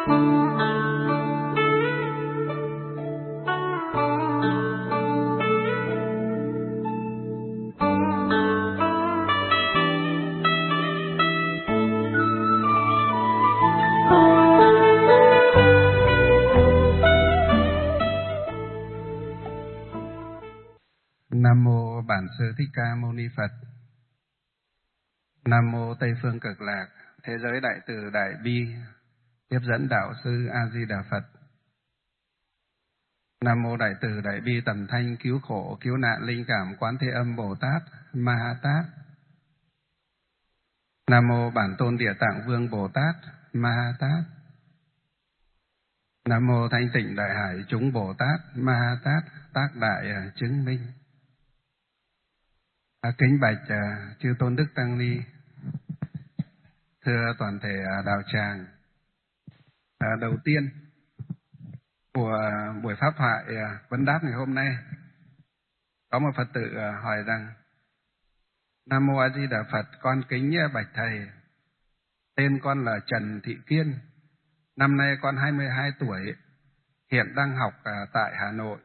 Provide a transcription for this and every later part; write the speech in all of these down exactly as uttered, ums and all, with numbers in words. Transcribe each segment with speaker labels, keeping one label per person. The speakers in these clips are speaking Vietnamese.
Speaker 1: Nam mô Bản Sư Thích Ca Mâu Ni Phật. Nam mô Tây Phương Cực Lạc, Thế giới Đại Từ Đại Bi, Tiếp dẫn Đạo Sư A Di Đà Phật. Nam mô Đại Từ Đại Bi Tầm Thanh Cứu Khổ Cứu Nạn Linh Cảm Quán Thế Âm Bồ Tát Ma Ha Tát. Nam mô Bản Tôn Địa Tạng Vương Bồ Tát Ma Ha Tát. Nam mô Thanh Tịnh Đại Hải Chúng Bồ Tát Ma Ha Tát Tác Đại Chứng Minh. À, kính bạch à, chư tôn đức tăng ni, thưa toàn thể à, đạo tràng. À, đầu tiên của buổi pháp thoại à, vấn đáp ngày hôm nay, có một Phật tử à, hỏi rằng: Nam mô A Di Đà Phật, con kính bạch thầy, tên con là Trần Thị Kiên, năm nay con hai mươi hai tuổi, hiện đang học à, tại Hà Nội.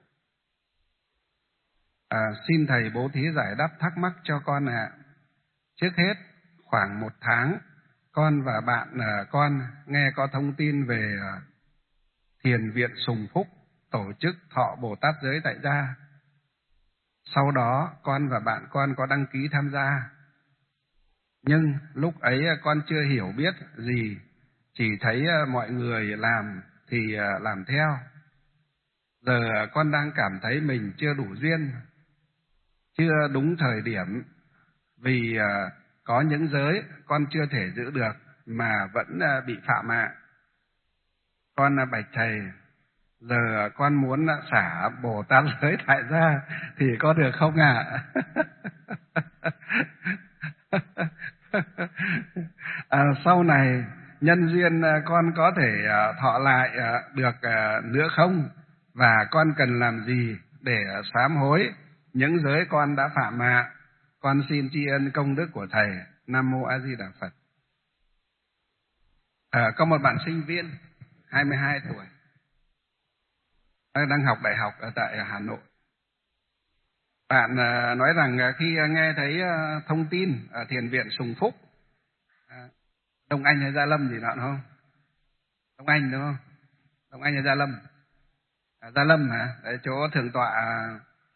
Speaker 1: À, xin thầy bố thí giải đáp thắc mắc cho con ạ. À. Trước hết, khoảng một tháng, con và bạn à, con nghe có thông tin về à, Thiền viện Sùng Phúc tổ chức thọ Bồ Tát giới tại gia. Sau đó, con và bạn con có đăng ký tham gia. Nhưng lúc ấy con chưa hiểu biết gì, chỉ thấy à, mọi người làm thì à, làm theo. Giờ à, con đang cảm thấy mình chưa đủ duyên, chưa đúng thời điểm, vì à, có những giới con chưa thể giữ được mà vẫn à, bị phạm ạ. Con à, bạch thầy, giờ con muốn à, xả Bồ Tát giới tại gia thì có được không ạ? À, sau này nhân duyên à, con có thể à, thọ lại à, được à, nữa không? Và con cần làm gì để à, sám hối những giới con đã phạm ạ? Con xin tri ân công đức của thầy. Nam mô A Di Đà Phật. À, có một bạn sinh viên hai mươi hai tuổi đang học đại học ở tại Hà Nội. Bạn à, nói rằng à, khi nghe thấy à, thông tin ở Thiền viện Sùng Phúc, à, Đông Anh hay Gia Lâm gì đó không? Đông Anh đúng không? Đông Anh hay Gia Lâm? À, Gia Lâm hả? Đấy, chỗ thượng tọa à,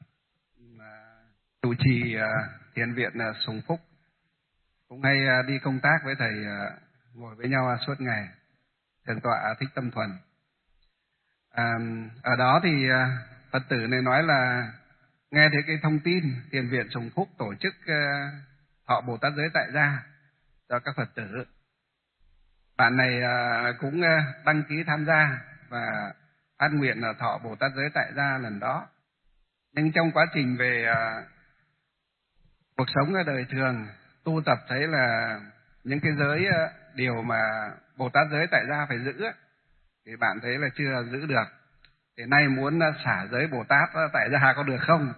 Speaker 1: chủ trì à, Thiền viện à, Sùng Phúc cũng hay à, đi công tác với thầy, à, ngồi với nhau à, suốt ngày. Thượng tọa Thích Tâm Thuần. À, ở đó thì à, Phật tử này nói là nghe thấy cái thông tin Thiền viện Sùng Phúc tổ chức à, thọ Bồ Tát giới tại gia cho các Phật tử. Bạn này à, cũng à, đăng ký tham gia và phát nguyện là thọ Bồ Tát giới tại gia lần đó. Nhưng trong quá trình về à, cuộc sống ở đời thường, tu tập thấy là những cái giới à, điều mà Bồ Tát giới tại gia phải giữ thì bạn thấy là chưa giữ được. Thì nay muốn à, xả giới Bồ Tát tại gia có được không?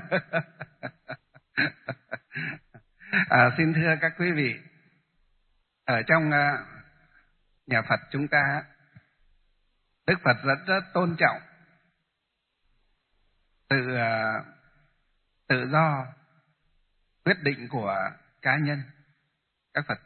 Speaker 1: À, xin thưa các quý vị, ở trong à, nhà Phật chúng ta, Đức Phật rất rất tôn trọng tự à, tự do quyết định của cá nhân các Phật tử.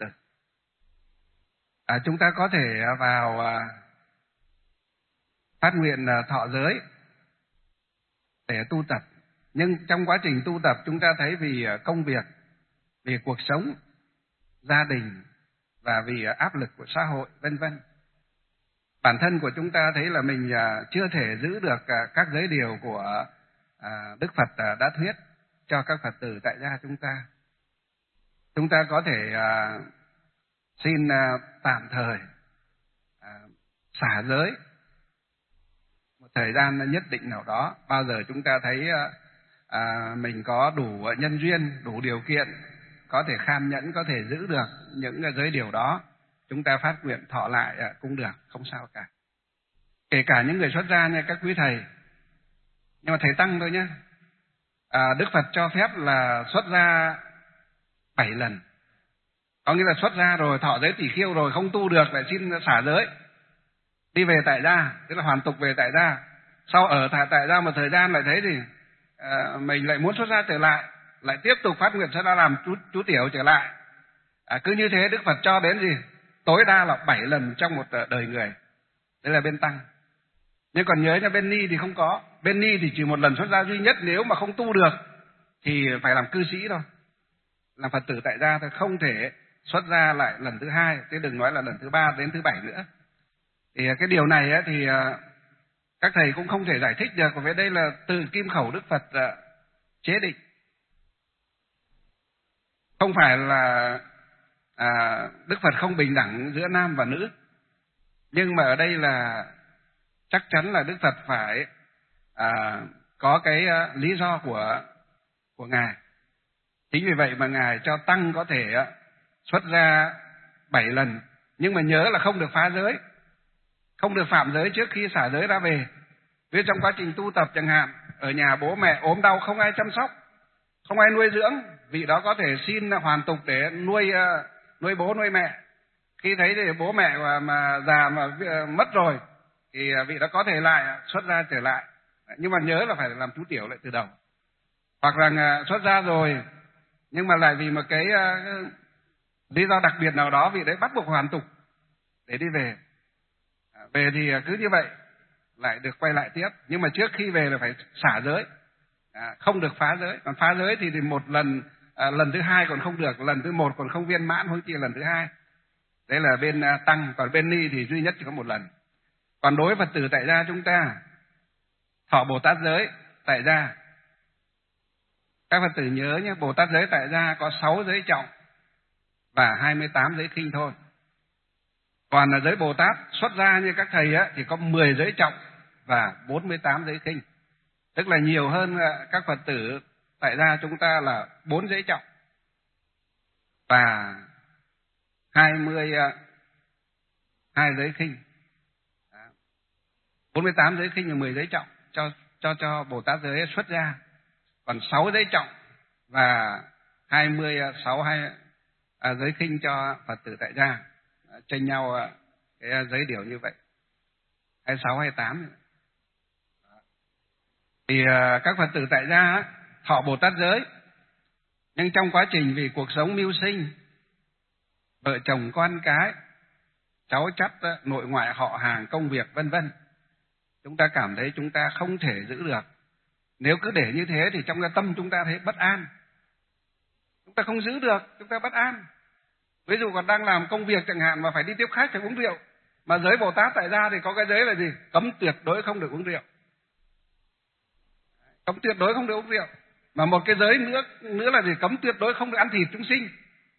Speaker 1: À, chúng ta có thể vào à, phát nguyện à, thọ giới để tu tập, nhưng trong quá trình tu tập chúng ta thấy vì à, công việc, vì cuộc sống, gia đình và vì à, áp lực của xã hội vân vân, bản thân của chúng ta thấy là mình à, chưa thể giữ được à, các giới điều của à, Đức Phật à, đã thuyết cho các Phật tử tại gia chúng ta. Chúng ta có thể à, xin à, tạm thời à, xả giới một thời gian nhất định nào đó, bao giờ chúng ta thấy à, à, mình có đủ nhân duyên, đủ điều kiện, có thể kham nhẫn, có thể giữ được những giới điều đó, chúng ta phát nguyện thọ lại à, cũng được, không sao cả. Kể cả những người xuất gia nha các quý thầy, nhưng mà thầy tăng thôi nhé. À, Đức Phật cho phép là xuất gia bảy lần. Có nghĩa là xuất gia rồi, thọ giới tỷ khiêu rồi, không tu được lại xin xả giới. đi về tại gia, tức là hoàn tục về tại gia. Sau ở tại tại gia một thời gian lại thấy thì à, mình lại muốn xuất gia trở lại, lại tiếp tục phát nguyện xuất gia làm chú, chú tiểu trở lại. À, cứ như thế Đức Phật cho đến gì tối đa là bảy lần trong một đời người. Đấy là bên tăng. Nhưng còn nhớ nha, bên ni thì không có. Bên ni thì chỉ một lần xuất gia duy nhất, nếu mà không tu được thì phải làm cư sĩ thôi, làm Phật tử tại gia thôi, không thể xuất gia lại lần thứ hai, chứ đừng nói là lần thứ ba đến thứ bảy nữa. Thì cái điều này ấy, thì các thầy cũng không thể giải thích được, bởi vì đây là từ kim khẩu Đức Phật chế định. Không phải là à, Đức Phật không bình đẳng giữa nam và nữ, nhưng mà ở đây là chắc chắn là Đức Phật phải à, có cái à, lý do của của Ngài. Chính vì vậy mà Ngài cho tăng có thể à, xuất ra bảy lần, nhưng mà nhớ là không được phá giới, không được phạm giới trước khi xả giới ra về. Vì trong quá trình tu tập chẳng hạn, ở nhà bố mẹ ốm đau không ai chăm sóc, không ai nuôi dưỡng, vị đó có thể xin hoàn tục để nuôi uh, nuôi bố nuôi mẹ. Khi thấy thì bố mẹ mà, mà già mà mất rồi thì vị đó có thể lại xuất gia trở lại, nhưng mà nhớ là phải làm chú tiểu lại từ đầu. Hoặc là xuất gia rồi nhưng mà lại vì một cái uh, lý do đặc biệt nào đó vị đấy bắt buộc hoàn tục để đi về. Về thì cứ như vậy lại được quay lại tiếp, nhưng mà trước khi về là phải xả giới, à, không được phá giới. Còn phá giới thì, thì một lần à, lần thứ hai còn không được, lần thứ một còn không viên mãn, huống chi lần thứ hai. Đấy là bên à, tăng. Còn bên ni thì duy nhất chỉ có một lần. Còn đối với Phật tử tại gia chúng ta thọ Bồ Tát giới tại gia, các Phật tử nhớ nhé, Bồ Tát giới tại gia có sáu giới trọng và hai mươi tám giới khinh thôi. Còn là giới Bồ Tát xuất gia như các thầy á, thì có mười giới trọng và bốn mươi tám giới khinh. Tức là nhiều hơn các Phật tử tại gia chúng ta là bốn giới trọng và hai mươi hai giới khinh. bốn mươi tám giới khinh và mười giới trọng cho cho cho Bồ Tát giới xuất gia. Còn sáu giới trọng và hai mươi sáu hai à, giới khinh cho Phật tử tại gia. Chênh nhau cái giới điều như vậy, hai mươi sáu hai mươi tám. Thì các Phật tử tại gia thọ Bồ Tát giới, nhưng trong quá trình vì cuộc sống mưu sinh, vợ chồng con cái, cháu chắt, nội ngoại họ hàng, công việc vân vân, chúng ta cảm thấy chúng ta không thể giữ được. Nếu cứ để như thế thì trong cái tâm chúng ta thấy bất an, chúng ta không giữ được, chúng ta bất an. Ví dụ còn đang làm công việc chẳng hạn mà phải đi tiếp khách phải uống rượu, mà giới Bồ Tát tại gia thì có cái giới là gì? Cấm tuyệt đối không được uống rượu. Cấm tuyệt đối không được uống rượu. Mà một cái giới nữa nữa là gì? Cấm tuyệt đối không được ăn thịt chúng sinh.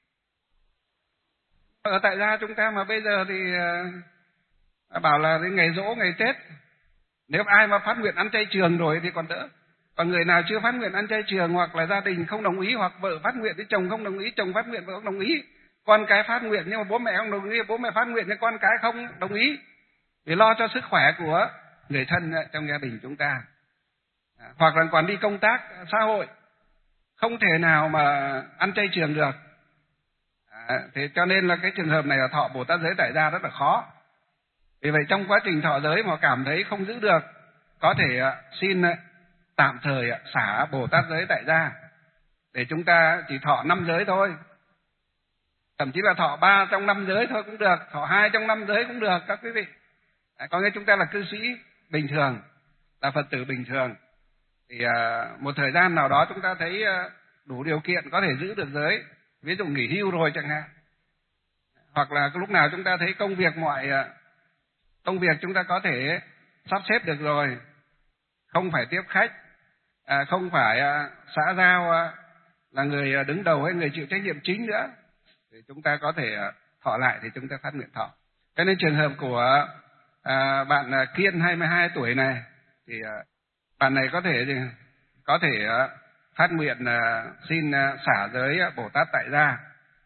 Speaker 1: Ở tại gia chúng ta mà bây giờ thì uh, bảo là đến ngày giỗ, ngày Tết, nếu ai mà phát nguyện ăn chay trường rồi thì còn đỡ. Còn người nào chưa phát nguyện ăn chay trường, hoặc là gia đình không đồng ý, hoặc vợ phát nguyện với chồng không đồng ý, chồng phát nguyện vợ không đồng ý, con cái phát nguyện nhưng mà bố mẹ không đồng ý, bố mẹ phát nguyện nhưng con cái không đồng ý, để lo cho sức khỏe của người thân trong gia đình chúng ta. À, hoặc là còn đi công tác xã hội, không thể nào mà ăn chay trường được. À, thế cho nên là cái trường hợp này là thọ Bồ Tát giới tại gia rất là khó. Vì vậy trong quá trình thọ giới mà cảm thấy không giữ được, có thể xin tạm thời xả Bồ Tát giới tại gia, để chúng ta chỉ thọ năm giới thôi. Thậm chí là thọ ba trong năm giới thôi cũng được, thọ hai trong năm giới cũng được các quý vị. À, có nghĩa chúng ta là cư sĩ bình thường, là Phật tử bình thường. Thì à, một thời gian nào đó chúng ta thấy à, đủ điều kiện có thể giữ được giới, ví dụ nghỉ hưu rồi chẳng hạn. Hoặc là lúc nào chúng ta thấy công việc mọi à, công việc chúng ta có thể sắp xếp được rồi, không phải tiếp khách, à, không phải à, xã giao à, là người đứng đầu hay người chịu trách nhiệm chính nữa, thì chúng ta có thể thọ lại thì chúng ta phát nguyện thọ. Cho nên trường hợp của à, bạn Kiên hai mươi hai tuổi này, thì à, bạn này có thể có thể à, phát nguyện à, xin à, xả giới à, Bồ Tát tại gia.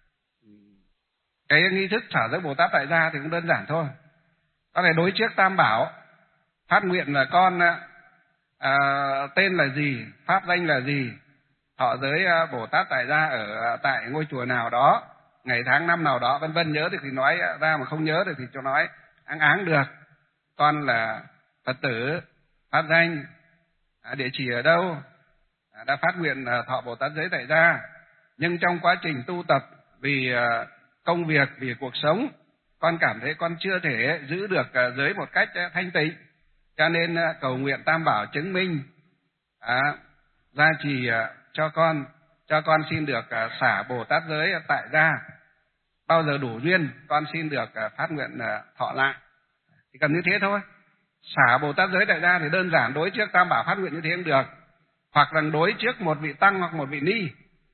Speaker 1: Cái nghi thức xả giới Bồ Tát tại gia thì cũng đơn giản thôi. Có thể đối trước Tam Bảo, phát nguyện là con à, tên là gì, pháp danh là gì, thọ giới à, Bồ Tát tại gia ở tại ngôi chùa nào đó, ngày tháng năm nào đó vân vân, nhớ thì, thì nói ra, mà không nhớ được thì cho nói áng áng được. con là Phật tử, pháp danh, à, địa chỉ ở đâu, à, đã phát nguyện à, thọ Bồ Tát giới tại gia. Nhưng trong quá trình tu tập, vì à, công việc, vì cuộc sống, con cảm thấy con chưa thể giữ được à, giới một cách à, thanh tịnh, cho nên à, cầu nguyện Tam Bảo chứng minh, à, gia trì à, cho con, cho con xin được à, xả Bồ Tát giới tại gia. Bao giờ đủ duyên, con xin được à, phát nguyện à, thọ lại. Chỉ cần như thế thôi. Xả Bồ Tát giới tại gia thì đơn giản, đối trước Tam Bảo phát nguyện như thế cũng được, hoặc là đối trước một vị tăng hoặc một vị ni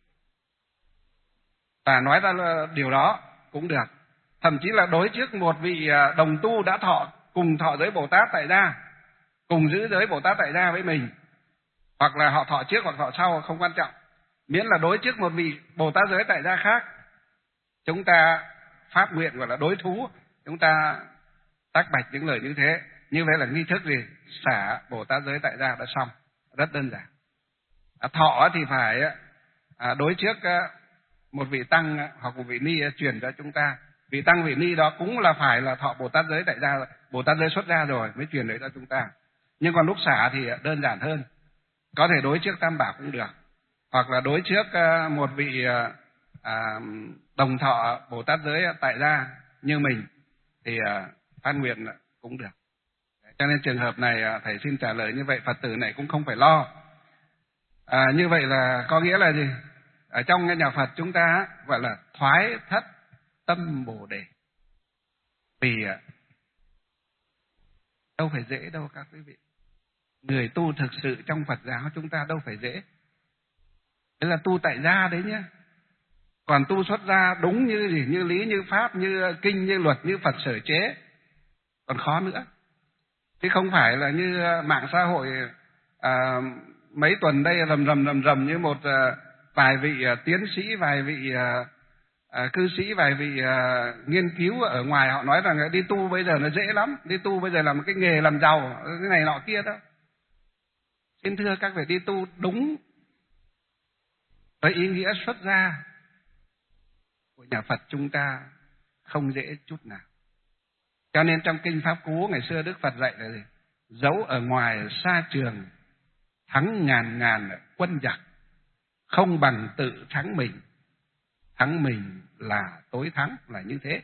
Speaker 1: và nói ra điều đó cũng được. Thậm chí là đối trước một vị đồng tu đã thọ cùng thọ giới Bồ Tát tại gia, cùng giữ giới Bồ Tát tại gia với mình, hoặc là họ thọ trước hoặc thọ sau không quan trọng, miễn là đối trước một vị Bồ Tát giới tại gia khác, chúng ta phát nguyện gọi là đối thú, chúng ta tác bạch những lời như thế. Như vậy là nghi thức gì? Xả Bồ Tát giới tại gia đã xong, rất đơn giản. À, thọ thì phải à, đối trước một vị tăng hoặc một vị ni truyền cho chúng ta. Vị tăng vị ni đó cũng là phải là thọ Bồ Tát giới tại gia, Bồ Tát giới xuất gia rồi mới truyền đấy cho chúng ta. Nhưng còn lúc xả thì đơn giản hơn, có thể đối trước Tam Bảo cũng được, hoặc là đối trước một vị à, đồng thọ Bồ Tát giới tại gia như mình thì à, phát nguyện cũng được. Cho nên trường hợp này thầy xin trả lời như vậy, Phật tử này cũng không phải lo. À, như vậy là có nghĩa là gì? Ở trong cái nhà Phật chúng ta gọi là thoái thất tâm Bồ Đề. Vì đâu phải dễ đâu các quý vị. Người tu thực sự trong Phật giáo chúng ta đâu phải dễ. Đấy là tu tại gia đấy nhé. Còn tu xuất gia đúng như gì, như lý, như pháp, như kinh, như luật, như Phật sở chế còn khó nữa. Chứ không phải là như mạng xã hội à, mấy tuần đây rầm rầm rầm rầm như một à, vài vị à, tiến sĩ, vài vị à, à, cư sĩ, vài vị à, nghiên cứu ở ngoài họ nói rằng đi tu bây giờ nó dễ lắm, đi tu bây giờ là một cái nghề làm giàu, cái này nọ kia đó. Xin thưa các vị, đi tu đúng với ý nghĩa xuất gia của nhà Phật chúng ta không dễ chút nào. Cho nên trong kinh Pháp Cú ngày xưa Đức Phật dạy là gì? Dẫu ở ngoài xa trường thắng ngàn ngàn quân giặc, không bằng tự thắng mình. Thắng mình là tối thắng, là như thế.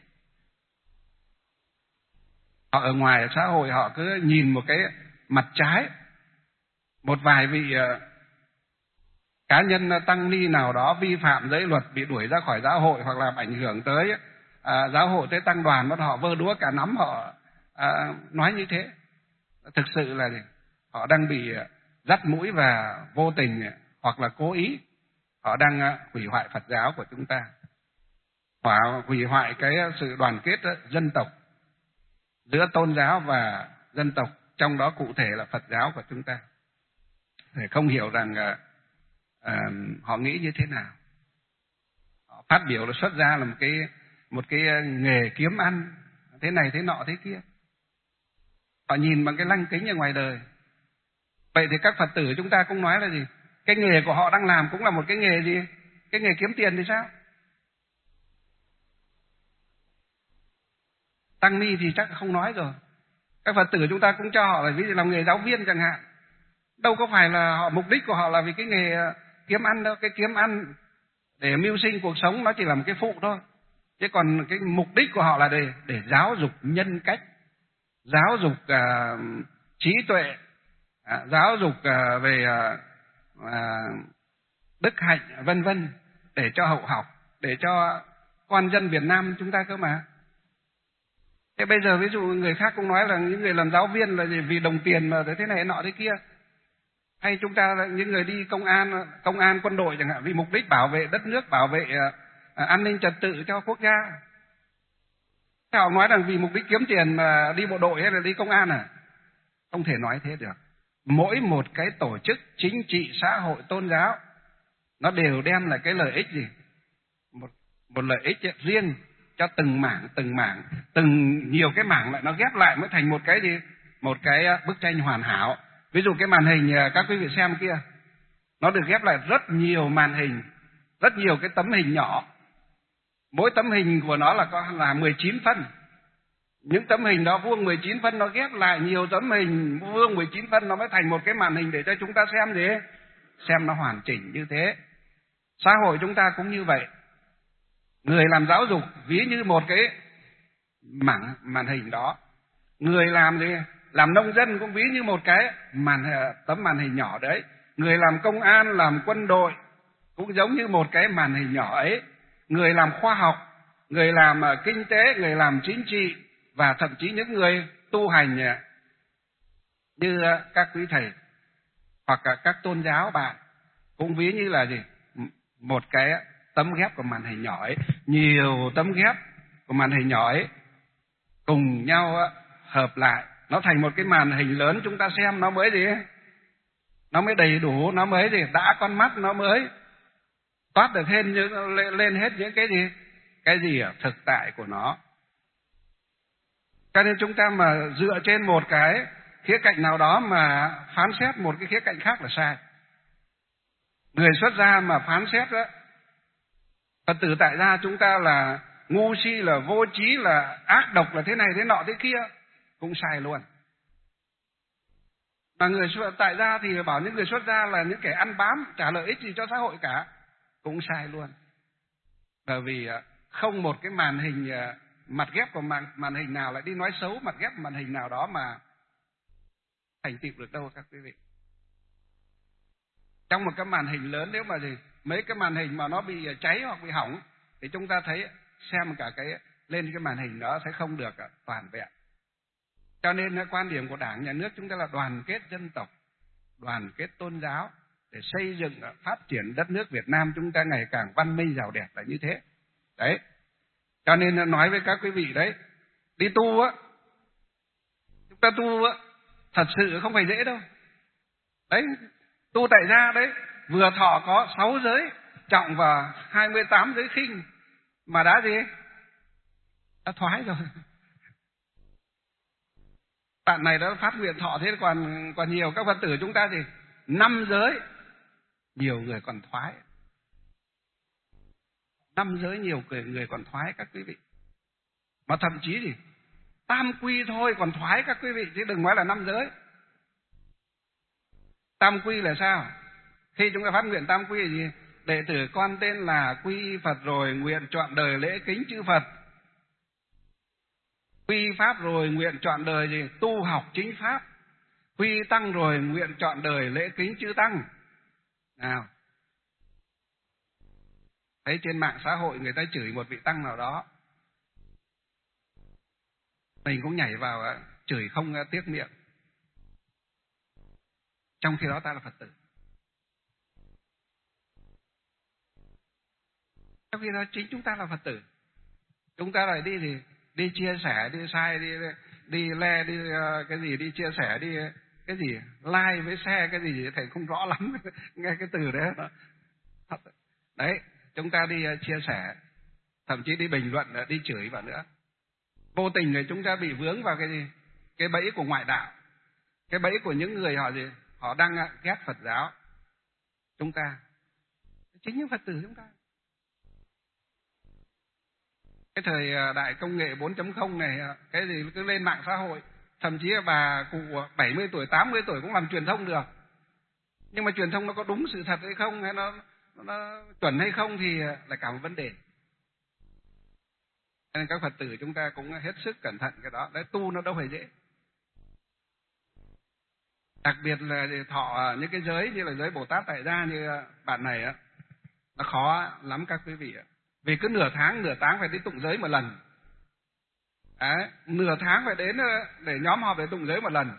Speaker 1: Họ ở ngoài xã hội họ cứ nhìn một cái mặt trái, một vài vị uh, cá nhân tăng ni nào đó vi phạm giới luật bị đuổi ra khỏi giáo hội, hoặc là ảnh hưởng tới À, giáo hội, tới tăng đoàn, bắt họ vơ đúa cả nắm, họ à, nói như thế. Thực sự là họ đang bị dắt mũi và vô tình hoặc là cố ý họ đang hủy hoại Phật giáo của chúng ta, và hủy hoại cái sự đoàn kết dân tộc giữa tôn giáo và dân tộc, trong đó cụ thể là Phật giáo của chúng ta. Để không hiểu rằng à, à, họ nghĩ như thế nào. Họ phát biểu là xuất gia là một cái một cái nghề kiếm ăn, thế này thế nọ thế kia. Họ nhìn bằng cái lăng kính ở ngoài đời. Vậy thì các Phật tử chúng ta cũng nói là gì? Cái nghề của họ đang làm cũng là một cái nghề gì? Cái nghề kiếm tiền thì sao? Tăng ni thì chắc không nói rồi. Các Phật tử chúng ta cũng cho họ là ví dụ làm nghề giáo viên chẳng hạn. Đâu có phải là họ mục đích của họ là vì cái nghề kiếm ăn đâu. Cái kiếm ăn để mưu sinh cuộc sống nó chỉ là một cái phụ thôi. Chứ còn cái mục đích của họ là để, để giáo dục nhân cách, giáo dục uh, trí tuệ, uh, giáo dục uh, về uh, uh, đức hạnh vân vân, để cho hậu học, để cho con dân Việt Nam chúng ta cơ mà. Thế bây giờ ví dụ người khác cũng nói là những người làm giáo viên là vì đồng tiền mà thế này nọ thế kia, hay chúng ta là những người đi công an, công an quân đội chẳng hạn, vì mục đích bảo vệ đất nước, bảo vệ uh, À, an ninh trật tự cho quốc gia. Thế họ nói rằng vì mục đích kiếm tiền mà đi bộ đội hay là đi công an à? Không thể nói thế được. Mỗi một cái tổ chức chính trị, xã hội, tôn giáo nó đều đem lại cái lợi ích gì? Một, một lợi ích riêng cho từng mảng, từng mảng, từng nhiều cái mảng lại nó ghép lại mới thành một cái gì? Một cái bức tranh hoàn hảo. Ví dụ cái màn hình các quý vị xem kia, nó được ghép lại rất nhiều màn hình, rất nhiều cái tấm hình nhỏ. Mỗi tấm hình của nó là có là mười chín phân. Những tấm hình đó vuông mười chín phân nó ghép lại nhiều tấm hình vuông mười chín phân nó mới thành một cái màn hình để cho chúng ta xem gì? Xem nó hoàn chỉnh như thế. Xã hội chúng ta cũng như vậy. Người làm giáo dục ví như một cái mảng màn hình đó. Người làm gì? Làm nông dân cũng ví như một cái màn tấm màn hình nhỏ đấy. Người làm công an, làm quân đội cũng giống như một cái màn hình nhỏ ấy. Người làm khoa học, người làm kinh tế, người làm chính trị và thậm chí những người tu hành như các quý thầy hoặc các tôn giáo bạn cũng ví như là gì? Một cái tấm ghép của màn hình nhỏ ấy. Nhiều tấm ghép của màn hình nhỏ ấy cùng nhau hợp lại, nó thành một cái màn hình lớn, chúng ta xem nó mới gì? Nó mới đầy đủ, nó mới gì? Đã con mắt, nó mới toát được lên, lên hết những cái gì? Cái gì ở thực tại của nó. Cho nên chúng ta mà dựa trên một cái khía cạnh nào đó mà phán xét một cái khía cạnh khác là sai. Người xuất gia mà phán xét đó, Phật tử tại gia chúng ta là ngu si, là vô trí, là ác độc, là thế này thế nọ thế kia, cũng sai luôn. Mà người tại gia thì bảo những người xuất gia là những kẻ ăn bám, trả lợi ích gì cho xã hội cả, cũng sai luôn. Bởi vì không một cái màn hình, mặt ghép của màn, màn hình nào lại đi nói xấu mặt ghép màn hình nào đó mà thành tựu được đâu các quý vị. Trong một cái màn hình lớn, nếu mà gì mấy cái màn hình mà nó bị cháy hoặc bị hỏng thì chúng ta thấy xem cả cái lên cái màn hình đó sẽ không được toàn vẹn. Cho nên quan điểm của Đảng, Nhà nước chúng ta là đoàn kết dân tộc, đoàn kết tôn giáo để xây dựng phát triển đất nước Việt Nam chúng ta ngày càng văn minh giàu đẹp là như thế. Đấy. Cho nên nói với các quý vị đấy, đi tu á, chúng ta tu á, thật sự không phải dễ đâu. Đấy, tu tại gia đấy, vừa thọ có sáu giới trọng và hai mươi tám giới khinh mà đã gì? Đã thoái rồi. Bạn này đã phát nguyện thọ thế còn còn nhiều. Các Phật tử chúng ta thì năm giới, nhiều người còn thoái. Năm giới nhiều người, người còn thoái các quý vị. Mà thậm chí thì tam quy thôi còn thoái các quý vị, chứ đừng nói là năm giới. Tam quy là sao? Khi chúng ta phát nguyện tam quy là gì? Đệ tử con tên là quy Phật rồi, nguyện trọn đời lễ kính chư Phật. Quy Pháp rồi, nguyện trọn đời gì? Tu học chính Pháp. Quy Tăng rồi, nguyện trọn đời lễ kính chư Tăng. Nào, thấy trên mạng xã hội người ta chửi một vị Tăng nào đó, mình cũng nhảy vào chửi không tiếc miệng. Trong khi đó ta là Phật tử. Trong khi đó chính chúng ta là Phật tử. Chúng ta lại đi thì đi chia sẻ, đi sai, đi đi le, đi uh, cái gì, đi chia sẻ, đi cái gì, like với share cái gì thầy không rõ lắm nghe cái từ đấy. Đấy, chúng ta đi uh, chia sẻ, thậm chí đi bình luận, uh, đi chửi vào nữa. Vô tình thì chúng ta bị vướng vào cái gì? Cái bẫy của ngoại đạo, cái bẫy của những người họ gì? Họ đang uh, ghét Phật giáo. Chúng ta, chính những Phật tử chúng ta. Cái thời đại công nghệ bốn chấm không này, cái gì cứ lên mạng xã hội, thậm chí là bà cụ bảy mươi tuổi, tám mươi tuổi cũng làm truyền thông được. Nhưng mà truyền thông nó có đúng sự thật hay không, hay nó, nó chuẩn hay không thì là cả một vấn đề. Nên các Phật tử chúng ta cũng hết sức cẩn thận cái đó. Đấy, tu nó đâu phải dễ. Đặc biệt là thọ những cái giới như là giới Bồ Tát tại gia như bạn này á, nó khó lắm các quý vị ạ. Vì cứ nửa tháng, nửa tháng phải đi tụng giới một lần. Đấy, nửa tháng phải đến để nhóm họp để tụng giới một lần.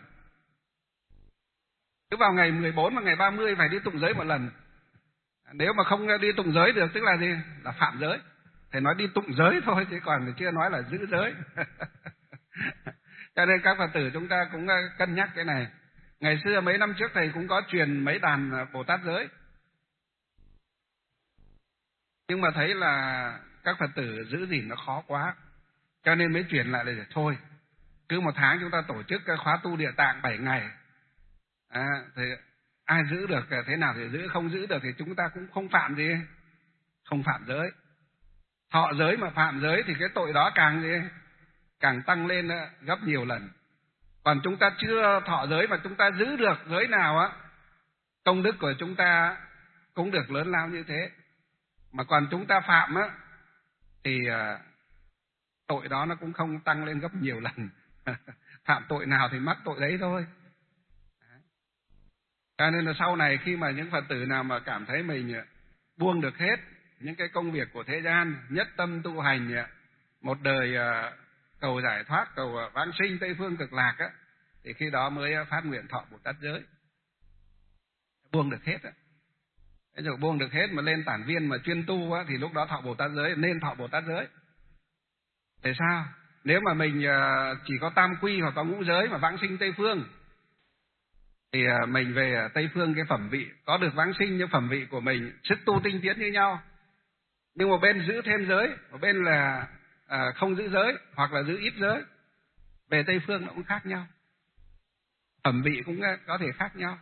Speaker 1: Cứ vào ngày mười bốn và ngày ba mươi phải đi tụng giới một lần. Nếu mà không đi tụng giới được tức là gì? Là phạm giới. Thầy nói đi tụng giới thôi chứ còn chưa nói là giữ giới. Cho nên các Phật tử chúng ta cũng cân nhắc cái này. Ngày xưa mấy năm trước thầy cũng có truyền mấy đàn Bồ Tát giới. Nhưng mà thấy là các Phật tử giữ gìn nó khó quá, cho nên mới chuyển lại là thôi, cứ một tháng chúng ta tổ chức cái khóa tu Địa Tạng bảy ngày. À, thì ai giữ được thế nào thì giữ, không giữ được thì chúng ta cũng không phạm gì, không phạm giới. Thọ giới mà phạm giới thì cái tội đó càng gì, càng tăng lên gấp nhiều lần. Còn chúng ta chưa thọ giới mà chúng ta giữ được giới nào á, công đức của chúng ta cũng được lớn lao như thế. Mà còn chúng ta phạm á thì tội đó nó cũng không tăng lên gấp nhiều lần. Phạm tội nào thì mắc tội đấy thôi. Cho nên là sau này khi mà những Phật tử nào mà cảm thấy mình buông được hết những cái công việc của thế gian, nhất tâm tu hành, một đời cầu giải thoát, cầu vãng sinh Tây Phương Cực Lạc á, thì khi đó mới phát nguyện thọ Bồ Tát giới. Buông được hết á. Thế rồi buông được hết mà lên tản viên mà chuyên tu á, thì lúc đó thọ Bồ Tát giới, nên thọ Bồ Tát giới. Tại sao? Nếu mà mình chỉ có tam quy hoặc có ngũ giới mà vãng sinh Tây Phương, thì mình về Tây Phương cái phẩm vị có được vãng sinh, nhưng phẩm vị của mình sức tu tinh tiến như nhau. Nhưng một bên giữ thêm giới, một bên là à, không giữ giới hoặc là giữ ít giới. Về Tây Phương nó cũng khác nhau, phẩm vị cũng có thể khác nhau,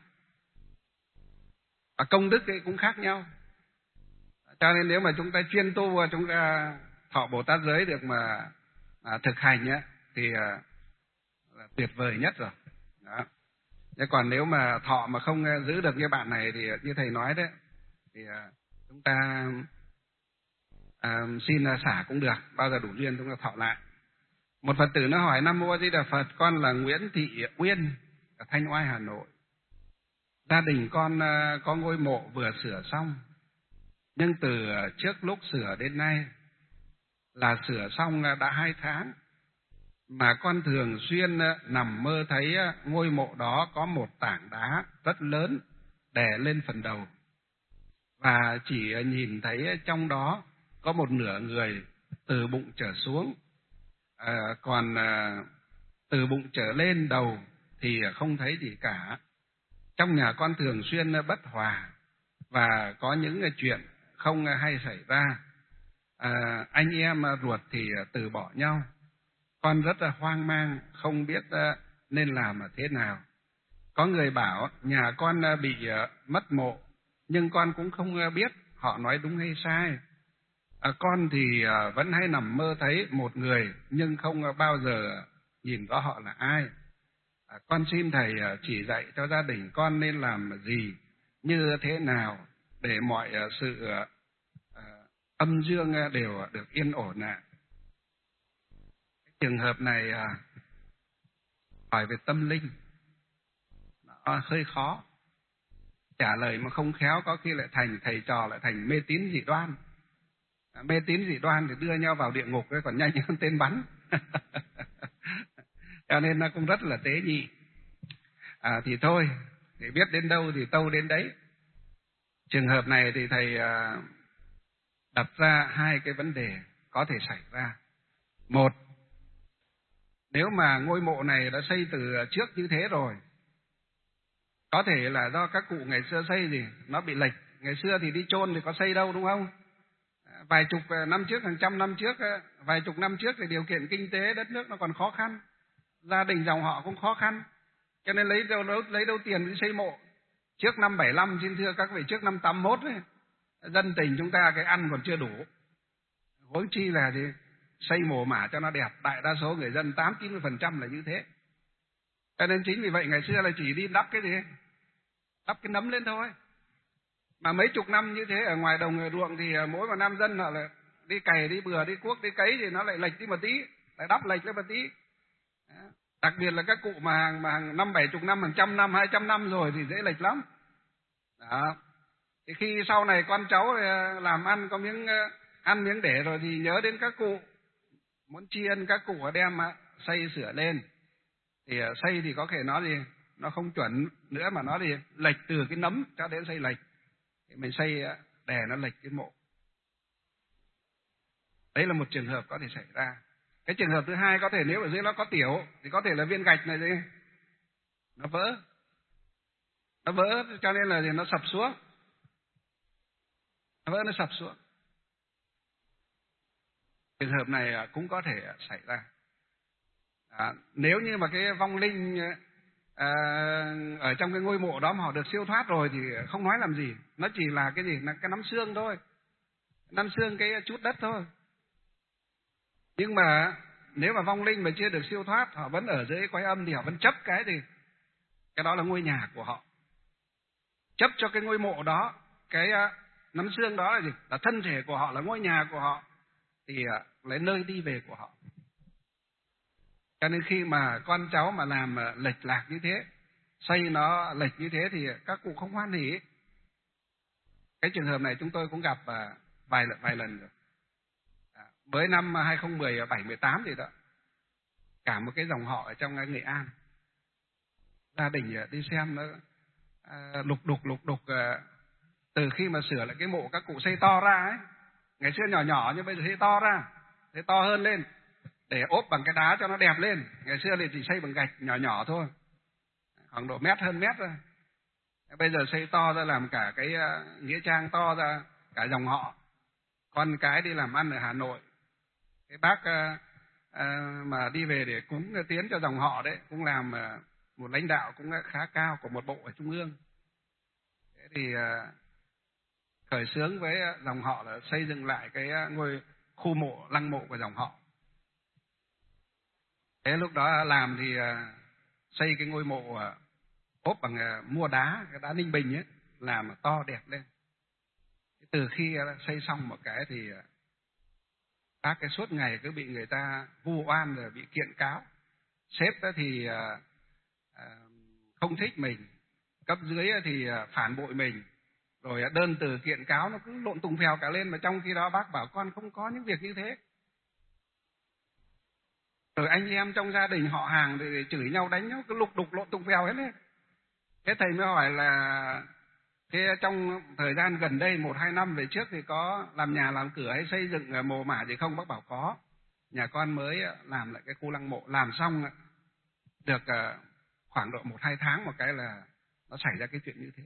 Speaker 1: và công đức ấy cũng khác nhau. Cho nên nếu mà chúng ta chuyên tu và chúng ta thọ Bồ Tát giới được mà à, thực hành ấy, thì à, là tuyệt vời nhất rồi. Đó. Thế còn nếu mà thọ mà không giữ được như bạn này thì như thầy nói đấy, thì à, chúng ta à, xin xả cũng được, bao giờ đủ duyên chúng ta thọ lại. Một Phật tử nó hỏi: Nam Mô A Di Đà Phật, con là Nguyễn Thị Uyên ở Thanh Oai, Hà Nội. Gia đình con có ngôi mộ vừa sửa xong, nhưng từ trước lúc sửa đến nay là sửa xong đã hai tháng, mà con thường xuyên nằm mơ thấy ngôi mộ đó có một tảng đá rất lớn đè lên phần đầu, và chỉ nhìn thấy trong đó có một nửa người từ bụng trở xuống, à, còn à, từ bụng trở lên đầu thì không thấy gì cả. Trong nhà con thường xuyên bất hòa và có những chuyện không hay xảy ra. À, anh em ruột thì từ bỏ nhau. Con rất là hoang mang, không biết nên làm thế nào. Có người bảo nhà con bị mất mộ, nhưng con cũng không biết họ nói đúng hay sai. À, con thì vẫn hay nằm mơ thấy một người, nhưng không bao giờ nhìn rõ họ là ai. À, con xin thầy chỉ dạy cho gia đình con nên làm gì, như thế nào để mọi sự uh, âm dương đều được yên ổn ạ. Trường hợp này uh, hỏi về tâm linh nó hơi khó, trả lời mà không khéo có khi lại thành thầy trò lại thành mê tín dị đoan. À, mê tín dị đoan thì đưa nhau vào địa ngục ấy còn nhanh hơn tên bắn. Cho nên nó cũng rất là tế nhị. À, thì thôi, thì biết đến đâu thì tâu đến đấy. Trường hợp này thì thầy à, đặt ra hai cái vấn đề có thể xảy ra. Một, nếu mà ngôi mộ này đã xây từ trước như thế rồi, có thể là do các cụ ngày xưa xây gì nó bị lệch. Ngày xưa thì đi chôn thì có xây đâu, đúng không? Vài chục năm trước, hàng trăm năm trước, vài chục năm trước thì điều kiện kinh tế đất nước nó còn khó khăn, gia đình dòng họ cũng khó khăn, cho nên lấy đâu lấy đâu tiền đi xây mộ. Trước năm bảy lăm, xin thưa các vị, trước năm tám mốt ấy, dân tình chúng ta cái ăn còn chưa đủ, huống chi là gì xây mồ mả cho nó đẹp. Đại đa số người dân tám chín mươi phần trăm là như thế. Cho nên chính vì vậy ngày xưa là chỉ đi đắp cái gì, đắp cái nấm lên thôi. Mà mấy chục năm như thế ở ngoài đồng người ruộng thì mỗi một nam dân họ lại đi cày, đi bừa, đi cuốc, đi cấy thì nó lại lệch đi một tí, lại đắp lệch lên một tí. Đặc biệt là các cụ mà hàng, mà hàng năm bảy chục năm, hàng trăm năm, hai trăm năm rồi thì dễ lệch lắm. Đó. Thì khi sau này con cháu làm ăn có miếng ăn miếng để rồi thì nhớ đến các cụ, muốn tri ân các cụ đem xây sửa lên. Thì xây thì có thể nó gì nó không chuẩn nữa, mà nó thì lệch từ cái nấm cho đến xây lệch, thì mình xây đè nó lệch cái mộ. Đấy là một trường hợp có thể xảy ra. Cái trường hợp thứ hai, có thể nếu ở dưới nó có tiểu thì có thể là viên gạch này gì nó vỡ, nó vỡ cho nên là nó sập xuống, nó vỡ nó sập xuống. Trường hợp này cũng có thể xảy ra. À, nếu như mà cái vong linh à, ở trong cái ngôi mộ đó mà họ được siêu thoát rồi thì không nói làm gì, nó chỉ là cái gì, là cái nắm xương thôi, nắm xương cái chút đất thôi. Nhưng mà nếu mà vong linh mà chưa được siêu thoát, họ vẫn ở dưới cõi âm thì họ vẫn chấp cái gì? Cái đó là ngôi nhà của họ. Chấp cho cái ngôi mộ đó, cái uh, nắm xương đó là gì? Là thân thể của họ, là ngôi nhà của họ, thì uh, lấy nơi đi về của họ. Cho nên khi mà con cháu mà làm uh, lệch lạc như thế, xây nó lệch như thế thì các cụ không hoan hỉ. Cái trường hợp này chúng tôi cũng gặp uh, vài lần vài lần rồi. À, mới năm hai không một bảy mười tám thì đó, cả một cái dòng họ ở trong Nghệ An, gia đình uh, đi xem nó uh, lục đục lục đục uh, từ khi mà sửa lại cái mộ các cụ xây to ra ấy, ngày xưa nhỏ nhỏ nhưng bây giờ xây to ra, xây to hơn lên để ốp bằng cái đá cho nó đẹp lên. Ngày xưa thì chỉ xây bằng gạch nhỏ nhỏ thôi, khoảng độ mét hơn mét thôi. Bây giờ xây to ra làm cả cái uh, nghĩa trang to ra, cả dòng họ. Con cái đi làm ăn ở Hà Nội, cái bác uh, uh, mà đi về để cúng tiến cho dòng họ đấy, cũng làm uh, một lãnh đạo cũng khá cao của một bộ ở Trung ương. Thế thì uh, khởi xướng với dòng họ là xây dựng lại cái ngôi khu mộ, lăng mộ của dòng họ. Thế lúc đó làm thì uh, xây cái ngôi mộ uh, ốp bằng uh, mua đá, cái đá Ninh Bình ấy, làm to đẹp lên. Từ khi uh, xây xong một cái thì uh, bác cái suốt ngày cứ bị người ta vu oan rồi bị kiện cáo. Sếp thì uh, uh, không thích mình, cấp dưới thì uh, phản bội mình, rồi đơn từ kiện cáo nó cứ lộn tùng phèo cả lên, mà trong khi đó bác bảo con không có những việc như thế. Rồi anh em trong gia đình họ hàng thì chửi nhau đánh nhau, cứ lục đục lộn tùng phèo hết lên. Thế thầy mới hỏi là thế trong thời gian gần đây một hai năm về trước thì có làm nhà làm cửa hay xây dựng mồ mả gì không? Bác bảo có. Nhà con mới làm lại cái khu lăng mộ, làm xong được khoảng độ một hai tháng một cái là nó xảy ra cái chuyện như thế.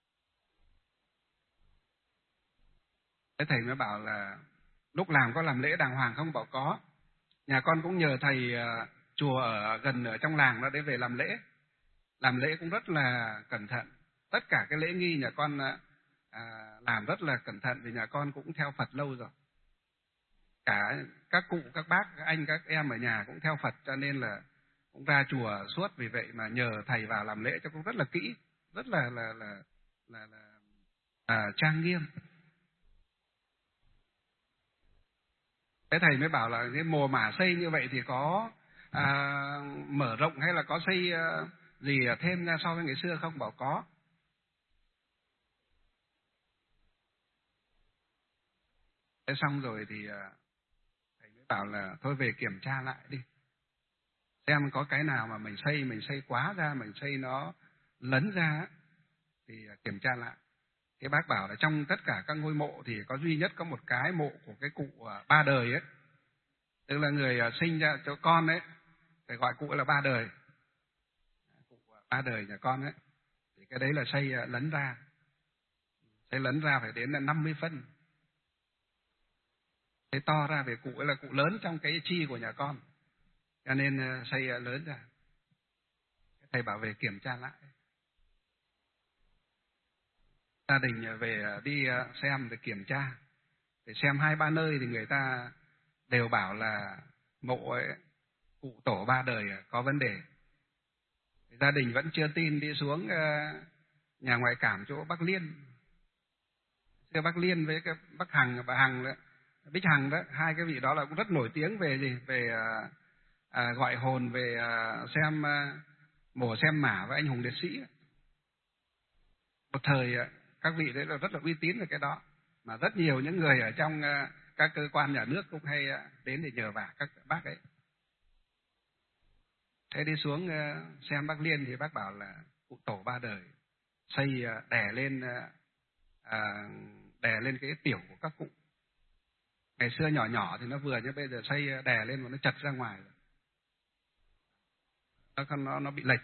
Speaker 1: Thế thầy mới bảo là lúc làm có làm lễ đàng hoàng không? Bảo có. Nhà con cũng nhờ thầy uh, chùa ở gần ở trong làng đó để về làm lễ. Làm lễ cũng rất là cẩn thận. Tất cả cái lễ nghi nhà con uh, làm rất là cẩn thận, vì nhà con cũng theo Phật lâu rồi. Cả các cụ, các bác, các anh, các em ở nhà cũng theo Phật, cho nên là cũng ra chùa suốt. Vì vậy mà nhờ thầy vào làm lễ cho cũng rất là kỹ, rất là là là là, là à, trang nghiêm. Thế thầy mới bảo là cái mồ mả xây như vậy thì có à, mở rộng hay là có xây à, gì thêm ra so với ngày xưa không? Bảo có. Thế xong rồi thì à, thầy mới bảo là thôi về kiểm tra lại đi, xem có cái nào mà mình xây mình xây quá ra, mình xây nó lấn ra thì kiểm tra lại. Cái bác bảo là trong tất cả các ngôi mộ thì có duy nhất có một cái mộ của cái cụ ba đời ấy, tức là người sinh ra cho con ấy, phải gọi cụ là ba đời, cụ ba đời nhà con ấy, thì cái đấy là xây lấn ra, xây lấn ra phải đến là năm mươi phân, xây to ra, về cụ ấy là cụ lớn trong cái chi của nhà con, cho nên xây lớn ra. Thầy bảo về kiểm tra lại. Gia đình về đi xem để kiểm tra, để xem hai ba nơi thì người ta đều bảo là mộ ấy, cụ tổ ba đời có vấn đề. Gia đình vẫn chưa tin, đi xuống nhà ngoại cảm chỗ Bắc Liên. Xưa Bắc Liên với cái Bắc Hằng, bà Hằng đó, Bích Hằng đó, hai cái vị đó là cũng rất nổi tiếng về gì? Về à, à, gọi hồn, về à, xem à, mổ xem mả với anh hùng liệt sĩ. Một thời các vị đấy là rất là uy tín về cái đó, mà rất nhiều những người ở trong uh, các cơ quan nhà nước cũng hay uh, đến để nhờ vả các bác ấy. Thế đi xuống uh, xem Bác Liên thì bác bảo là cụ tổ ba đời xây uh, đè lên uh, uh, đè lên cái tiểu của các cụ. Ngày xưa nhỏ nhỏ thì nó vừa, nhưng bây giờ xây uh, đè lên mà nó chật ra ngoài rồi. Nó nó nó bị lệch.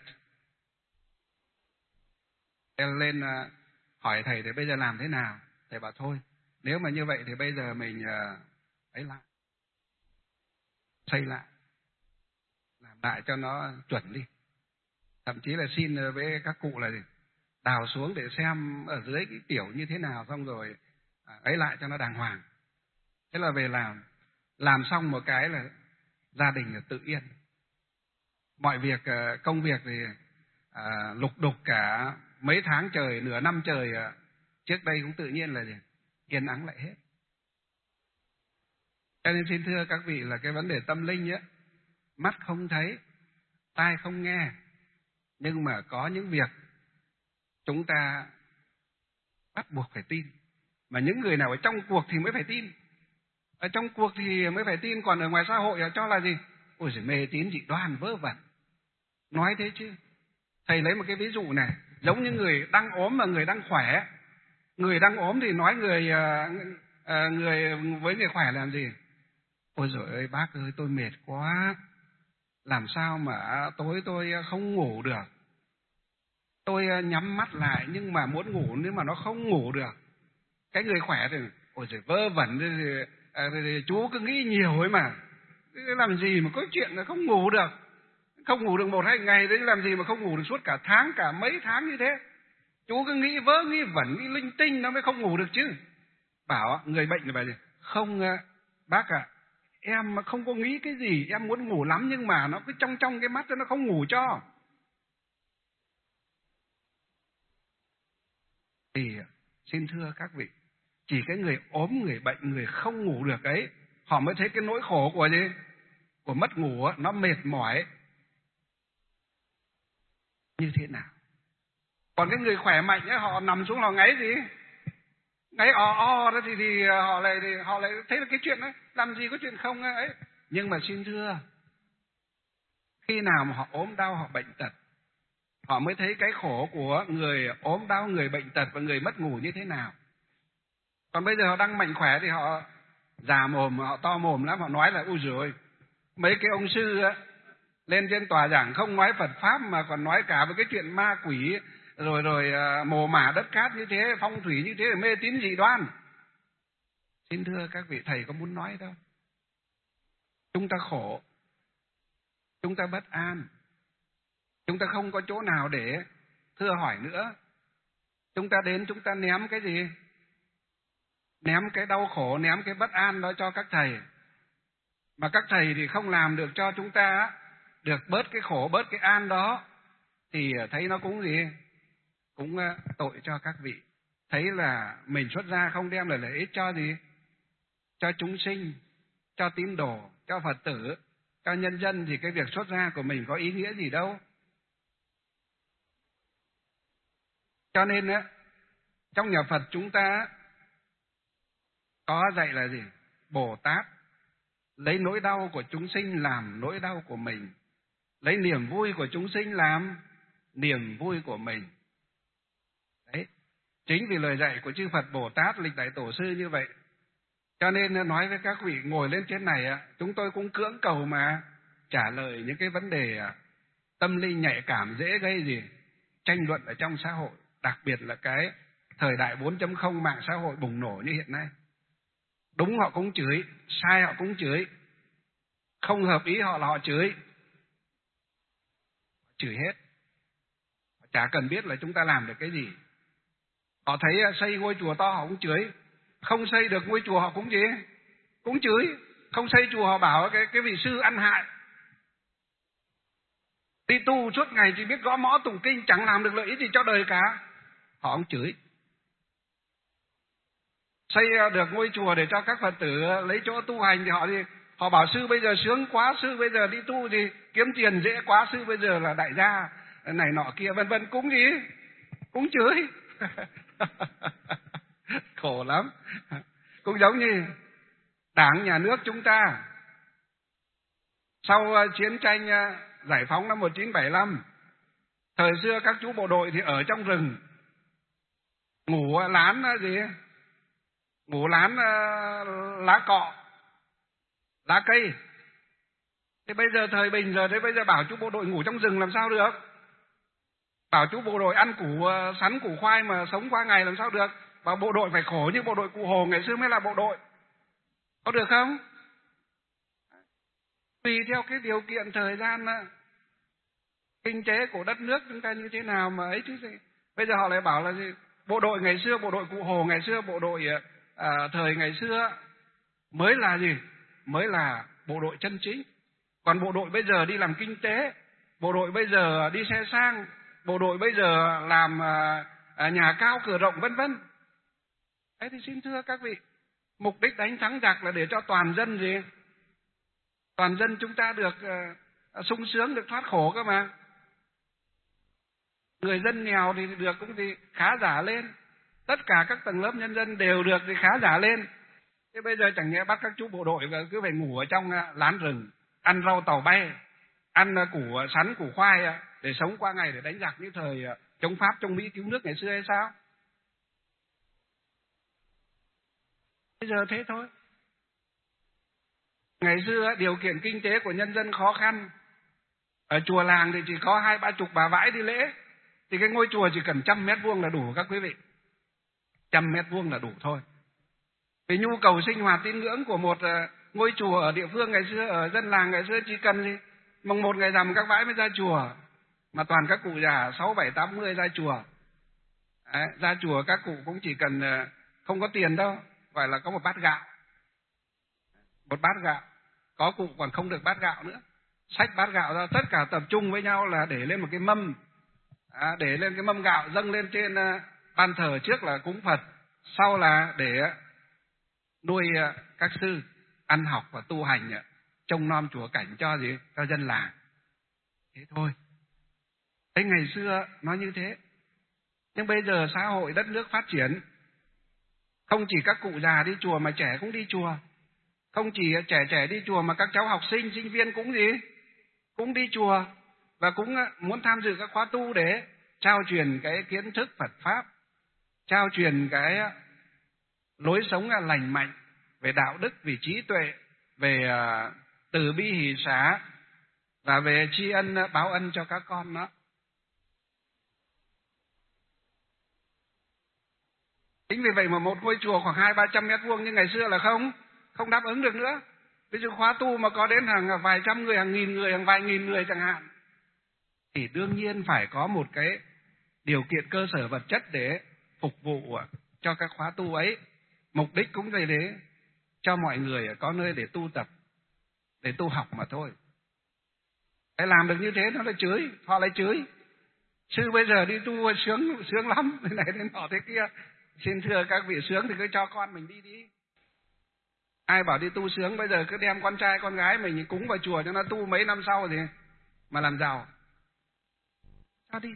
Speaker 1: Thế lên uh, hỏi thầy thì bây giờ làm thế nào? Thầy bảo thôi, nếu mà như vậy thì bây giờ mình uh, ấy lại, xây lại, làm lại cho nó chuẩn đi. Thậm chí là xin với các cụ là gì? Đào xuống để xem ở dưới cái tiểu như thế nào, xong rồi ấy lại cho nó đàng hoàng. Thế là về làm, làm xong một cái là gia đình là tự yên. Mọi việc, công việc thì à, lục đục cả mấy tháng trời, nửa năm trời trước đây cũng tự nhiên là gì? Yên ắng lại hết. Cho nên xin thưa các vị là cái vấn đề tâm linh ấy, mắt không thấy, tai không nghe, nhưng mà có những việc chúng ta bắt buộc phải tin. Mà những người nào ở trong cuộc thì mới phải tin. Ở trong cuộc thì mới phải tin, còn ở ngoài xã hội cho là gì? Ôi giời, mê tín dị đoan vớ vẩn. Nói thế chứ. Thầy lấy một cái ví dụ này, giống như người đang ốm và người đang khỏe. Người đang ốm thì nói người người với người khỏe làm gì? Ôi giời ơi bác ơi, tôi mệt quá, làm sao mà tối tôi không ngủ được. Tôi nhắm mắt lại nhưng mà muốn ngủ nhưng mà nó không ngủ được. Cái người khỏe thì ôi giời, vơ vẩn thì, thì, thì, thì chú cứ nghĩ nhiều ấy mà, làm gì mà có chuyện là không ngủ được. Không ngủ được một hai ngày đấy, làm gì mà không ngủ được suốt cả tháng, cả mấy tháng như thế. Chú cứ nghĩ vớ, nghĩ vẩn, nghĩ linh tinh nó mới không ngủ được chứ. Bảo người bệnh là bảo gì? Không bác ạ, à, em không có nghĩ cái gì, em muốn ngủ lắm nhưng mà nó cứ trong trong cái mắt nó không ngủ cho. Thì xin thưa các vị, chỉ cái người ốm, người bệnh, người không ngủ được ấy, họ mới thấy cái nỗi khổ của gì? Của mất ngủ, nó mệt mỏi như thế nào. Còn cái người khỏe mạnh ấy, họ nằm xuống họ ngáy gì? Ngáy o o đó thì, thì họ lại thì họ lại thấy là cái chuyện đó, làm gì có chuyện không ấy. Nhưng mà xin thưa, khi nào mà họ ốm đau, họ bệnh tật, họ mới thấy cái khổ của người ốm đau, người bệnh tật và người mất ngủ như thế nào. Còn bây giờ họ đang mạnh khỏe thì họ già mồm, họ to mồm lắm, họ nói là ui giời ơi, mấy cái ông sư á, lên trên tòa giảng không nói Phật Pháp mà còn nói cả với cái chuyện ma quỷ, rồi rồi mồ mả đất cát như thế, phong thủy như thế, là mê tín dị đoan. Xin thưa các vị, thầy có muốn nói đâu. Chúng ta khổ, chúng ta bất an, chúng ta không có chỗ nào để thưa hỏi nữa. Chúng ta đến chúng ta ném cái gì? Ném cái đau khổ, ném cái bất an đó cho các thầy. Mà các thầy thì không làm được cho chúng ta được bớt cái khổ, bớt cái an đó, thì thấy nó cũng gì? Cũng tội cho các vị. Thấy là mình xuất gia không đem lại lợi ích cho gì? Cho chúng sinh, cho tín đồ, cho Phật tử, cho nhân dân, thì cái việc xuất gia của mình có ý nghĩa gì đâu. Cho nên á, trong nhà Phật chúng ta có dạy là gì? Bồ Tát lấy nỗi đau của chúng sinh làm nỗi đau của mình, lấy niềm vui của chúng sinh làm niềm vui của mình. Đấy, chính vì lời dạy của chư Phật Bồ Tát, lịch đại tổ sư như vậy, cho nên nói với các vị ngồi lên trên này, chúng tôi cũng cưỡng cầu mà trả lời những cái vấn đề tâm linh nhạy cảm, dễ gây gì tranh luận ở trong xã hội, đặc biệt là cái thời đại bốn chấm không, mạng xã hội bùng nổ như hiện nay. Đúng họ cũng chửi, sai họ cũng chửi, không hợp ý họ là họ chửi, chửi hết, chả cần biết là chúng ta làm được cái gì. Họ thấy xây ngôi chùa to họ cũng chửi, không xây được ngôi chùa họ cũng gì, cũng chửi, không xây chùa họ bảo cái cái vị sư ăn hại. Đi tu suốt ngày chỉ biết gõ mõ tụng kinh, chẳng làm được lợi ích gì cho đời cả, họ cũng chửi. Xây được ngôi chùa để cho các Phật tử lấy chỗ tu hành thì họ gì, họ bảo sư bây giờ sướng quá, sư bây giờ đi tu thì kiếm tiền dễ quá, sư bây giờ là đại gia này nọ kia vân vân, cũng gì, cũng chửi. Khổ lắm. Cũng giống như Đảng nhà nước chúng ta sau chiến tranh giải phóng năm một nghìn chín trăm bảy mươi lăm, thời xưa các chú bộ đội thì ở trong rừng ngủ lán gì, ngủ lán lá cọ, lá cây. Thế bây giờ thời bình giờ, thế bây giờ bảo chú bộ đội ngủ trong rừng làm sao được? Bảo chú bộ đội ăn củ sắn củ khoai mà sống qua ngày làm sao được? Bảo bộ đội phải khổ như bộ đội Cụ Hồ ngày xưa mới là bộ đội, có được không? Tùy theo cái điều kiện thời gian kinh tế của đất nước chúng ta như thế nào mà ấy chứ gì. Bây giờ họ lại bảo là gì? Bộ đội ngày xưa, bộ đội Cụ Hồ ngày xưa, bộ đội à, thời ngày xưa mới là gì? Mới là bộ đội chân chính. Còn bộ đội bây giờ đi làm kinh tế, bộ đội bây giờ đi xe sang, bộ đội bây giờ làm nhà cao cửa rộng vân vân. Thế thì xin thưa các vị, mục đích đánh thắng giặc là để cho toàn dân gì? Toàn dân chúng ta được uh, sung sướng, được thoát khổ cơ mà. Người dân nghèo thì được cũng thì khá giả lên. Tất cả các tầng lớp nhân dân đều được thì khá giả lên. Thế bây giờ chẳng nhẽ bắt các chú bộ đội cứ phải ngủ ở trong uh, lán rừng, ăn rau tàu bay, ăn uh, củ uh, sắn, củ khoai uh, để sống qua ngày để đánh giặc như thời uh, chống Pháp, chống Mỹ cứu nước ngày xưa hay sao? Bây giờ thế thôi. Ngày xưa điều kiện kinh tế của nhân dân khó khăn, ở chùa làng thì chỉ có hai ba chục bà vãi đi lễ, thì cái ngôi chùa chỉ cần trăm mét vuông là đủ các quý vị, trăm mét vuông là đủ thôi. Vì nhu cầu sinh hoạt tín ngưỡng của một ngôi chùa ở địa phương ngày xưa, ở dân làng ngày xưa chỉ cần gì mồng một ngày rằm các vãi mới ra chùa, mà toàn các cụ già sáu bảy tám mươi ra chùa. Đấy, ra chùa các cụ cũng chỉ cần không có tiền đâu, gọi là có một bát gạo, một bát gạo. Có cụ còn không được bát gạo nữa, xách bát gạo ra, tất cả tập trung với nhau là để lên một cái mâm, à, để lên cái mâm gạo dâng lên trên uh, ban thờ, trước là cúng Phật, sau là để uh, nuôi uh, các sư ăn học và tu hành, uh, trông nom chùa cảnh cho gì, cho dân làng. Thế thôi. Thế ngày xưa nó như thế. Nhưng bây giờ xã hội đất nước phát triển, không chỉ các cụ già đi chùa mà trẻ cũng đi chùa. Không chỉ trẻ trẻ đi chùa mà các cháu học sinh, sinh viên cũng gì? Cũng đi chùa và cũng muốn tham dự các khóa tu để trao truyền cái kiến thức Phật Pháp, trao truyền cái lối sống lành mạnh về đạo đức, về trí tuệ, về từ bi hỷ xả và về tri ân báo ân cho các con đó. Chính vì vậy mà một ngôi chùa khoảng hai ba trăm mét vuông như ngày xưa là không không đáp ứng được nữa. Ví dụ khóa tu mà có đến hàng vài trăm người, hàng nghìn người, hàng vài nghìn người chẳng hạn, thì đương nhiên phải có một cái điều kiện cơ sở vật chất để phục vụ cho các khóa tu ấy. Mục đích cũng là để cho mọi người có nơi để tu tập, để tu học mà thôi. Để làm được như thế nó lại chửi, họ lại chửi. Sư bây giờ đi tu sướng sướng lắm, thế này thế nọ thế kia. Xin thưa các vị, sướng thì cứ cho con mình đi đi. Ai bảo đi tu sướng, bây giờ cứ đem con trai con gái mình cúng vào chùa cho nó tu mấy năm sau thì mà làm giàu. Cho đi.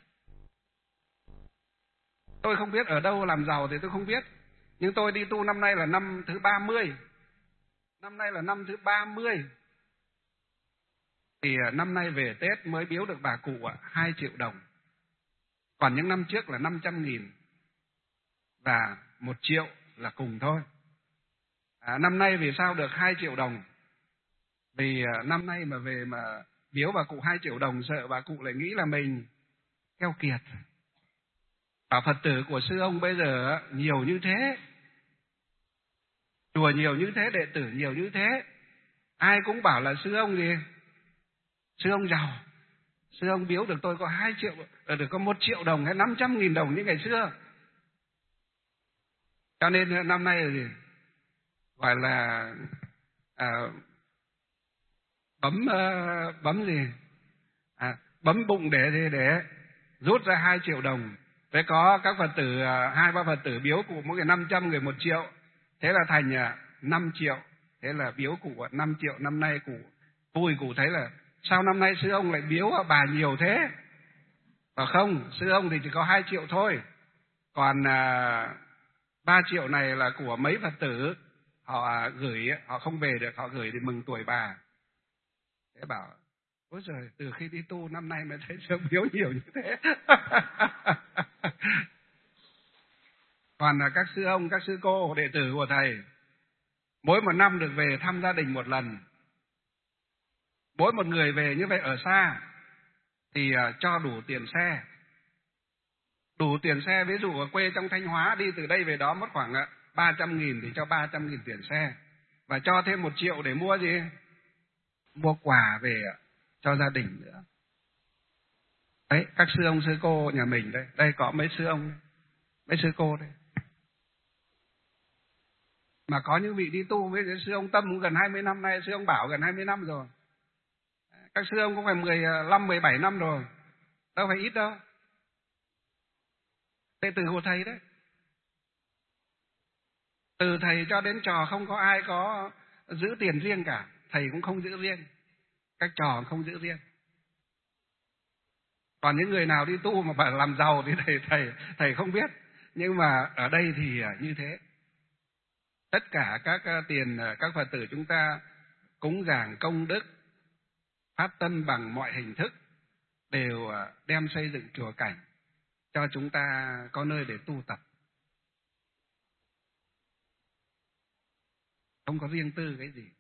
Speaker 1: Tôi không biết ở đâu làm giàu thì tôi không biết. Nhưng tôi đi tu năm nay là năm thứ ba mươi. Năm nay là năm thứ ba mươi. Thì năm nay về Tết mới biếu được bà cụ hai triệu đồng. Còn những năm trước là năm trăm nghìn. Và một triệu là cùng thôi. À, năm nay vì sao được hai triệu đồng? Vì à, năm nay mà về mà biếu bà cụ hai triệu đồng, sợ bà cụ lại nghĩ là mình keo kiệt. Bảo Phật tử của sư ông bây giờ nhiều như thế, chùa nhiều như thế, đệ tử nhiều như thế, ai cũng bảo là sư ông gì? Sư ông giàu. Sư ông biếu được tôi có hai triệu, được có một triệu đồng hay năm trăm nghìn đồng như ngày xưa. Cho nên năm nay là gì? Gọi là à, bấm uh, bấm gì à, bấm bụng để để rút ra hai triệu đồng. Thế có các Phật tử hai ba Phật tử biếu cụ mỗi người năm trăm, người một triệu, thế là thành uh, năm triệu. Thế là biếu cụ năm triệu. Năm nay cụ vui, cụ thấy là sao năm nay sư ông lại biếu bà nhiều thế? Và không, sư ông thì chỉ có hai triệu thôi, còn uh, ba triệu này là của mấy Phật tử họ gửi, họ không về được, họ gửi để mừng tuổi bà. Thế bảo, ôi trời, từ khi đi tu năm nay mới thấy sư biếu nhiều như thế. Còn là các sư ông, các sư cô, đệ tử của thầy, mỗi một năm được về thăm gia đình một lần. Mỗi một người về như vậy ở xa thì cho đủ tiền xe. Đủ tiền xe, ví dụ ở quê trong Thanh Hóa đi từ đây về đó mất khoảng ba trăm nghìn thì cho ba trăm nghìn tiền xe. Và cho thêm một triệu để mua gì? Mua quà về cho gia đình nữa. Đấy, các sư ông, sư cô nhà mình đây. Đây có mấy sư ông, mấy sư cô đây. Mà có những vị đi tu với sư ông Tâm cũng gần hai mươi năm nay, sư ông Bảo gần hai mươi năm rồi. Các sư ông cũng phải mười lăm, mười bảy năm rồi, đâu phải ít đâu. Đệ tử của thầy đấy. Từ thầy cho đến trò không có ai có giữ tiền riêng cả. Thầy cũng không giữ riêng, các trò không giữ riêng. Còn những người nào đi tu mà phải làm giàu thì thầy thầy thầy không biết. Nhưng mà ở đây thì như thế. Tất cả các tiền các Phật tử chúng ta cúng dường công đức, phát tâm bằng mọi hình thức, đều đem xây dựng chùa cảnh cho chúng ta có nơi để tu tập. Không có riêng tư cái gì.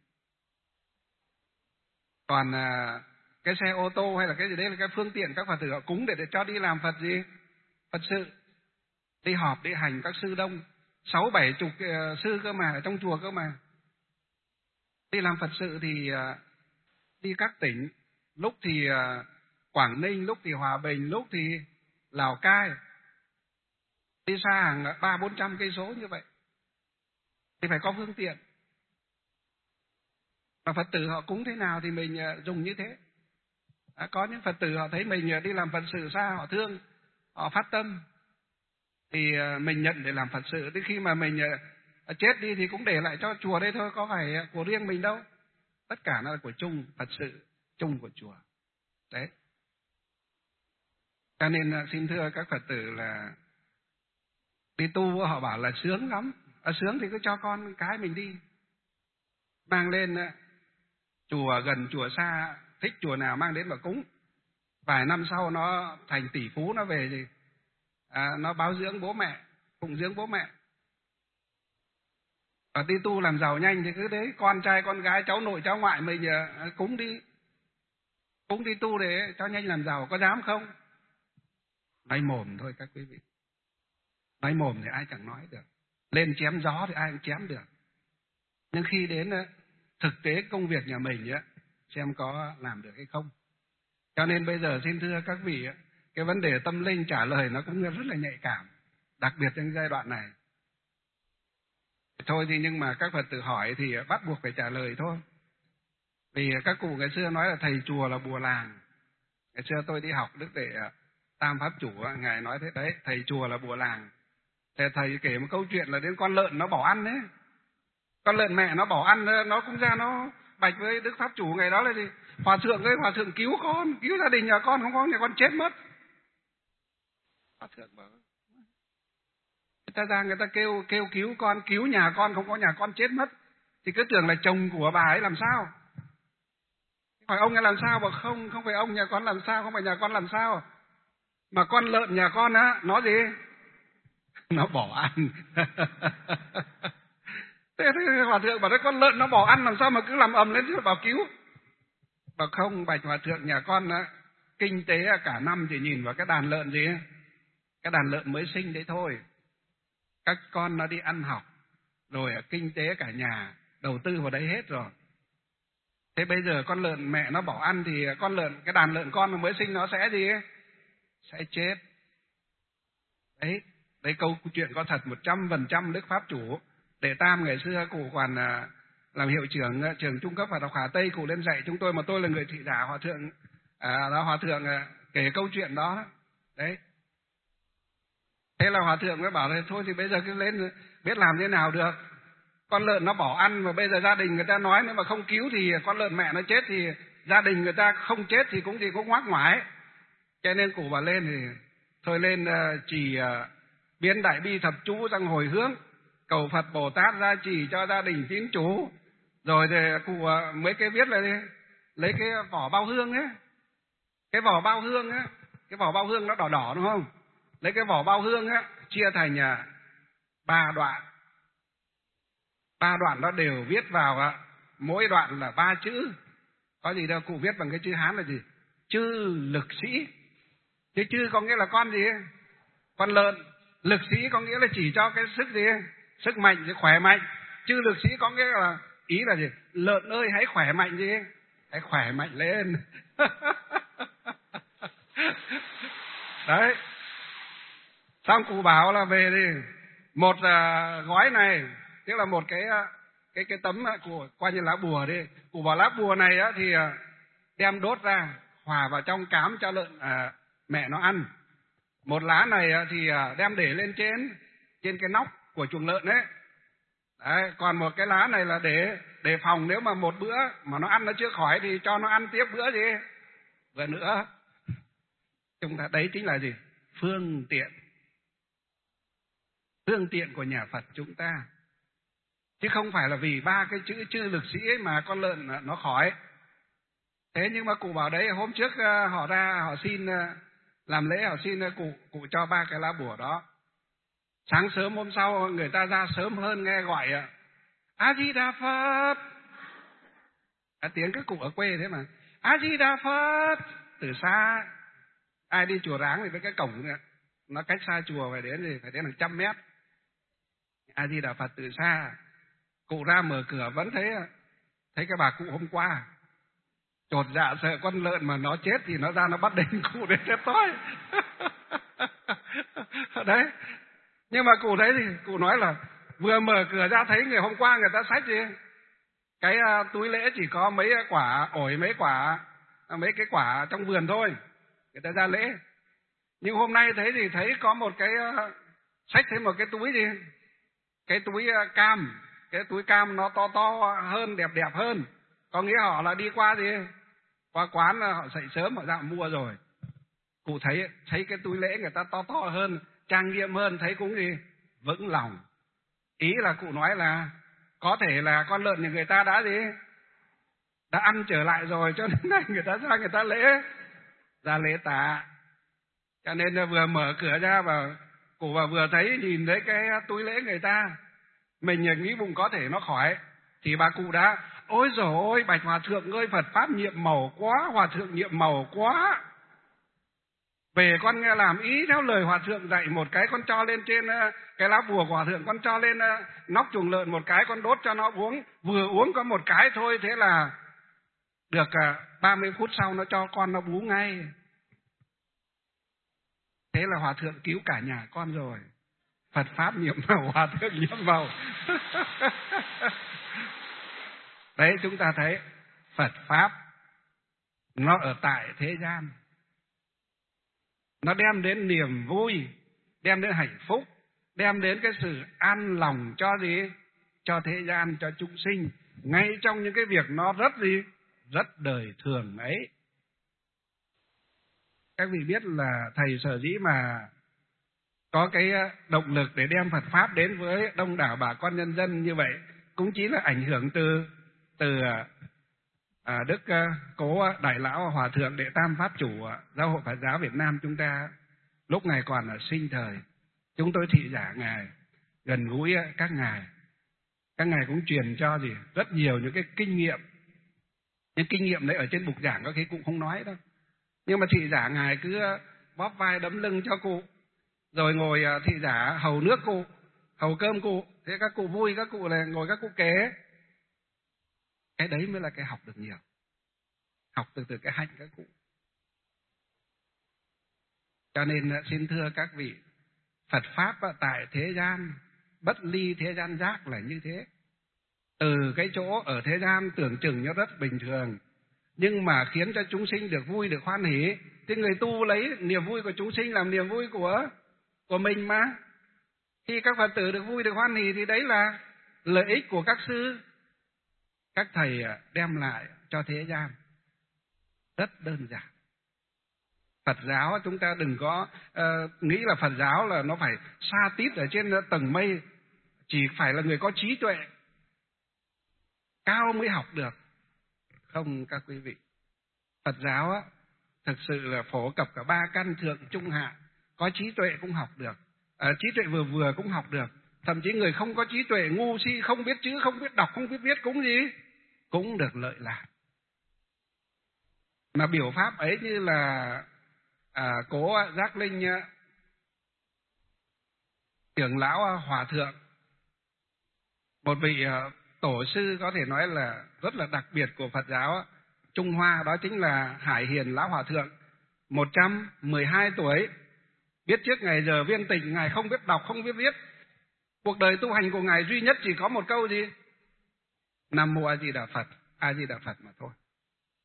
Speaker 1: Còn cái xe ô tô hay là cái gì đấy là cái phương tiện các Phật tử họ cúng để, để cho đi làm Phật gì? Phật sự. Đi họp, đi hành các sư đông. Sáu, bảy chục sư cơ mà, ở trong chùa cơ mà. Đi làm Phật sự thì đi các tỉnh. Lúc thì Quảng Ninh, lúc thì Hòa Bình, lúc thì Lào Cai. Đi xa hàng ba, bốn trăm cây số như vậy. Thì phải có phương tiện. Và Phật tử họ cúng thế nào thì mình dùng như thế. À, có những Phật tử họ thấy mình đi làm Phật sự xa, họ thương, họ phát tâm, thì mình nhận để làm Phật sự. Đến khi mà mình chết đi thì cũng để lại cho chùa đây thôi, có phải của riêng mình đâu. Tất cả nó là của chung, Phật sự chung của chùa. Đấy. Cho nên xin thưa các Phật tử là đi tu họ bảo là sướng lắm. À, sướng thì cứ cho con cái mình đi. Mang lên chùa gần chùa xa, thích chùa nào mang đến mà cúng. Vài năm sau nó thành tỷ phú, nó về gì à, nó báo dưỡng bố mẹ, phụng dưỡng bố mẹ. Và đi tu làm giàu nhanh thì cứ đấy, con trai con gái cháu nội cháu ngoại mình à, cúng đi, cúng đi tu để cho nhanh làm giàu. Có dám không? Nói mồm thôi các quý vị. Nói mồm thì ai chẳng nói được, lên chém gió thì ai cũng chém được. Nhưng khi đến thực tế công việc nhà mình á, xem có làm được hay không. Cho nên bây giờ xin thưa các vị, cái vấn đề tâm linh trả lời nó cũng rất là nhạy cảm, đặc biệt trong giai đoạn này. Thôi thì nhưng mà các Phật tử hỏi thì bắt buộc phải trả lời thôi. Vì các cụ ngày xưa nói là thầy chùa là bùa làng. Ngày xưa tôi đi học Đức Đệ Tam Pháp Chủ, ngài nói thế đấy, thầy chùa là bùa làng. Thì thầy kể một câu chuyện là đến con lợn nó bỏ ăn đấy. Con lợn mẹ nó bỏ ăn, nó cũng ra nó bạch với Đức Pháp Chủ ngày đó là gì? Hòa thượng ơi, hòa thượng cứu con, cứu gia đình nhà con, không có nhà con chết mất. Hòa thượng bảo, người ta ra người ta kêu kêu cứu con, cứu nhà con, không có nhà con chết mất, thì cứ tưởng là chồng của bà ấy làm sao. Hỏi ông ấy làm sao? Bảo không, không phải ông nhà con làm sao, không phải nhà con làm sao, mà con lợn nhà con á, nó gì? Nó bỏ ăn. Thế thì hòa thượng bảo đấy, con lợn nó bỏ ăn làm sao mà cứ làm ầm lên chứ, bảo cứu. Bảo không, bạch hòa thượng, nhà con á, kinh tế cả năm chỉ nhìn vào cái đàn lợn gì, cái đàn lợn mới sinh đấy thôi. Các con nó đi ăn học, rồi kinh tế cả nhà đầu tư vào đấy hết rồi. Thế bây giờ con lợn mẹ nó bỏ ăn thì con lợn, cái đàn lợn con mới sinh nó sẽ gì? Sẽ chết. Đấy, đấy câu chuyện có thật một trăm phần trăm. Đức Pháp Chủ Đệ Tam ngày xưa cụ còn làm hiệu trưởng trường trung cấp Phật học Hà Tây, cụ lên dạy chúng tôi, mà tôi là người thị giả. Hòa thượng à, đó, hòa thượng kể câu chuyện đó. Đấy. Thế là hòa thượng mới bảo là thôi thì bây giờ cứ lên biết làm thế nào được. Con lợn nó bỏ ăn mà bây giờ gia đình người ta nói nếu mà không cứu thì con lợn mẹ nó chết, thì gia đình người ta không chết thì cũng gì cũng ngoác ngoải. Cho nên cụ bảo lên thì thôi lên uh, chỉ uh, biến đại bi thập chú sang hồi hướng, cầu Phật Bồ Tát gia trì cho gia đình tín chú. Rồi thì cụ uh, mấy cái viết là đi, lấy cái vỏ bao hương ấy, cái vỏ bao hương ấy, cái vỏ bao hương nó đỏ đỏ đúng không? Lấy cái vỏ bao hương ấy chia thành uh, ba đoạn. Ba đoạn đó đều viết vào, uh, mỗi đoạn là ba chữ. Có gì đâu, cụ viết bằng cái chữ Hán là gì? Chư lực sĩ. Chữ chư có nghĩa là con gì? Con lợn. Lực sĩ có nghĩa là chỉ cho cái sức gì? Sức mạnh, thì khỏe mạnh. Chư lực sĩ có nghĩa là ý là gì? Lợn ơi hãy khỏe mạnh gì? Hãy khỏe mạnh lên. Đấy. Xong cụ bảo là về đi, một uh, gói này, tức là một cái cái cái tấm của coi như lá bùa đi. Cụ bảo lá bùa này á thì uh, đem đốt ra, hòa vào trong cám cho lợn à, mẹ nó ăn. Một lá này thì đem để lên trên trên cái nóc của chuồng lợn đấy. Đấy, còn một cái lá này là để để phòng nếu mà một bữa mà nó ăn nó chưa khỏi thì cho nó ăn tiếp bữa gì bữa nữa. Chúng ta đấy chính là gì? Phương tiện. Phương tiện của nhà Phật chúng ta. Chứ không phải là vì ba cái chữ chư lực sĩ ấy mà con lợn nó khỏi. Thế nhưng mà cụ bảo đấy, hôm trước họ ra họ xin làm lễ, họ xin cụ cụ cho ba cái lá bùa đó. Sáng sớm hôm sau người ta ra sớm hơn nghe gọi A Di Đà Phật. À, tiếng các cụ ở quê thế mà. A Di Đà Phật. Từ xa ai đi chùa Ráng thì với cái cổng này, nó cách xa chùa phải đến thì phải đến hàng trăm mét. A Di Đà Phật từ xa. Cụ ra mở cửa vẫn thấy thấy cái bà cụ hôm qua. Chột dạ sợ con lợn mà nó chết thì nó ra nó bắt đánh cụ để chết thôi. Đấy. Nhưng mà cụ thấy thì cụ nói là vừa mở cửa ra thấy người hôm qua người ta xách gì cái uh, túi lễ chỉ có mấy quả ổi, mấy quả mấy cái quả trong vườn thôi, người ta ra lễ. Nhưng hôm nay thấy thì thấy có một cái uh, xách thêm một cái túi gì, cái túi uh, cam, cái túi cam nó to to hơn, đẹp đẹp hơn, có nghĩa họ là đi qua gì qua quán họ dậy sớm họ ra mua rồi. Cụ thấy thấy cái túi lễ người ta to to hơn, trang nghiêm hơn, thấy cũng gì vững lòng. Ý là cụ nói là có thể là con lợn nhà người ta đã gì đã ăn trở lại rồi, cho nên này người ta ra người ta lễ ra lễ tạ. Cho nên vừa mở cửa ra và cụ và vừa thấy nhìn thấy cái túi lễ người ta, mình nghĩ bụng có thể nó khỏi, thì bà cụ đã ôi dồi ôi bạch hòa thượng ơi, Phật pháp nhiệm màu quá, hòa thượng nhiệm màu quá. Về con nghe làm ý theo lời hòa thượng dạy, một cái con cho lên trên cái lá bùa của hòa thượng, con cho lên nóc chuồng lợn một cái, con đốt cho nó uống, vừa uống có một cái thôi, thế là được ba mươi phút sau nó cho con nó bú ngay. Thế là hòa thượng cứu cả nhà con rồi. Phật pháp nhiệm màu, hòa thượng nhiệm màu. Đấy, chúng ta thấy Phật pháp nó ở tại thế gian, nó đem đến niềm vui, đem đến hạnh phúc, đem đến cái sự an lòng cho gì? Cho thế gian, cho chúng sinh, ngay trong những cái việc nó rất gì? Rất đời thường ấy. Các vị biết là thầy sở dĩ mà có cái động lực để đem Phật pháp đến với đông đảo bà con nhân dân như vậy, cũng chỉ là ảnh hưởng từ từ à, Đức Cố Đại Lão Hòa Thượng Đệ Tam Pháp Chủ Giáo hội Phật giáo Việt Nam chúng ta. Lúc Ngài còn là sinh thời, chúng tôi thị giả Ngài, gần gũi các Ngài. Các Ngài cũng truyền cho gì rất nhiều những cái kinh nghiệm. Những kinh nghiệm đấy ở trên bục giảng có khi cũng không nói đâu. Nhưng mà thị giả Ngài cứ bóp vai đấm lưng cho cụ, rồi ngồi thị giả hầu nước cụ, hầu cơm cụ. Thế các cụ vui, các cụ là ngồi các cụ kế. Cái đấy mới là cái học được nhiều. Học từ từ cái hạnh các cụ. Cho nên xin thưa các vị, Phật Pháp tại thế gian, bất ly thế gian giác là như thế. Từ cái chỗ ở thế gian tưởng chừng nó rất bình thường, nhưng mà khiến cho chúng sinh được vui, được hoan hỷ. Thì người tu lấy niềm vui của chúng sinh làm niềm vui của, của mình mà. Khi các Phật tử được vui, được hoan hỷ thì đấy là lợi ích của các sư, các thầy đem lại cho thế gian. Rất đơn giản. Phật giáo chúng ta đừng có uh, nghĩ là Phật giáo là nó phải xa tít ở trên tầng mây, chỉ phải là người có trí tuệ cao mới học được. Không các quý vị, Phật giáo á, thực sự là phổ cập cả ba căn thượng trung hạ, có trí tuệ cũng học được, à, trí tuệ vừa vừa cũng học được, thậm chí người không có trí tuệ, ngu si, không biết chữ, không biết đọc, không biết viết cũng gì, cũng được lợi lạc. Mà biểu pháp ấy như là à, Cố Giác Linh trưởng lão Hòa Thượng, một vị tổ sư có thể nói là rất là đặc biệt của Phật giáo Trung Hoa, đó chính là Hải Hiền Lão Hòa Thượng, một trăm mười hai tuổi, biết trước ngày giờ viên tịch, Ngài không biết đọc, không biết viết. Cuộc đời tu hành của Ngài duy nhất chỉ có một câu gì? Nam Mô A Di Đà Phật, A Di Đà Phật mà thôi.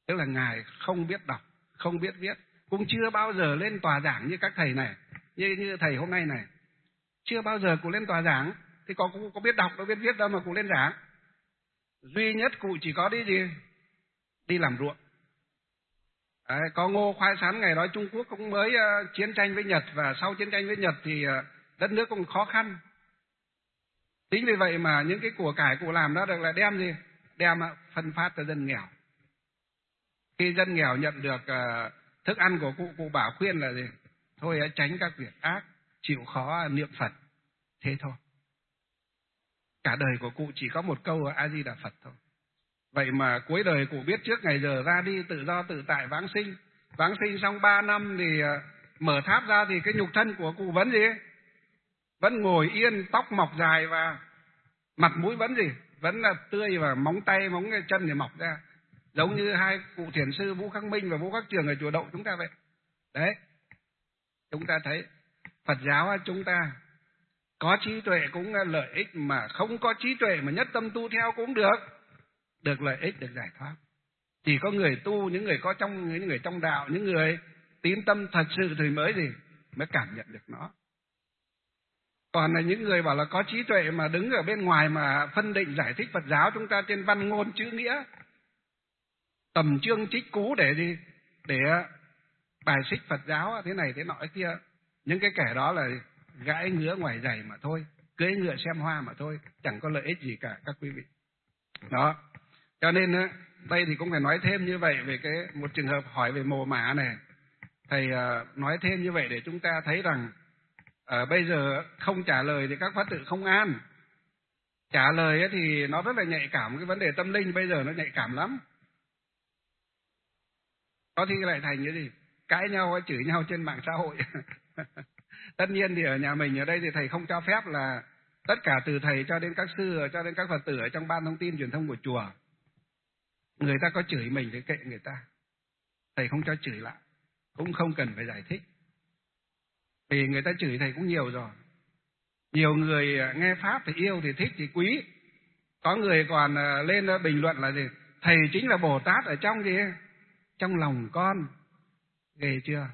Speaker 1: Tức là Ngài không biết đọc, không biết viết, cũng chưa bao giờ lên tòa giảng như các thầy này, như như thầy hôm nay này. Chưa bao giờ cụ lên tòa giảng, thì có cụ có biết đọc, có biết viết đâu mà cụ lên giảng. Duy nhất cụ chỉ có đi gì? Đi làm ruộng. Đấy, có ngô khoai sắn, ngày đó Trung Quốc cũng mới uh, chiến tranh với Nhật, và sau chiến tranh với Nhật thì uh, đất nước cũng khó khăn. Chính vì vậy mà những cái của cải cụ làm đó được là đem gì? Đem uh, phân phát cho dân nghèo. Khi dân nghèo nhận được uh, thức ăn của cụ, cụ bảo khuyên là gì? Thôi uh, tránh các việc ác, chịu khó uh, niệm Phật. Thế thôi. Cả đời của cụ chỉ có một câu A Di Đà Phật thôi. Vậy mà cuối đời cụ biết trước ngày giờ ra đi tự do tự tại vãng sinh. Vãng sinh xong ba năm thì uh, mở tháp ra thì cái nhục thân của cụ vẫn gì? Vẫn ngồi yên, tóc mọc dài và mặt mũi vẫn gì? Vẫn là tươi, và móng tay, móng chân thì mọc ra. Giống như hai cụ thiền sư Vũ Khắc Minh và Vũ Khắc Trường ở chùa Đậu chúng ta vậy. Đấy. Chúng ta thấy Phật giáo chúng ta có trí tuệ cũng lợi ích, mà không có trí tuệ mà nhất tâm tu theo cũng được. Được lợi ích, được giải thoát. Chỉ có người tu, những người có trong những người trong đạo, những người tín tâm thật sự thì mới gì? Mới cảm nhận được nó. Còn là những người bảo là có trí tuệ mà đứng ở bên ngoài mà phân định giải thích Phật giáo chúng ta trên văn ngôn chữ nghĩa, tầm chương trích cú để gì? Để bài xích Phật giáo thế này thế nọ thế kia. Những cái kẻ đó là gãi ngứa ngoài giày mà thôi, cưỡi ngựa xem hoa mà thôi, chẳng có lợi ích gì cả các quý vị. Đó. Cho nên đây thì cũng phải nói thêm như vậy về cái một trường hợp hỏi về mồ mả này. Thầy uh, nói thêm như vậy để chúng ta thấy rằng uh, bây giờ không trả lời thì các Phật tử không an. Trả lời ấy thì nó rất là nhạy cảm, cái vấn đề tâm linh bây giờ nó nhạy cảm lắm. Có khi lại thành cái gì? Cãi nhau, chửi nhau trên mạng xã hội. Tất nhiên thì ở nhà mình ở đây thì thầy không cho phép là tất cả từ thầy cho đến các sư, cho đến các Phật tử ở trong ban thông tin truyền thông của chùa, người ta có chửi mình thì kệ người ta. Thầy không cho chửi lại, cũng không cần phải giải thích. Vì người ta chửi thầy cũng nhiều rồi. Nhiều người nghe Pháp thì yêu, thì thích, thì quý. Có người còn lên bình luận là gì? Thầy chính là Bồ Tát ở trong gì? Trong lòng con. Ghê chưa?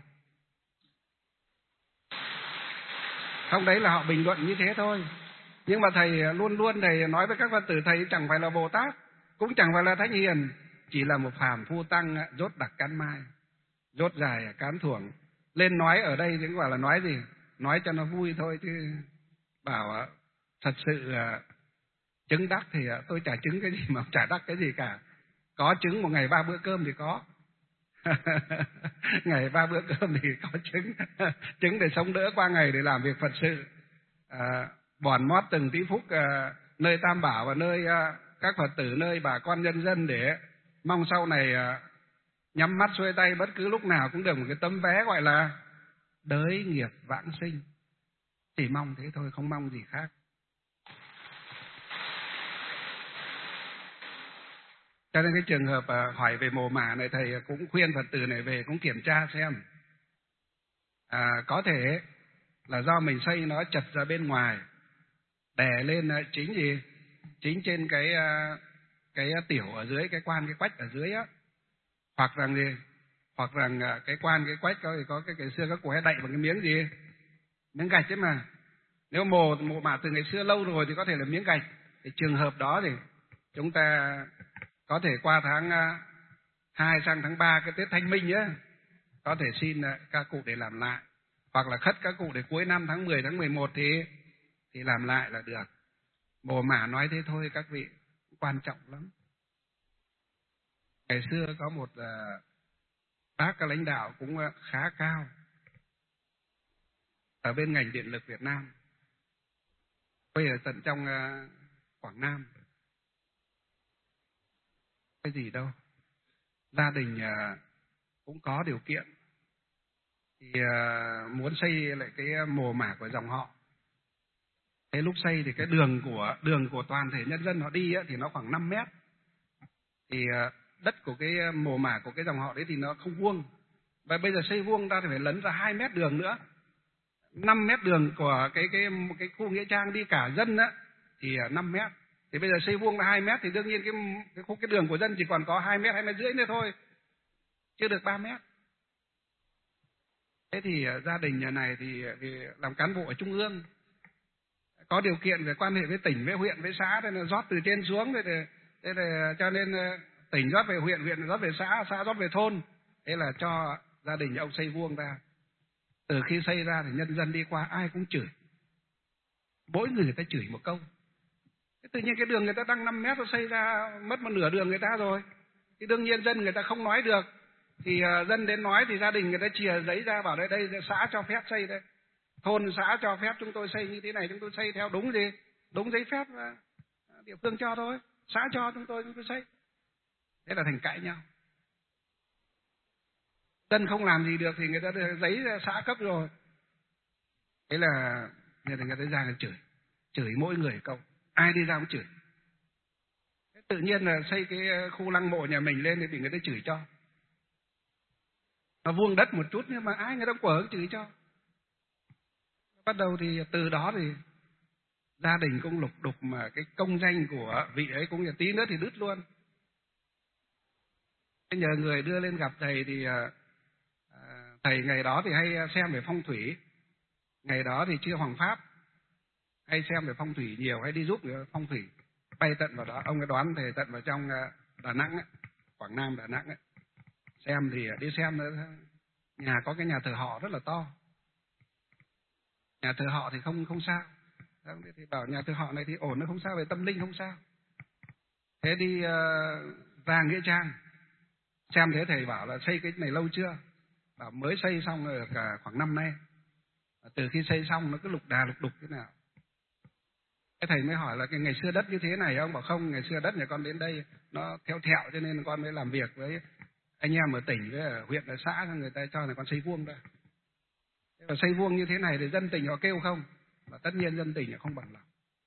Speaker 1: Không, đấy là họ bình luận như thế thôi. Nhưng mà thầy luôn luôn thầy nói với các Phật tử, thầy chẳng phải là Bồ Tát, cũng chẳng phải là Thánh Hiền, chỉ là một phàm phu tăng rốt đặc cán mai, rốt dài cán thuồng. Lên nói ở đây thì cũng gọi là nói gì? Nói cho nó vui thôi, chứ bảo thật sự chứng đắc thì tôi chả chứng cái gì mà chả đắc cái gì cả. Có chứng một ngày ba bữa cơm thì có. Ngày ba bữa cơm thì có chứng. Chứng để sống đỡ qua ngày để làm việc Phật sự. À, bòn mót từng tí phút à, nơi Tam Bảo và nơi à, các Phật tử, nơi bà con nhân dân, để mong sau này à, nhắm mắt xuôi tay bất cứ lúc nào cũng được một cái tấm vé gọi là đới nghiệp vãng sinh. Chỉ mong thế thôi, không mong gì khác. Cho nên cái trường hợp à, hỏi về mồ mả này, thầy cũng khuyên Phật tử này về cũng kiểm tra xem. À, có thể là do mình xây nó chật ra bên ngoài, đè lên chính gì? Chính trên cái cái tiểu ở dưới, cái quan cái quách ở dưới á. Hoặc rằng gì? Hoặc rằng cái quan cái quách có có cái ngày xưa các cụ hay đậy bằng cái miếng gì? Miếng gạch ấy mà. Nếu mồ mồ mả từ ngày xưa lâu rồi thì có thể là miếng gạch. Thì trường hợp đó thì chúng ta có thể qua tháng hai sang tháng ba cái Tết Thanh Minh á, có thể xin các cụ để làm lại. Hoặc là khất các cụ để cuối năm tháng mười, tháng mười một thì thì làm lại là được. Mồ mả nói thế thôi các vị, quan trọng lắm. Ngày xưa có một uh, bác các lãnh đạo cũng uh, khá cao ở bên ngành điện lực Việt Nam, bây giờ tận trong uh, Quảng Nam. Cái gì đâu, gia đình uh, cũng có điều kiện thì uh, muốn xây lại cái mồ mả của dòng họ. Thế lúc xây thì cái đường của đường của toàn thể nhân dân họ đi á, thì nó khoảng năm mét. Thì uh, đất của cái mồ mả của cái dòng họ đấy thì nó không vuông. Và bây giờ xây vuông ta thì phải lấn ra hai mét đường nữa. năm mét đường của cái cái cái khu nghĩa trang đi cả dân á thì năm mét. Thì bây giờ xây vuông là hai mét thì đương nhiên cái cái khu cái đường của dân chỉ còn có hai mét, hai mét rưỡi nữa thôi. chưa được ba mét. Thế thì gia đình nhà này thì, thì làm cán bộ ở trung ương, có điều kiện về quan hệ với tỉnh, với huyện, với xã, nên là rót từ trên xuống, thế là, thế là cho nên tỉnh rót về huyện, huyện rót về xã, xã rót về thôn. Thế là cho gia đình ông xây vuông ra. Từ khi xây ra thì nhân dân đi qua ai cũng chửi, mỗi người người ta chửi một câu. Thế tự nhiên cái đường người ta đang năm mét, nó xây ra mất một nửa đường người ta rồi, thì đương nhiên dân người ta không nói được. Thì uh, dân đến nói thì gia đình người ta chìa giấy ra bảo đây đây xã cho phép xây đây, thôn xã cho phép chúng tôi xây như thế này, chúng tôi xây theo đúng gì, đúng giấy phép uh, địa phương cho thôi, xã cho chúng tôi chúng tôi xây. Thế là thành cãi nhau. Dân không làm gì được thì người ta đưa giấy xã cấp rồi. Thế là người ta, người ta ra người chửi, chửi mỗi người câu, ai đi ra cũng chửi. Thế tự nhiên là xây cái khu lăng mộ nhà mình lên thì bị người ta chửi cho. Nó vuông đất một chút nhưng mà ai người ta quở chửi cho. Bắt đầu thì từ đó thì gia đình cũng lục đục, mà cái công danh của vị ấy cũng như tí nữa thì đứt luôn. Thế nhờ người đưa lên gặp thầy thì thầy ngày đó thì hay xem về phong thủy. Ngày đó thì chưa hoàng pháp, hay xem về phong thủy nhiều, hay đi giúp người phong thủy. Bay tận vào đó, ông ấy đoán thầy tận vào trong Đà Nẵng ấy, Quảng Nam Đà Nẵng ấy. Xem thì đi xem nhà có cái nhà thờ họ rất là to. Nhà thờ họ thì không không sao. Thì bảo nhà thờ họ này thì ổn, nó không sao, về tâm linh không sao. Thế đi uh, ra Nghĩa Trang xem, thế thầy bảo là xây cái này lâu chưa? Bảo mới xây xong rồi cả khoảng năm nay. Từ khi xây xong nó cứ lục đà lục đục thế nào. Cái thầy mới hỏi là cái ngày xưa đất như thế này, ông bảo không, ngày xưa đất nhà con đến đây nó theo thẹo, cho nên con mới làm việc với anh em ở tỉnh với ở huyện ở xã, người ta cho là con xây vuông ra. Thế mà xây vuông như thế này thì dân tỉnh họ kêu không? Và tất nhiên dân tỉnh họ không bằng lòng.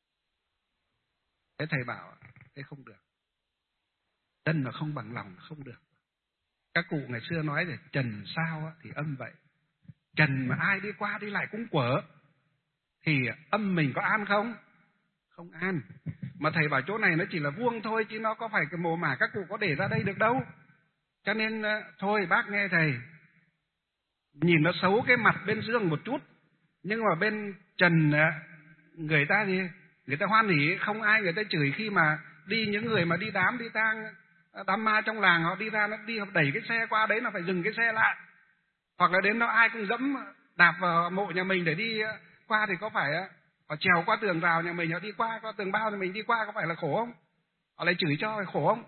Speaker 1: Thế thầy bảo thế không được. Dân mà không bằng lòng không được. Các cụ ngày xưa nói rồi, trần sao thì âm vậy. Trần mà ai đi qua đi lại cũng quở thì âm mình có an không? Không an. Mà thầy bảo chỗ này nó chỉ là vuông thôi, chứ nó có phải cái mồ mả các cụ có để ra đây được đâu. Cho nên thôi bác nghe thầy, nhìn nó xấu cái mặt bên dương một chút, nhưng mà bên trần người ta gì, người ta hoan hỉ, không ai người ta chửi khi mà đi, những người mà đi đám đi tang đám ma trong làng họ đi ra, nó đi họ đẩy cái xe qua đấy là phải dừng cái xe lại, hoặc là đến đó ai cũng dẫm đạp vào mộ nhà mình để đi qua thì có phải họ trèo qua tường rào nhà mình, họ đi qua qua tường bao thì mình đi qua, có phải là khổ không? Họ lại chửi cho, khổ không?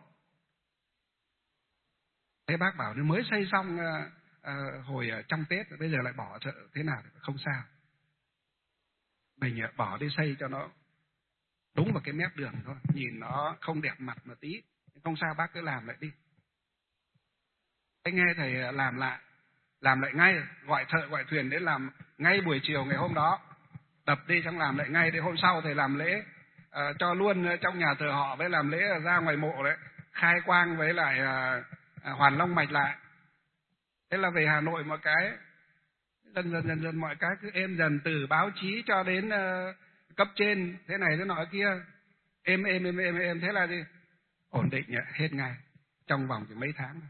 Speaker 1: Thế bác bảo nếu mới xây xong à, à, hồi trong Tết, bây giờ lại bỏ chợ thế nào? Không sao, mình bỏ đi xây cho nó đúng vào cái mép đường thôi, nhìn nó không đẹp mặt một tí, không sao, bác cứ làm lại đi. Thế nghe thầy làm lại, làm lại ngay, gọi thợ gọi thuyền đến làm ngay buổi chiều ngày hôm đó, đập đi xong làm lại ngay. Để hôm sau thầy làm lễ uh, cho luôn trong nhà thờ họ, với làm lễ ra ngoài mộ đấy, khai quang với lại uh, uh, hoàn long mạch lại. Thế là về Hà Nội một cái dần dần dần dần mọi cái cứ êm dần, từ báo chí cho đến uh, cấp trên thế này thế nọ kia, êm êm êm êm êm. Thế là gì, ổn định hết ngay trong vòng chỉ mấy tháng.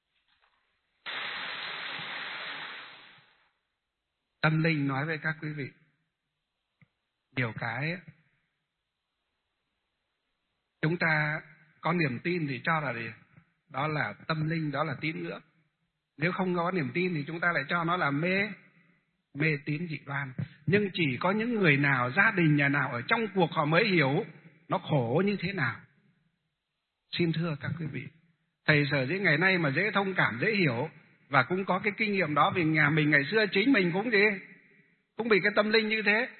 Speaker 1: Tâm linh nói với các quý vị, nhiều cái chúng ta có niềm tin thì cho là gì? Đó là tâm linh, đó là tín ngưỡng. Nếu không có niềm tin thì chúng ta lại cho nó là mê, mê tín dị đoan. Nhưng chỉ có những người nào, gia đình nhà nào ở trong cuộc họ mới hiểu nó khổ như thế nào. Xin thưa các quý vị, thầy sở dĩ ngày nay mà dễ thông cảm, dễ hiểu, và cũng có cái kinh nghiệm đó vì nhà mình ngày xưa chính mình cũng gì, cũng bị cái tâm linh như thế.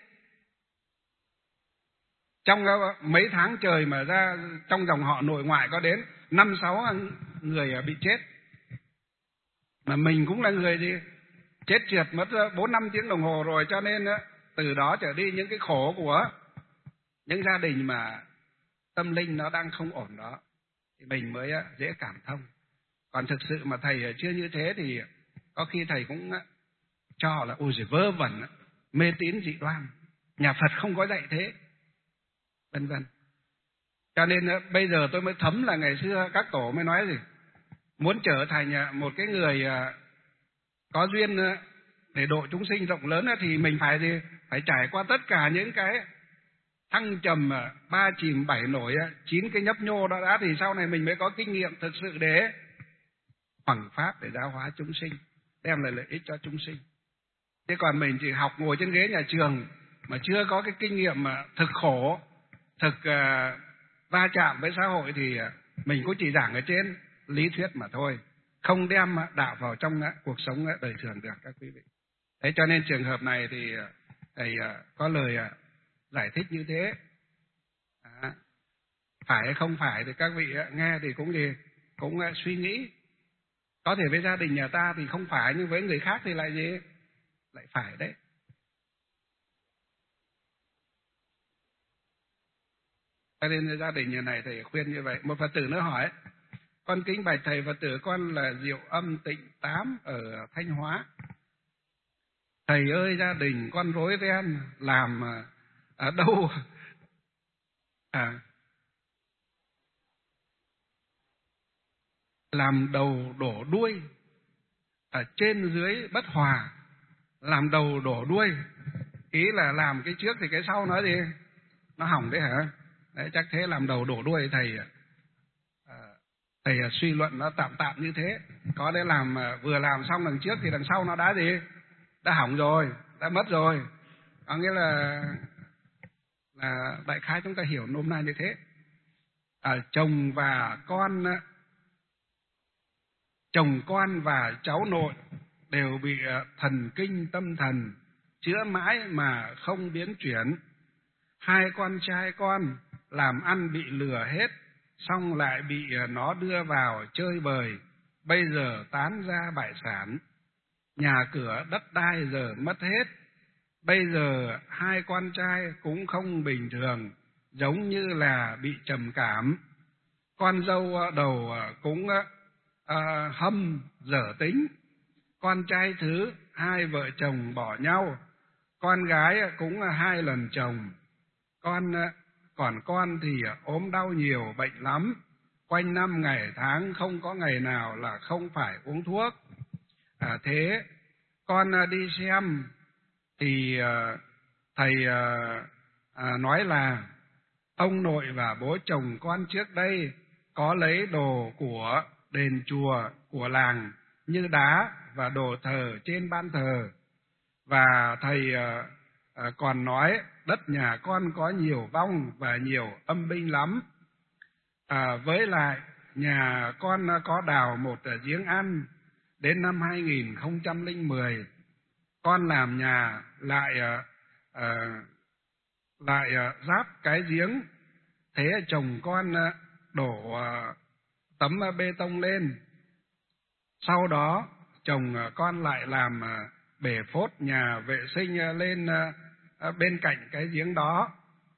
Speaker 1: Trong mấy tháng trời mà ra trong dòng họ nội ngoại có đến năm sáu người bị chết, mà mình cũng là người gì chết trượt mất bốn năm tiếng đồng hồ rồi. Cho nên từ đó trở đi những cái khổ của những gia đình mà tâm linh nó đang không ổn đó thì mình mới dễ cảm thông. Còn thực sự mà thầy chưa như thế thì có khi thầy cũng cho là ôi giời vớ vẩn, mê tín dị đoan, nhà Phật không có dạy thế, vân vân. Cho nên bây giờ tôi mới thấm là ngày xưa các tổ mới nói gì, muốn trở thành à, một cái người à, có duyên à, để độ chúng sinh rộng lớn á, thì mình phải gì? Phải trải qua tất cả những cái thăng trầm, à, ba chìm bảy nổi, à, chín cái nhấp nhô đó đã, thì sau này mình mới có kinh nghiệm thực sự để hoằng pháp, để giáo hóa chúng sinh, đem lại lợi ích cho chúng sinh. Thế còn mình chỉ học ngồi trên ghế nhà trường mà chưa có cái kinh nghiệm mà thực khổ, thực uh, va chạm với xã hội thì uh, mình cũng chỉ giảng ở trên lý thuyết mà thôi, không đem uh, đạo vào trong uh, cuộc sống uh, đời thường được các quý vị. Thế cho nên trường hợp này thì uh, thầy uh, có lời uh, giải thích như thế. À, phải hay không phải thì các vị uh, nghe thì cũng gì cũng uh, suy nghĩ. Có thể với gia đình nhà ta thì không phải, nhưng với người khác thì lại gì? Lại phải đấy. Cho nên gia đình nhà này thầy khuyên như vậy. Một Phật tử nữa hỏi: con kính bạch thầy, Phật tử con là Diệu Âm Tịnh Tám ở Thanh Hóa. Thầy ơi, gia đình con rối ren, làm ở đâu à, làm đầu đổ đuôi, ở trên dưới bất hòa. Làm đầu đổ đuôi ý là làm cái trước thì cái sau nó gì? Nó hỏng đấy hả? Đấy, chắc thế, làm đầu đổ đuôi. Thầy à, thầy suy luận nó tạm tạm như thế. Có để làm vừa làm xong đằng trước thì đằng sau nó đã gì? Đã hỏng rồi, đã mất rồi. Có nghĩa là là đại khái chúng ta hiểu nôm na như thế. À, chồng và con, chồng con và cháu nội đều bị thần kinh tâm thần chữa mãi mà không biến chuyển. Hai con trai con làm ăn bị lừa hết, xong lại bị nó đưa vào chơi bời, bây giờ tán ra bại sản. Nhà cửa đất đai giờ mất hết. Bây giờ hai con trai cũng không bình thường, giống như là bị trầm cảm. Con dâu đầu cũng à, hâm dở tính. Con trai thứ hai vợ chồng bỏ nhau. Con gái cũng hai lần chồng. Con còn con thì ốm đau nhiều, bệnh lắm. Quanh năm ngày tháng không có ngày nào là không phải uống thuốc. À, thế con đi xem thì uh, thầy uh, uh, nói là ông nội và bố chồng con trước đây có lấy đồ của đền chùa của làng như đá và đồ thờ trên ban thờ. Và thầy uh, uh, còn nói đất nhà con có nhiều vong và nhiều âm binh lắm. À, với lại nhà con có đào một giếng ăn. Đến năm hai nghìn không trăm lẻ mười con làm nhà lại uh, uh, lại uh, giáp cái giếng. Thế chồng con uh, đổ uh, tấm uh, bê tông lên. Sau đó chồng uh, con lại làm uh, bể phốt nhà vệ sinh uh, lên uh, uh, bên cạnh cái giếng đó.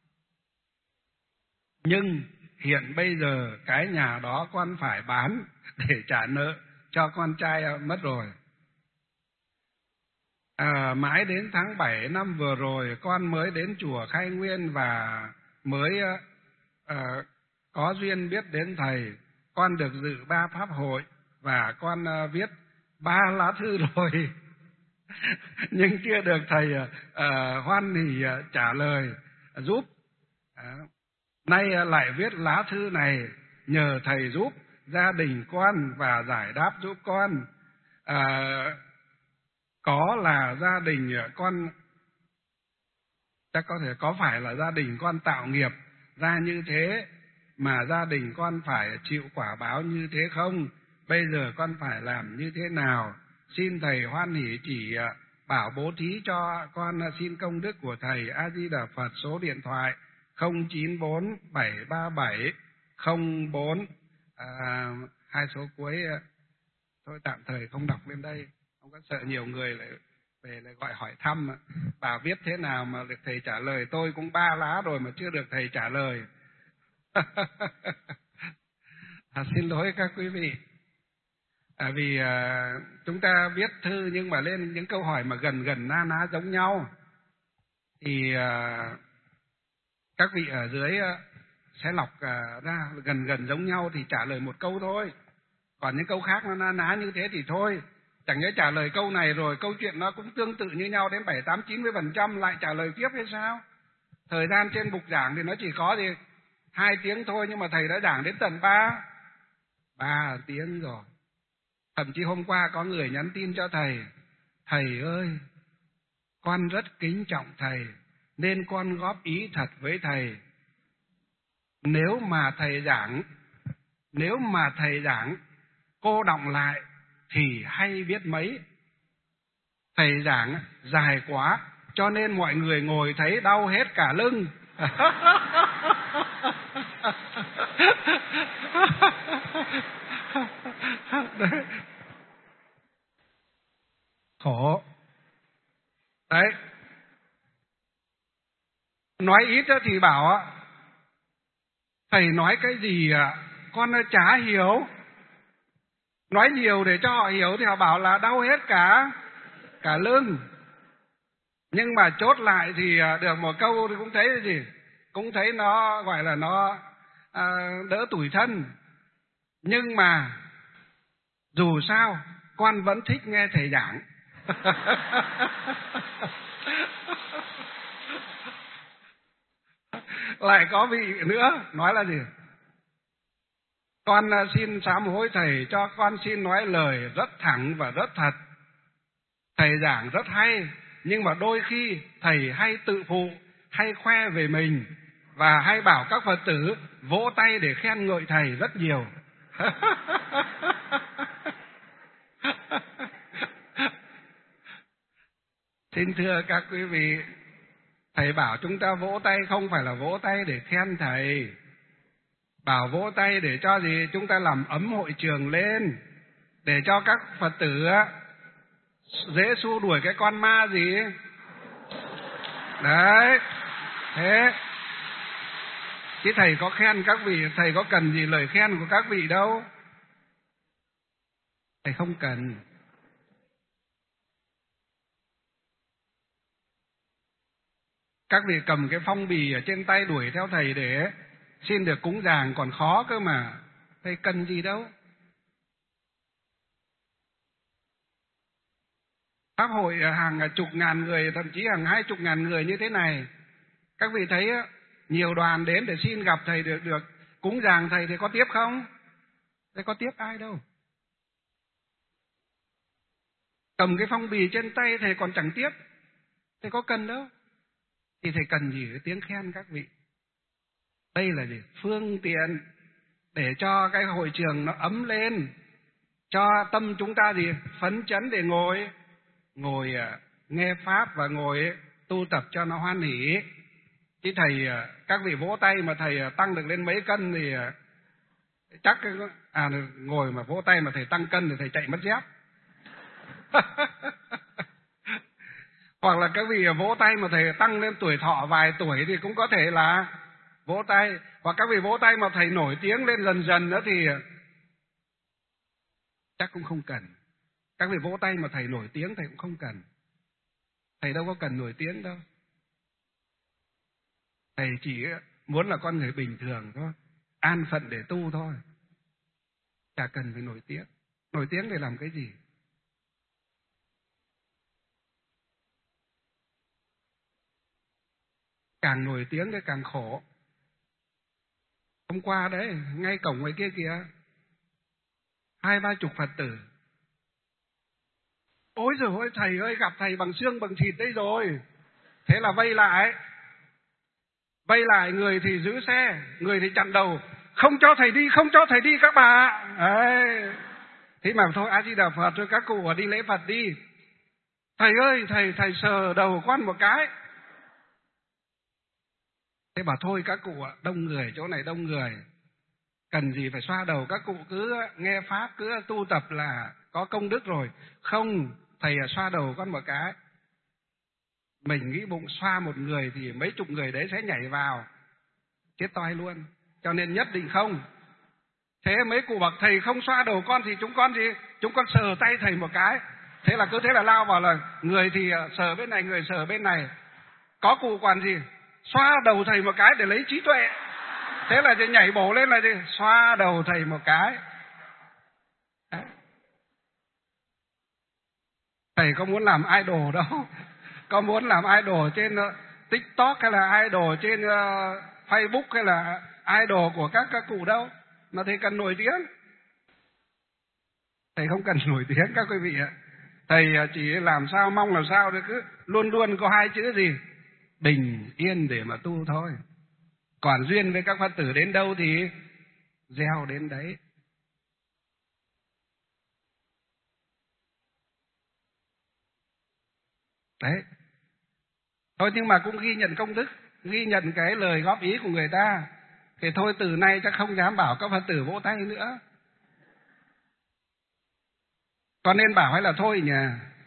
Speaker 1: Nhưng hiện bây giờ cái nhà đó con phải bán để trả nợ cho con trai uh, mất rồi. À, mãi đến tháng bảy năm vừa rồi con mới đến chùa Khai Nguyên và mới uh, uh, có duyên biết đến thầy. Con được dự ba pháp hội và con uh, viết ba lá thư rồi nhưng chưa được thầy uh, uh, hoan hỉ uh, trả lời uh, giúp. Uh, nay uh, lại viết lá thư này nhờ thầy giúp gia đình con và giải đáp giúp con. Uh, Có là gia đình con, chắc có thể có phải là gia đình con tạo nghiệp ra như thế mà gia đình con phải chịu quả báo như thế không? Bây giờ con phải làm như thế nào? Xin thầy hoan hỷ chỉ bảo bố thí cho con xin công đức của thầy. A Di Đà Phật. Số điện thoại không chín bốn bảy ba bảy không bốn, à, hai số cuối thôi tạm thời không đọc lên đây, không có sợ nhiều người lại về lại gọi hỏi thăm. Bà viết thế nào mà được thầy trả lời? Tôi cũng ba lá rồi mà chưa được thầy trả lời. À, xin lỗi các quý vị. À, vì à, chúng ta viết thư nhưng mà lên những câu hỏi mà gần gần na ná giống nhau thì à, các vị ở dưới à, sẽ lọc à, ra gần gần giống nhau thì trả lời một câu thôi. Còn những câu khác nó na ná như thế thì thôi. Chẳng nhẽ trả lời câu này rồi câu chuyện nó cũng tương tự như nhau đến bảy, tám, chín mươi phần trăm lại trả lời tiếp hay sao? Thời gian trên bục giảng thì nó chỉ có gì hai tiếng thôi, nhưng mà thầy đã giảng đến tận ba ba tiếng rồi. Thậm chí hôm qua có người nhắn tin cho thầy: thầy ơi, con rất kính trọng thầy nên con góp ý thật với thầy. Nếu mà thầy giảng nếu mà thầy giảng cô đọng lại thì hay biết mấy. Thầy giảng dài quá cho nên mọi người ngồi thấy đau hết cả lưng. Khổ. Đấy. Nói ít thì bảo thầy nói cái gì con chả hiểu. Nói nhiều để cho họ hiểu thì họ bảo là đau hết cả cả lưng. Nhưng mà chốt lại thì được một câu thì cũng thấy cái gì, cũng thấy nó gọi là nó à, đỡ tủi thân. Nhưng mà dù sao con vẫn thích nghe thầy giảng. Lại có vị nữa nói là gì: con xin sám hối thầy, cho con xin nói lời rất thẳng và rất thật. Thầy giảng rất hay, nhưng mà đôi khi thầy hay tự phụ, hay khoe về mình, và hay bảo các Phật tử vỗ tay để khen ngợi thầy rất nhiều. Xin thưa các quý vị, thầy bảo chúng ta vỗ tay không phải là vỗ tay để khen thầy. Bảo vỗ tay để cho gì? Chúng ta làm ấm hội trường lên, để cho các Phật tử dễ xua đuổi cái con ma gì. Đấy. Thế. Chứ thầy có khen các vị, thầy có cần gì lời khen của các vị đâu. Thầy không cần. Các vị cầm cái phong bì ở trên tay đuổi theo thầy để xin được cúng dường còn khó cơ mà. Thầy cần gì đâu. Pháp hội hàng chục ngàn người, thậm chí hàng hai chục ngàn người như thế này. Các vị thấy nhiều đoàn đến để xin gặp thầy được được cúng dường thầy thì có tiếp không? Thầy có tiếp ai đâu. Cầm cái phong bì trên tay thầy còn chẳng tiếp. Thầy có cần đâu. Thì thầy cần gì cái tiếng khen các vị. Đây là gì? Phương tiện để cho cái hội trường nó ấm lên, cho tâm chúng ta gì? Phấn chấn để ngồi ngồi nghe pháp và ngồi tu tập cho nó hoan hỷ. Chứ thầy, các vị vỗ tay mà thầy tăng được lên mấy cân thì chắc à, ngồi mà vỗ tay mà thầy tăng cân thì thầy chạy mất dép. Hoặc là các vị vỗ tay mà thầy tăng lên tuổi thọ vài tuổi thì cũng có thể là vỗ tay. Hoặc các vị vỗ tay mà thầy nổi tiếng lên dần dần nữa thì chắc cũng không cần. Các vị vỗ tay mà thầy nổi tiếng thầy cũng không cần. Thầy đâu có cần nổi tiếng đâu. Thầy chỉ muốn là con người bình thường thôi, an phận để tu thôi. Chả cần phải nổi tiếng. Nổi tiếng để làm cái gì? Càng nổi tiếng thì càng khổ. Hôm qua đấy, ngay cổng ngoài kia kìa, hai ba chục Phật tử. Ôi giời ơi, thầy ơi, gặp thầy bằng xương bằng thịt đấy rồi. Thế là vây lại. Vây lại, người thì giữ xe, người thì chặn đầu. Không cho thầy đi, không cho thầy đi các bà. Đấy. Thế mà thôi, A Di Đà Phật rồi, các cụ đi lễ Phật đi. Thầy ơi, thầy thầy sờ đầu con một cái. Thế bảo thôi các cụ ạ, đông người, chỗ này đông người. Cần gì phải xoa đầu, các cụ cứ nghe Pháp, cứ tu tập là có công đức rồi. Không, thầy xoa đầu con một cái. Mình nghĩ bụng xoa một người thì mấy chục người đấy sẽ nhảy vào, chết toi luôn. Cho nên nhất định không. Thế mấy cụ bảo thầy không xoa đầu con thì chúng con gì? Chúng con sờ tay thầy một cái. Thế là cứ thế là lao vào, là người thì sờ bên này, người sờ bên này. Có cụ còn gì? Xoa đầu thầy một cái để lấy trí tuệ. Thế là nhảy bổ lên là gì? Xoa đầu thầy một cái. Thầy có muốn làm idol đâu. Có muốn làm idol trên uh, TikTok hay là idol trên uh, Facebook hay là idol của các các cụ đâu. Mà thầy cần nổi tiếng. Thầy không cần nổi tiếng các quý vị ạ. Thầy uh, chỉ làm sao, mong làm sao được cứ luôn luôn có hai chữ gì? Bình yên để mà tu thôi. Còn duyên với các Phật tử đến đâu thì gieo đến đấy. Đấy. Thôi nhưng mà cũng ghi nhận công đức, ghi nhận cái lời góp ý của người ta. Thì thôi từ nay chắc không dám bảo các Phật tử vỗ tay nữa. Còn nên bảo hay là thôi nhỉ?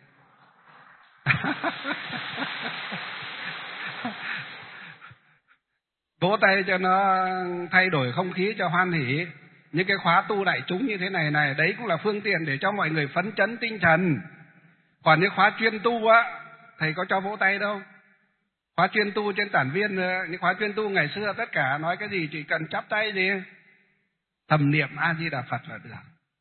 Speaker 1: Vỗ tay cho nó thay đổi không khí, cho hoan hỉ. Những cái khóa tu đại chúng như thế này này, đấy cũng là phương tiện để cho mọi người phấn chấn tinh thần. Còn những khóa chuyên tu á, thầy có cho vỗ tay đâu. Khóa chuyên tu trên Tản Viên, những khóa chuyên tu ngày xưa tất cả nói cái gì chỉ cần chắp tay gì, thầm niệm A Di Đà Phật là được.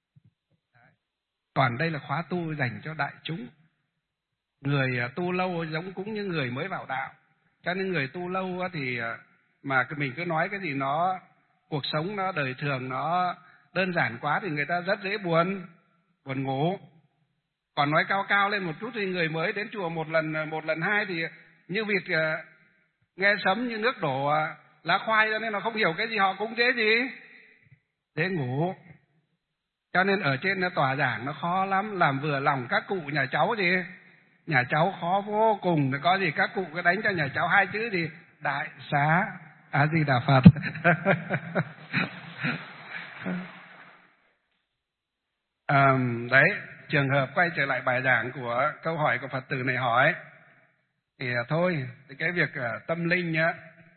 Speaker 1: Còn đây là khóa tu dành cho đại chúng. Người tu lâu giống cũng như người mới vào đạo. Cho nên người tu lâu thì mà mình cứ nói cái gì nó cuộc sống nó đời thường nó đơn giản quá thì người ta rất dễ buồn, buồn ngủ. Còn nói cao cao lên một chút thì người mới đến chùa một lần một lần hai thì như vịt nghe sấm như nước đổ lá khoai, cho nên là không hiểu cái gì họ cũng dễ gì dễ ngủ. Cho nên ở trên tòa giảng nó khó lắm, làm vừa lòng các cụ nhà cháu gì, nhà cháu khó vô cùng. Có gì các cụ cứ đánh cho nhà cháu hai chữ gì, đại xá A Di Đà Phật. à, đấy, trường hợp quay trở lại bài giảng của câu hỏi của Phật tử này hỏi thì thôi, thì cái việc tâm linh nhá,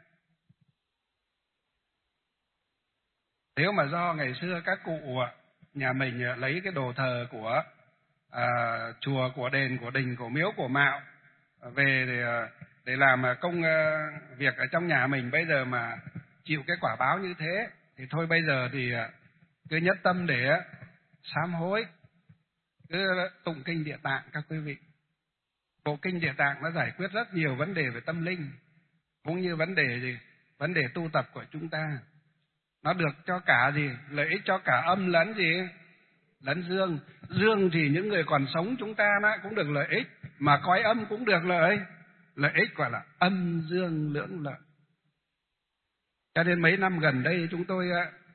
Speaker 1: nếu mà do ngày xưa các cụ nhà mình lấy cái đồ thờ của à, chùa, của đền, của đình, của miếu, của mạo về để, để làm công việc ở trong nhà mình, bây giờ mà chịu cái quả báo như thế thì thôi bây giờ thì cứ nhất tâm để sám hối, cứ tụng kinh Địa Tạng các quý vị. Bộ kinh Địa Tạng nó giải quyết rất nhiều vấn đề về tâm linh, cũng như vấn đề gì, vấn đề tu tập của chúng ta. Nó được cho cả gì, lợi ích cho cả âm lẫn gì, lẫn dương. Dương thì những người còn sống chúng ta nó cũng được lợi ích, mà cõi âm cũng được lợi lợi ích, gọi là âm dương lưỡng lợi. Cho nên mấy năm gần đây chúng tôi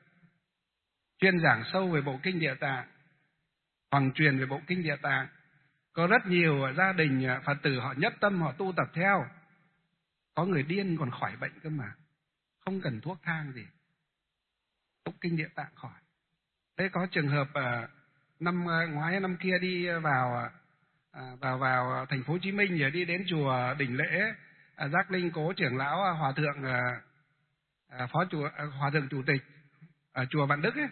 Speaker 1: chuyên giảng sâu về bộ kinh Địa Tạng, hoàng truyền về bộ kinh Địa Tạng. Có rất nhiều gia đình Phật tử họ nhất tâm, họ tu tập theo. Có người điên còn khỏi bệnh cơ mà, không cần thuốc thang gì, tụng kinh Địa Tạng khỏi. Thế có trường hợp uh, năm ngoái năm kia đi vào uh, vào vào thành phố Hồ Chí Minh, rồi đi đến chùa Đỉnh Lễ, uh, giác linh cố trưởng lão uh, hòa thượng uh, uh, phó chùa uh, hòa thượng chủ tịch ở chùa Vạn Đức ấy.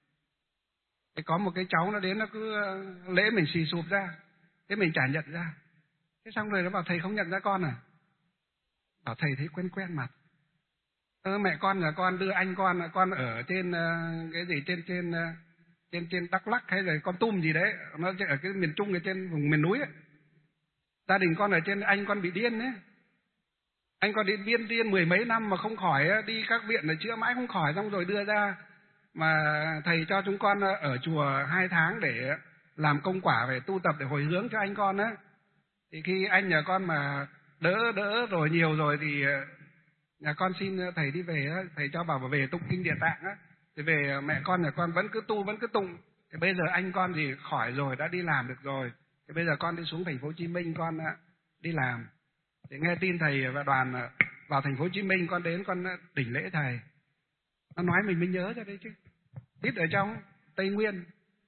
Speaker 1: Thế có một cái cháu nó đến, nó cứ uh, lễ mình xì sụp ra, thế mình chả nhận ra. Thế xong rồi nó bảo thầy không nhận ra con à? Bảo thầy thấy quen quen mặt. Ơ, mẹ con là con đưa anh con, con ở trên uh, cái gì trên trên uh, trên trên Đắk Lắk hay là Kon Tum gì đấy, nó ở cái miền Trung, ở trên vùng miền núi ấy. Gia đình con ở trên, anh con bị điên đấy. Anh con đi điên điên mười mấy năm mà không khỏi ấy, đi các viện là chữa mãi không khỏi, xong rồi đưa ra mà thầy cho chúng con ở chùa hai tháng để làm công quả về tu tập để hồi hướng cho anh con á. Thì khi anh nhà con mà đỡ đỡ rồi nhiều rồi thì nhà con xin thầy đi về á, thầy cho bảo về tụng kinh Địa Tạng á. Thì về mẹ con nhà con vẫn cứ tu, vẫn cứ tụng. Thì bây giờ anh con thì khỏi rồi, đã đi làm được rồi. Thì bây giờ con đi xuống thành phố Hồ Chí Minh, con đi làm. Thì nghe tin thầy và đoàn vào thành phố Hồ Chí Minh, con đến con đỉnh lễ thầy. Nó nói mình mới nhớ ra đấy chứ. Ít ở trong Tây Nguyên,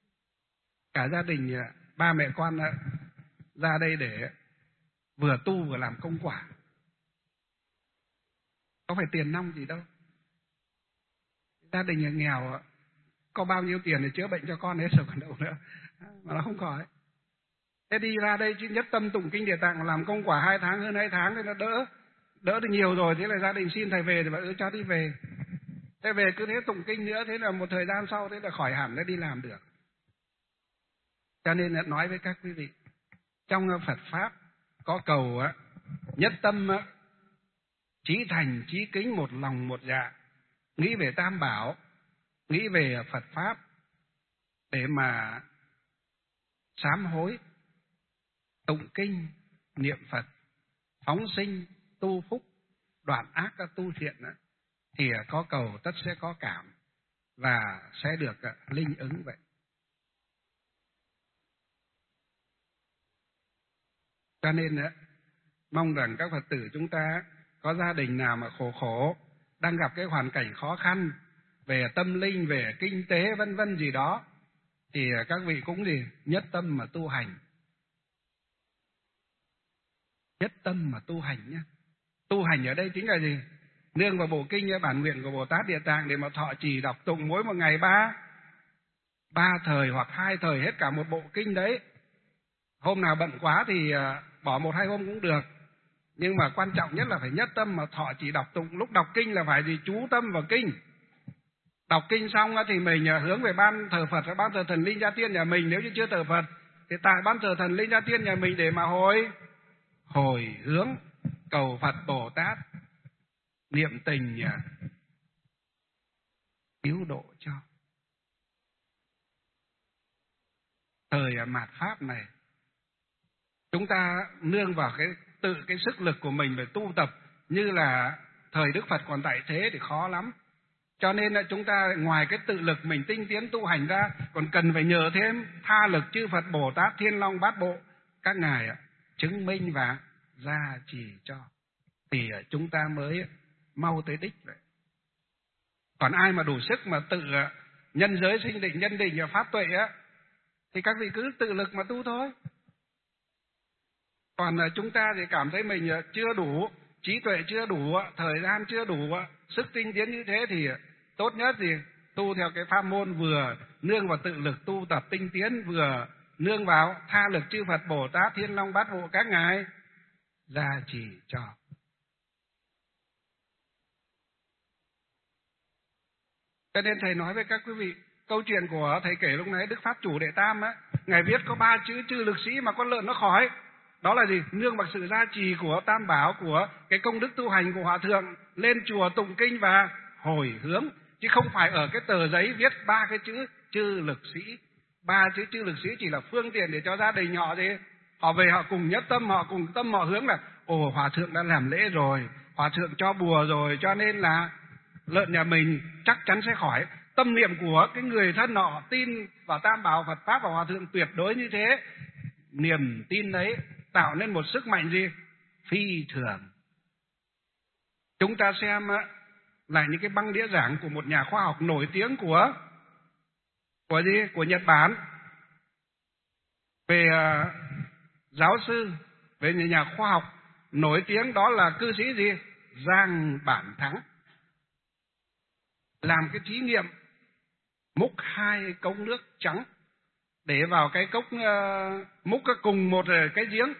Speaker 1: cả gia đình ba mẹ con ra đây để vừa tu vừa làm công quả. Có phải tiền nong gì đâu. Gia đình nghèo có bao nhiêu tiền để chữa bệnh cho con hết rồi còn đâu nữa, mà nó không có ấy. Thế đi ra đây chứ nhất tâm tụng kinh Địa Tạng, làm công quả hai tháng, hơn hai tháng thì nó đỡ đỡ được nhiều rồi. Thế là gia đình xin thầy về thì bảo ừ cho đi về. Thế về cứ thế tụng kinh nữa, thế là một thời gian sau thế là khỏi hẳn, nó đi làm được. Cho nên là nói với các quý vị, trong Phật Pháp có cầu á, nhất tâm á, chí thành chí kính, một lòng một dạ, nghĩ về Tam Bảo, nghĩ về Phật Pháp để mà sám hối, tụng kinh, niệm Phật, phóng sinh, tu phúc, đoạn ác, tu thiện á, thì có cầu tất sẽ có cảm và sẽ được linh ứng vậy. Cho nên á, mong rằng các Phật tử chúng ta có gia đình nào mà khổ khổ, đang gặp cái hoàn cảnh khó khăn về tâm linh, về kinh tế vân vân gì đó, thì các vị cũng gì nhất tâm mà tu hành. Nhất tâm mà tu hành nhé. Tu hành ở đây chính là gì? Nương vào bộ kinh bản nguyện của Bồ Tát Địa Tạng để mà thọ trì đọc tụng mỗi một ngày ba ba thời hoặc hai thời hết cả một bộ kinh đấy. Hôm nào bận quá thì bỏ một hai hôm cũng được, nhưng mà quan trọng nhất là phải nhất tâm mà thọ trì đọc tụng. Lúc đọc kinh là phải gì? Chú tâm vào kinh. Đọc kinh xong thì mình hướng về ban thờ Phật, ban thờ thần linh gia tiên nhà mình. Nếu như chưa thờ Phật thì tại ban thờ thần linh gia tiên nhà mình để mà hồi hồi hướng cầu Phật Bồ Tát niệm tình cứu độ cho. Thời mạt Pháp này, chúng ta nương vào cái tự cái sức lực của mình để tu tập như là thời Đức Phật còn tại thế thì khó lắm. Cho nên là chúng ta ngoài cái tự lực mình tinh tiến tu hành ra, còn cần phải nhờ thêm tha lực chư Phật Bồ Tát Thiên Long Bát Bộ các ngài chứng minh và gia trì cho, thì chúng ta mới mau tới đích vậy. Còn ai mà đủ sức mà tự nhân giới sinh định, nhân định và pháp tuệ á, thì các vị cứ tự lực mà tu thôi. Còn chúng ta thì cảm thấy mình chưa đủ, trí tuệ chưa đủ, thời gian chưa đủ, sức tinh tiến như thế thì tốt nhất thì tu theo cái pháp môn vừa nương vào tự lực tu tập tinh tiến, vừa nương vào tha lực chư Phật Bồ Tát Thiên Long Bát Bộ các ngài gia trì cho. Cho nên thầy nói với các quý vị, câu chuyện của thầy kể lúc nãy Đức Pháp Chủ Đệ Tam á, ngài viết có ba chữ chư lực sĩ mà con lợn nó khỏi. Đó là gì? Nương vào sự gia trì của Tam Bảo, của cái công đức tu hành của Hòa Thượng, lên chùa tụng kinh và hồi hướng, chứ không phải ở cái tờ giấy viết ba cái chữ chư lực sĩ. Ba chữ chư lực sĩ chỉ là phương tiện để cho gia đình họ gì, họ về họ cùng nhất tâm, họ cùng tâm họ hướng là ồ, Hòa Thượng đã làm lễ rồi, Hòa Thượng cho bùa rồi, cho nên là lợn nhà mình chắc chắn sẽ khỏi. Tâm niệm của cái người thân họ tin vào Tam Bảo, Phật Pháp và Hòa Thượng tuyệt đối như thế. Niềm tin đấy tạo nên một sức mạnh gì? Phi thường. Chúng ta xem lại những cái băng đĩa giảng của một nhà khoa học nổi tiếng của của gì? Của Nhật Bản, về uh, giáo sư, về nhà khoa học nổi tiếng, đó là cư sĩ gì? Giang Bản Thắng. Làm cái thí nghiệm múc hai cốc nước trắng để vào cái cốc, uh, múc cùng một cái giếng,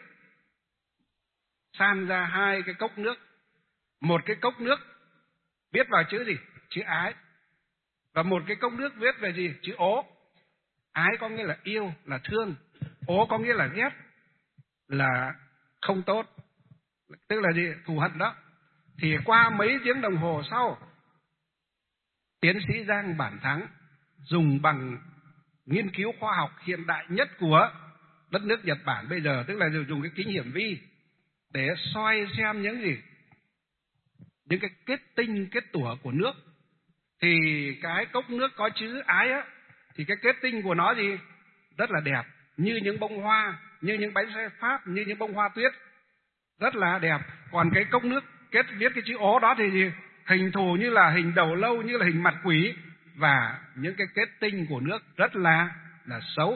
Speaker 1: san ra hai cái cốc nước. Một cái cốc nước viết vào chữ gì? Chữ ái. Và một cái cốc nước viết về gì? Chữ ố. Ái có nghĩa là yêu, là thương. Ố có nghĩa là ghét, là không tốt, tức là gì? Thù hận đó. Thì qua mấy tiếng đồng hồ sau, tiến sĩ Giang Bản Thắng dùng bằng nghiên cứu khoa học hiện đại nhất của đất nước Nhật Bản bây giờ, tức là dùng cái kính hiển vi để soi xem những gì, những cái kết tinh, kết tủa của nước. Thì cái cốc nước có chữ ái á, thì cái kết tinh của nó gì? Rất là đẹp, như những bông hoa, như những bánh xe Pháp, như những bông hoa tuyết, rất là đẹp. Còn cái cốc nước kết viết cái chữ ố đó thì gì? Hình thù như là hình đầu lâu, như là hình mặt quỷ, và những cái kết tinh của nước rất là là xấu.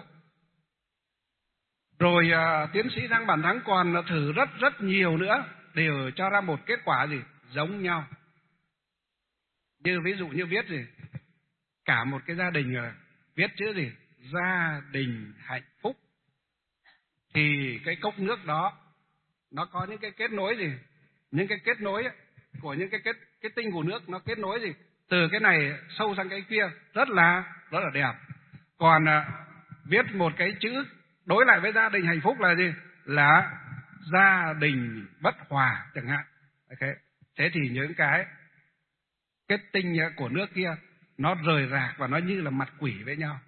Speaker 1: Rồi uh, tiến sĩ Giang Bản Thắng còn thử rất rất nhiều nữa, đều cho ra một kết quả gì? Giống nhau. Như ví dụ như viết gì? Cả một cái gia đình uh, viết chữ gì? Gia đình hạnh phúc. Thì cái cốc nước đó nó có những cái kết nối gì? Những cái kết nối của những cái kết kết tinh của nước, nó kết nối gì? Từ cái này sâu sang cái kia, rất là rất là đẹp. Còn uh, viết một cái chữ đối lại với gia đình hạnh phúc là gì? là gia đình bất hòa chẳng hạn. Okay. Thế thì những cái kết tinh của nước kia nó rời rạc và nó như là mặt quỷ với nhau.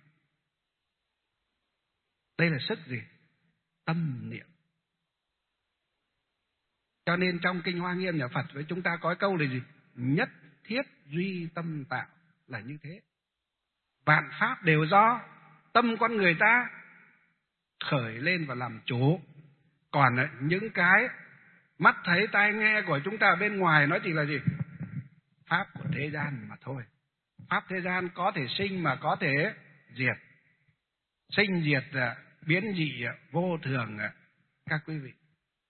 Speaker 1: Đây là sức gì? Tâm niệm. Cho nên trong Kinh Hoa Nghiêm nhà Phật với chúng ta có câu là gì? Nhất thiết duy tâm tạo, là như thế. Vạn pháp đều do tâm con người ta khởi lên và làm chủ. Còn những cái mắt thấy tai nghe của chúng ta bên ngoài nó chỉ là gì? Pháp của thế gian mà thôi. Pháp thế gian có thể sinh mà có thể diệt. Sinh diệt biến dị vô thường các quý vị.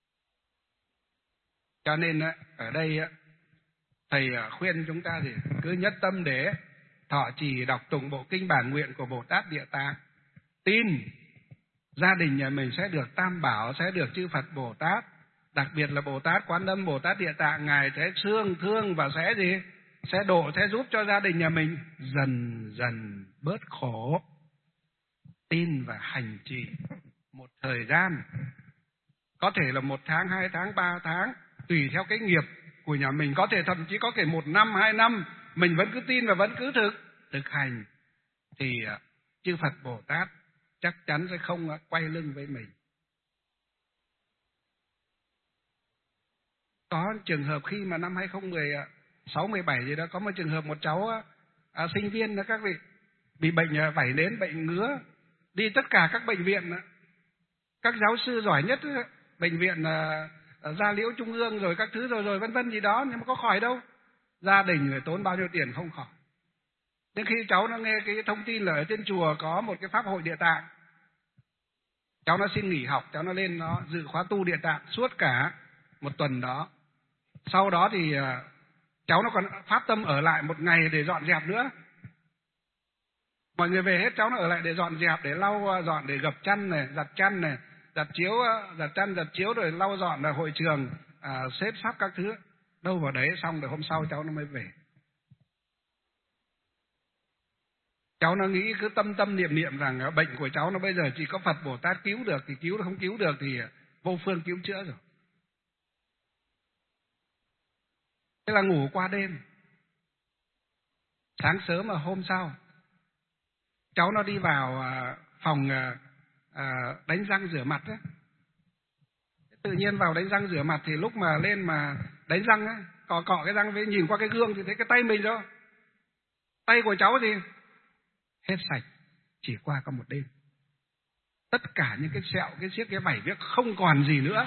Speaker 1: Cho nên ở đây thầy khuyên chúng ta thì cứ nhất tâm để thọ trì đọc tụng bộ kinh bản nguyện của Bồ Tát Địa Tạng, tin gia đình nhà mình sẽ được Tam Bảo, sẽ được chư Phật Bồ Tát, đặc biệt là Bồ Tát Quán Âm, Bồ Tát Địa Tạng, ngài sẽ thương thương và sẽ gì? Sẽ độ, sẽ giúp cho gia đình nhà mình dần dần bớt khổ. Tin và hành trì một thời gian, có thể là một tháng, hai tháng, ba tháng, tùy theo cái nghiệp của nhà mình, có thể thậm chí có thể một năm, hai năm, mình vẫn cứ tin và vẫn cứ thực thực hành, thì chư Phật Bồ Tát chắc chắn sẽ không quay lưng với mình. Có trường hợp khi mà năm hai không một sáu mười bảy gì đó, có một trường hợp một cháu à, sinh viên đó các vị, bị bệnh vảy nến, bệnh ngứa, đi tất cả các bệnh viện, các giáo sư giỏi nhất, bệnh viện à, Gia Liễu Trung ương rồi các thứ rồi rồi vân vân gì đó, nhưng mà có khỏi đâu. Gia đình người tốn bao nhiêu tiền không khỏi. Đến khi cháu nó nghe cái thông tin là ở trên chùa có một cái pháp hội Địa Tạng, cháu nó xin nghỉ học, cháu nó lên nó dự khóa tu Địa Tạng suốt cả một tuần đó. Sau đó thì cháu nó còn phát tâm ở lại một ngày để dọn dẹp nữa. Mọi người về hết, cháu nó ở lại để dọn dẹp, để lau dọn, để gập chăn này, giặt chăn này, giặt chiếu, giặt chăn, giặt chiếu, rồi lau dọn là hội trường, à, xếp sắp các thứ. Đâu vào đấy, xong rồi hôm sau cháu nó mới về. Cháu nó nghĩ cứ tâm tâm niệm niệm rằng bệnh của cháu nó bây giờ chỉ có Phật Bồ Tát cứu được, thì cứu, không cứu được thì vô phương cứu chữa rồi. Thế là ngủ qua đêm. Sáng sớm mà hôm sau, cháu nó đi vào phòng đánh răng rửa mặt ấy. Tự nhiên vào đánh răng rửa mặt thì lúc mà lên mà đánh răng ấy, cọ cọ cái răng với nhìn qua cái gương thì thấy cái tay mình đó. Tay của cháu gì? Hết sạch, chỉ qua có một đêm. Tất cả những cái sẹo, cái xiếc, cái vảy viếc không còn gì nữa.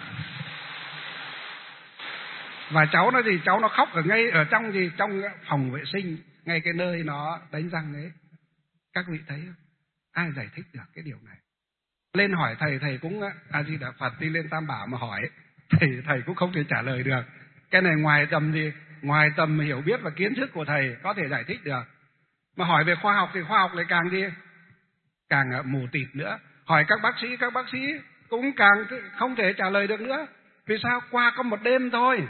Speaker 1: Và cháu nó gì? Cháu nó khóc ở ngay ở trong gì? Trong phòng vệ sinh, ngay cái nơi nó đánh răng ấy. Các vị thấy không? Ai giải thích được cái điều này? Lên hỏi thầy, thầy cũng A Di Đà Phật, đi lên Tam Bảo mà hỏi, thầy thầy cũng không thể trả lời được. Cái này ngoài tầm gì? Ngoài tầm hiểu biết và kiến thức của thầy có thể giải thích được. Mà hỏi về khoa học thì khoa học lại càng đi càng mù tịt nữa. Hỏi các bác sĩ, các bác sĩ cũng càng không thể trả lời được nữa. Vì sao? Qua có một đêm thôi.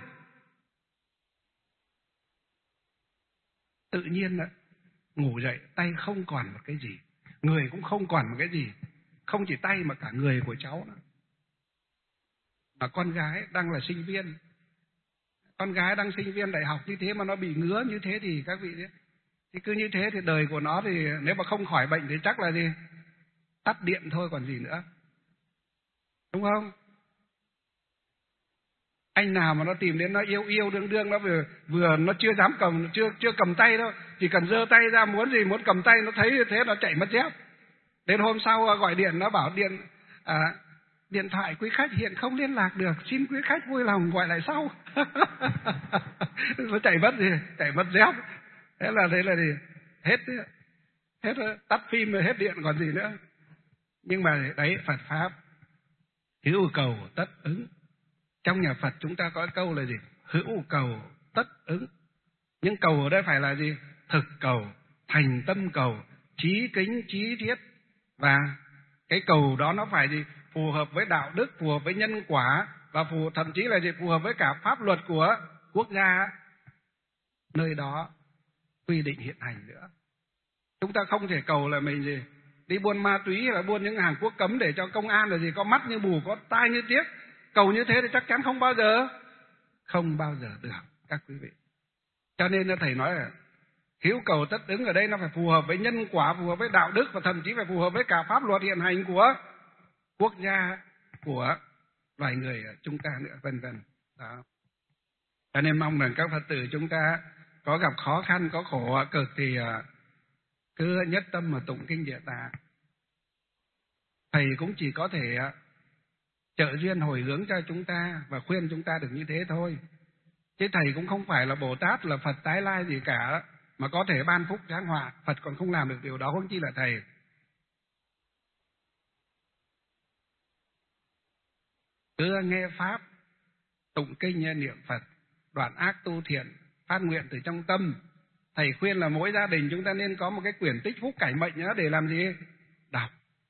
Speaker 1: Tự nhiên ngủ dậy tay không còn một cái gì, người cũng không còn một cái gì. Không chỉ tay mà cả người của cháu nữa. Mà con gái đang là sinh viên, con gái đang sinh viên đại học như thế mà nó bị ngứa như thế thì các vị biết, thì cứ như thế thì đời của nó thì nếu mà không khỏi bệnh thì chắc là gì? Tắt điện thôi còn gì nữa. Đúng không? Anh nào mà nó tìm đến nó yêu yêu đương đương, nó vừa vừa nó chưa dám cầm, chưa chưa cầm tay đâu, chỉ cần giơ tay ra muốn gì, muốn cầm tay, nó thấy như thế nó chạy mất dép. Đến hôm sau gọi điện, nó bảo điện à, điện thoại quý khách hiện không liên lạc được, xin quý khách vui lòng gọi lại sau. Nó chạy mất gì? Chạy mất dép. Thế là thế là gì? Hết hết tắt phim rồi, hết điện còn gì nữa. Nhưng mà đấy, Phật pháp hữu cầu tất ứng. Trong nhà Phật chúng ta có câu là gì? Hữu cầu tất ứng. Nhưng cầu ở đây phải là gì? Thực cầu, thành tâm cầu, chí kính, chí thiết. Và cái cầu đó nó phải gì? Phù hợp với đạo đức, phù hợp với nhân quả, và phù thậm chí là gì? Phù hợp với cả pháp luật của quốc gia nơi đó quy định hiện hành nữa. Chúng ta không thể cầu là mình gì? đi buôn ma túy hay là buôn những hàng quốc cấm để cho công an là gì có mắt như mù, có tai như điếc, cầu như thế thì chắc chắn không bao giờ, không bao giờ được các quý vị. Cho nên thầy nói là hữu cầu tất ứng ở đây nó phải phù hợp với nhân quả, phù hợp với đạo đức và thậm chí phải phù hợp với cả pháp luật hiện hành của quốc gia, của loài người chúng ta nữa, vân vân. Đó. Cho nên mong rằng các Phật tử chúng ta có gặp khó khăn, có khổ cực thì cứ nhất tâm mà tụng kinh Địa Tạng. Thầy cũng chỉ có thể trợ duyên hồi hướng cho chúng ta và khuyên chúng ta được như thế thôi. Chứ thầy cũng không phải là Bồ Tát, là Phật tái lai gì cả, mà có thể ban phúc giáng họa. Phật còn không làm được điều đó, huống chi là thầy. Cứ nghe Pháp, tụng kinh niệm Phật, đoạn ác tu thiện, phát nguyện từ trong tâm. Thầy khuyên là mỗi gia đình chúng ta nên có một cái quyển tích phúc cải mệnh nữa để làm gì? Đọc,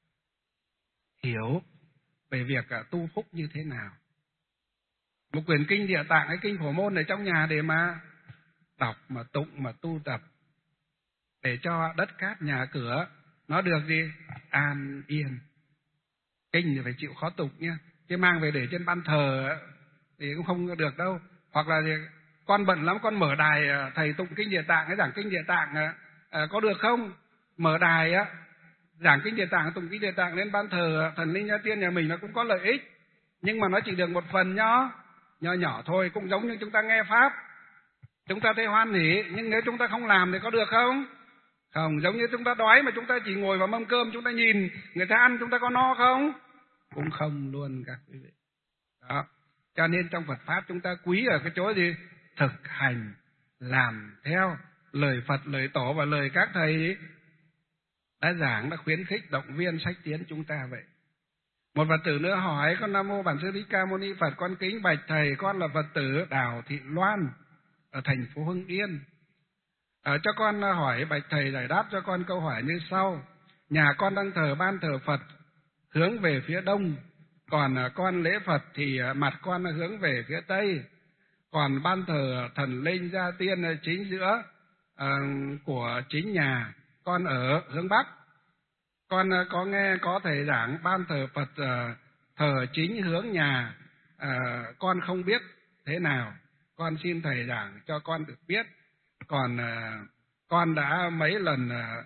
Speaker 1: hiểu về việc tu phúc như thế nào. Một quyển kinh Địa Tạng hay kinh Phổ Môn ở trong nhà để mà đọc, mà tụng, mà tu tập, để cho đất cát nhà cửa nó được gì? An yên. Kinh thì phải chịu khó tụng nha, chứ mang về để trên ban thờ thì cũng không được đâu. Hoặc là gì, con bận lắm, con mở đài thầy tụng kinh Địa Tạng hay giảng kinh Địa Tạng à, có được không? Mở đài á, giảng kinh Địa Tạng, tụng kinh Địa Tạng lên ban thờ thần linh gia tiên nhà mình nó cũng có lợi ích, nhưng mà nó chỉ được một phần nhỏ nhỏ nhỏ thôi. Cũng giống như chúng ta nghe Pháp, chúng ta thấy hoan hỉ, nhưng nếu chúng ta không làm thì có được không? Không. Giống như chúng ta đói mà chúng ta chỉ ngồi vào mâm cơm, chúng ta nhìn người ta ăn, chúng ta có no không? Cũng không luôn các quý vị. Đó. Cho nên trong Phật Pháp chúng ta quý ở cái chỗ gì? Thực hành, làm theo lời Phật, lời Tổ và lời các thầy đã giảng, đã khuyến khích, động viên, sách tiến chúng ta vậy. Một Phật tử nữa hỏi: con Nam Mô Bản Sư Thích Ca Mâu Ni Phật, con kính bạch thầy, con là Phật tử Đào Thị Loan ở thành phố Hưng Yên. À, cho con hỏi bạch thầy giải đáp cho con câu hỏi như sau. Nhà con đang thờ ban thờ Phật hướng về phía đông, còn con lễ Phật thì mặt con hướng về phía tây. Còn ban thờ thần linh gia tiên chính giữa uh, của chính nhà con ở hướng bắc. Con uh, có nghe có thầy giảng ban thờ Phật uh, thờ chính hướng nhà, uh, con không biết thế nào, con xin thầy giảng cho con được biết. Còn uh, con đã mấy lần uh,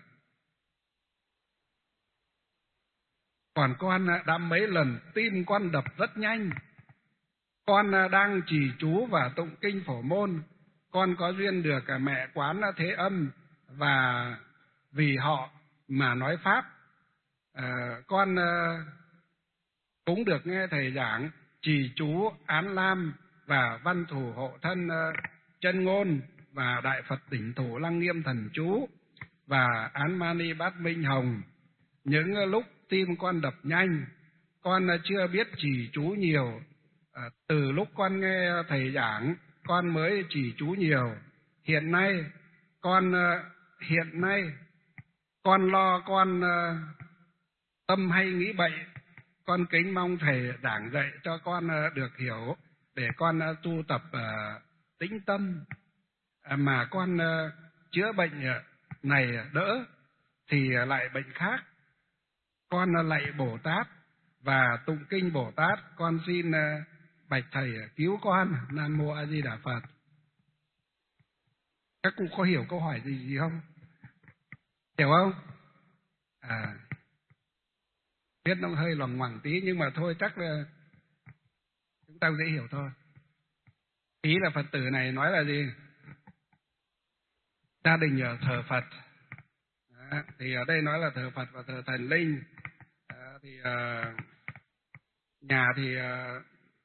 Speaker 1: còn con đã mấy lần tim con đập rất nhanh. Con đang trì chú và tụng kinh Phổ Môn, con có duyên được mẹ Quán Thế Âm và vì họ mà nói Pháp. À, con cũng được nghe thầy giảng trì chú Án Lam và Văn Thủ Hộ Thân Chân Ngôn và Đại Phật Tỉnh Thủ Lăng Nghiêm Thần Chú và Án Mani Bát Minh Hồng. Những lúc tim con đập nhanh, con chưa biết trì chú nhiều. À, từ lúc con nghe thầy giảng, con mới trì chú nhiều. Hiện nay, con hiện nay con lo con tâm hay nghĩ bậy, con kính mong thầy giảng dạy cho con được hiểu để con tu tập tĩnh tâm, mà con chữa bệnh này đỡ thì lại bệnh khác. Con lạy Bồ Tát và tụng kinh Bồ Tát, con xin bạch thầy cứu con. Nam Mô A Di Đà Phật. Các cụ có hiểu câu hỏi gì gì không? Hiểu không? À, biết nó hơi loằng ngoằng tí, nhưng mà thôi chắc là chúng ta dễ hiểu thôi. Ý là Phật tử này nói là gì? Gia đình ở thờ Phật. Đó, thì ở đây nói là thờ Phật và thờ thần linh. Đó, thì uh, nhà thì uh,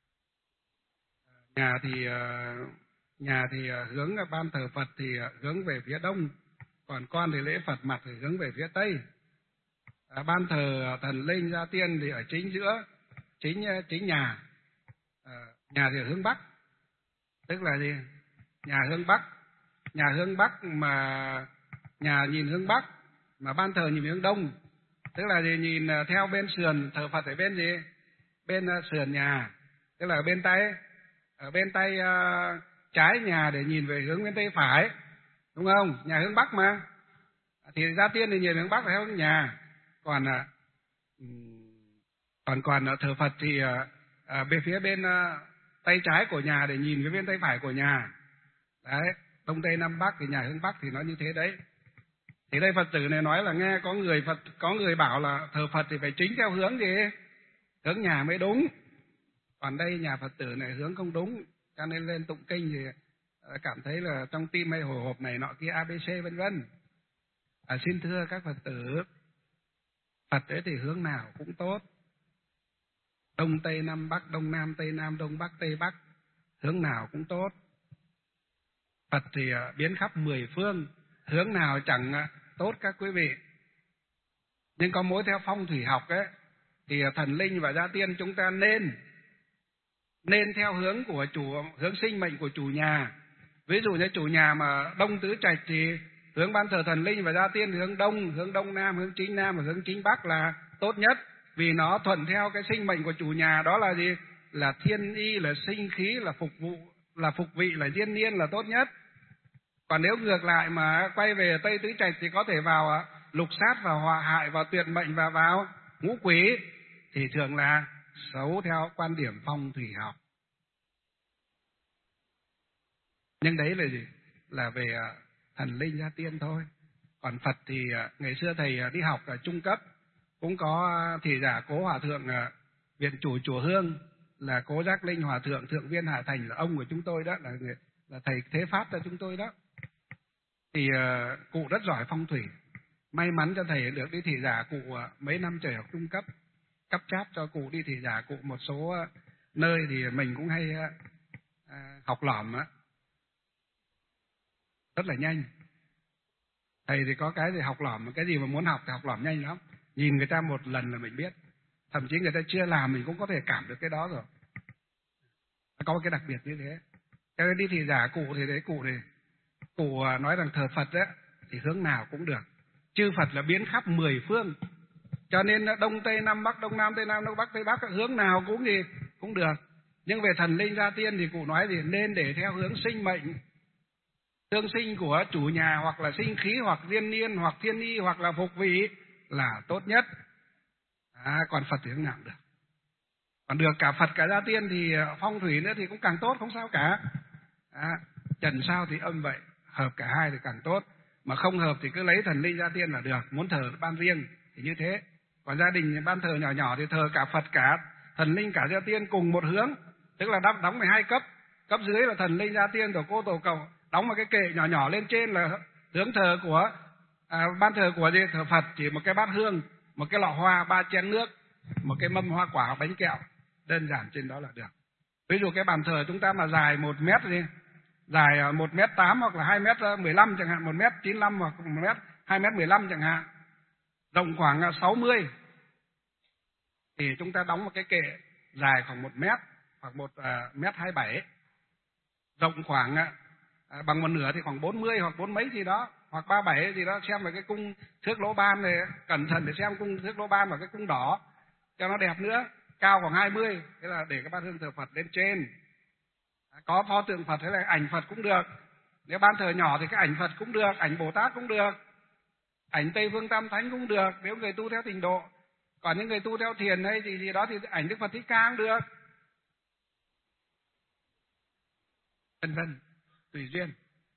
Speaker 1: nhà thì uh, nhà thì uh, hướng ban thờ Phật thì uh, hướng về phía đông, còn con thì lễ Phật mặt thì hướng về phía tây. Uh, ban thờ thần linh gia tiên thì ở chính giữa, chính chính nhà. Uh, nhà thì ở hướng bắc, tức là gì? Nhà hướng bắc, nhà hướng bắc mà nhà nhìn hướng bắc mà ban thờ nhìn hướng đông, tức là gì? Nhìn theo bên sườn, thờ Phật ở bên gì? Bên uh, sườn nhà, tức là ở bên tay, ở bên tay uh, trái nhà để nhìn về hướng bên tay phải, đúng không? Nhà hướng bắc mà, thì gia tiên thì nhìn hướng bắc phải hướng nhà. Còn à, còn còn thờ Phật thì à, à, bên phía bên à, tay trái của nhà để nhìn cái bên tay phải của nhà. Đấy, đông tây nam bắc thì nhà hướng bắc thì nó như thế đấy. Thì đây Phật tử này nói là nghe có người Phật có người bảo là thờ Phật thì phải chính theo hướng gì? Hướng nhà mới đúng. Còn đây nhà Phật tử này hướng không đúng, cho nên lên tụng kinh thì cảm thấy là trong tim hay hồi hộp này nọ kia a bê xê vân vân. À, xin thưa các Phật tử, Phật ấy thì hướng nào cũng tốt. Đông tây nam bắc, đông nam tây nam, đông bắc tây bắc, hướng nào cũng tốt. Phật thì biến khắp mười phương, hướng nào chẳng tốt các quý vị. Nhưng có mỗi theo phong thủy học ấy, thì thần linh và gia tiên chúng ta nên nên theo hướng của chủ hướng sinh mệnh của chủ nhà. Ví dụ như chủ nhà mà đông tứ trạch thì hướng ban thờ thần linh và gia tiên hướng đông, hướng đông nam, hướng chính nam và hướng chính bắc là tốt nhất, vì nó thuận theo cái sinh mệnh của chủ nhà, đó là gì? Là thiên y, là sinh khí, là phục vụ, là phục vị, là diên niên là tốt nhất. Còn nếu ngược lại mà quay về tây tứ trạch thì có thể vào lục sát, vào họa hại, vào tuyệt mệnh và vào ngũ quỷ, thì thường là xấu theo quan điểm phong thủy học. Nhưng đấy là gì? Là về thần linh gia tiên thôi. Còn Phật thì ngày xưa thầy đi học ở trung cấp cũng có thị giả Cố Hòa Thượng viện chủ chùa Hương, là Cố Giác Linh Hòa Thượng Thượng Viên Hạ Thành, là ông của chúng tôi đó, là là thầy thế pháp cho chúng tôi đó. Thì uh, cụ rất giỏi phong thủy. May mắn cho thầy được đi thị giả cụ uh, mấy năm trời học trung cấp, cấp cháp cho cụ đi thị giả cụ một số uh, nơi thì mình cũng hay uh, uh, học lỏm uh, rất là nhanh. Thầy thì có cái gì học lỏm, cái gì mà muốn học thì học lỏm nhanh lắm. Nhìn người ta một lần là mình biết. Thậm chí người ta chưa làm mình cũng có thể cảm được cái đó rồi. Có cái đặc biệt như thế. Cái đi thị giả cụ thì đấy, cụ thì cụ nói rằng thờ Phật ấy, thì hướng nào cũng được. Chư Phật là biến khắp mười phương, cho nên đông tây nam bắc, đông nam tây nam, đông bắc tây bắc, hướng nào cũng gì cũng được. Nhưng về thần linh gia tiên thì cụ nói gì? Nên để theo hướng sinh mệnh, tương sinh của chủ nhà, hoặc là sinh khí, hoặc diên niên, hoặc thiên y, hoặc là phục vị là tốt nhất. À, còn Phật thì hướng nào cũng được. Còn được cả Phật cả gia tiên thì phong thủy nữa thì cũng càng tốt, không sao cả. À, trần sao thì âm vậy, hợp cả hai thì càng tốt. Mà không hợp thì cứ lấy thần linh gia tiên là được. Muốn thờ ban riêng thì như thế. Còn gia đình ban thờ nhỏ nhỏ thì thờ cả Phật cả thần linh cả gia tiên cùng một hướng, tức là đóng đóng mười hai cấp. Cấp dưới là thần linh gia tiên, tổ cô tổ cầu, đóng một cái kệ nhỏ nhỏ lên trên là hướng thờ của à, ban thờ của gì? Thờ Phật, chỉ một cái bát hương, một cái lọ hoa, ba chén nước, một cái mâm hoa quả, bánh kẹo, đơn giản trên đó là được. Ví dụ cái bàn thờ chúng ta mà dài một mét đi, dài một mét tám hoặc là hai mét mười lăm chẳng hạn, một mét chín lăm hoặc một mét hai mét mười lăm chẳng hạn, rộng khoảng sáu mươi, thì chúng ta đóng một cái kệ dài khoảng một mét hoặc một uh, mét hai bảy, rộng khoảng uh, bằng một nửa thì khoảng bốn mươi hoặc bốn mấy gì đó, hoặc ba bảy gì đó, xem về cái cung thước lỗ ban này, cẩn thận để xem cung thước lỗ ban và cái cung đỏ cho nó đẹp nữa. Cao khoảng hai mươi, thế là để cái bát hương thờ Phật lên trên. Có pho tượng Phật hay là ảnh Phật cũng được. Nếu ban thờ nhỏ thì cái ảnh Phật cũng được, ảnh Bồ Tát cũng được, ảnh Tây Phương Tam Thánh cũng được, nếu người tu theo Tịnh Độ. Còn những người tu theo thiền hay gì gì đó thì ảnh Đức Phật Thích Ca cũng được, vân vân, tùy duyên.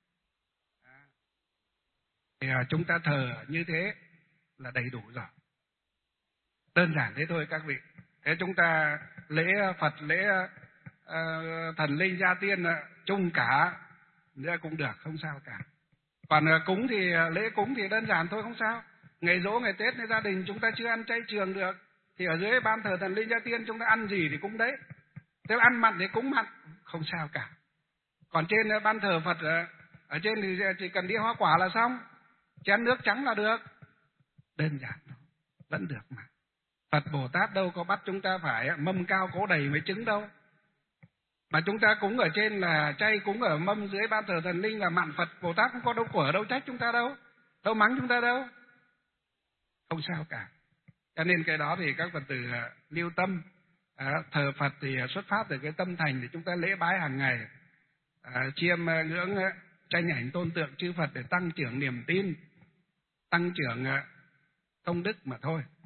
Speaker 1: Thì chúng ta thờ như thế là đầy đủ rồi. Đơn giản thế thôi các vị. Thế chúng ta lễ Phật, lễ uh, thần linh gia tiên uh, chung cả nữa cũng được, không sao cả. Còn uh, cúng thì uh, lễ cúng thì đơn giản thôi, không sao. Ngày giỗ, ngày Tết, ngày gia đình chúng ta chưa ăn chay trường được, thì ở dưới ban thờ thần linh gia tiên chúng ta ăn gì thì cúng đấy. Nếu ăn mặn thì cúng mặn, không sao cả. Còn trên uh, ban thờ Phật uh, ở trên thì chỉ cần đĩa hoa quả là xong, chén nước trắng là được. Đơn giản thôi, vẫn được mà. Phật Bồ Tát đâu có bắt chúng ta phải mâm cao cỗ đầy mấy trứng đâu. Mà chúng ta cúng ở trên là chay, cúng ở mâm dưới ban thờ thần linh là mặn, Phật Bồ Tát cũng có đâu của đâu trách chúng ta đâu, đâu mắng chúng ta đâu, không sao cả. Cho nên cái đó thì các Phật tử lưu tâm. À, thờ Phật thì xuất phát từ cái tâm thành để chúng ta lễ bái hàng ngày, à, chiêm ngưỡng tranh ảnh tôn tượng chư Phật để tăng trưởng niềm tin, tăng trưởng công đức mà thôi.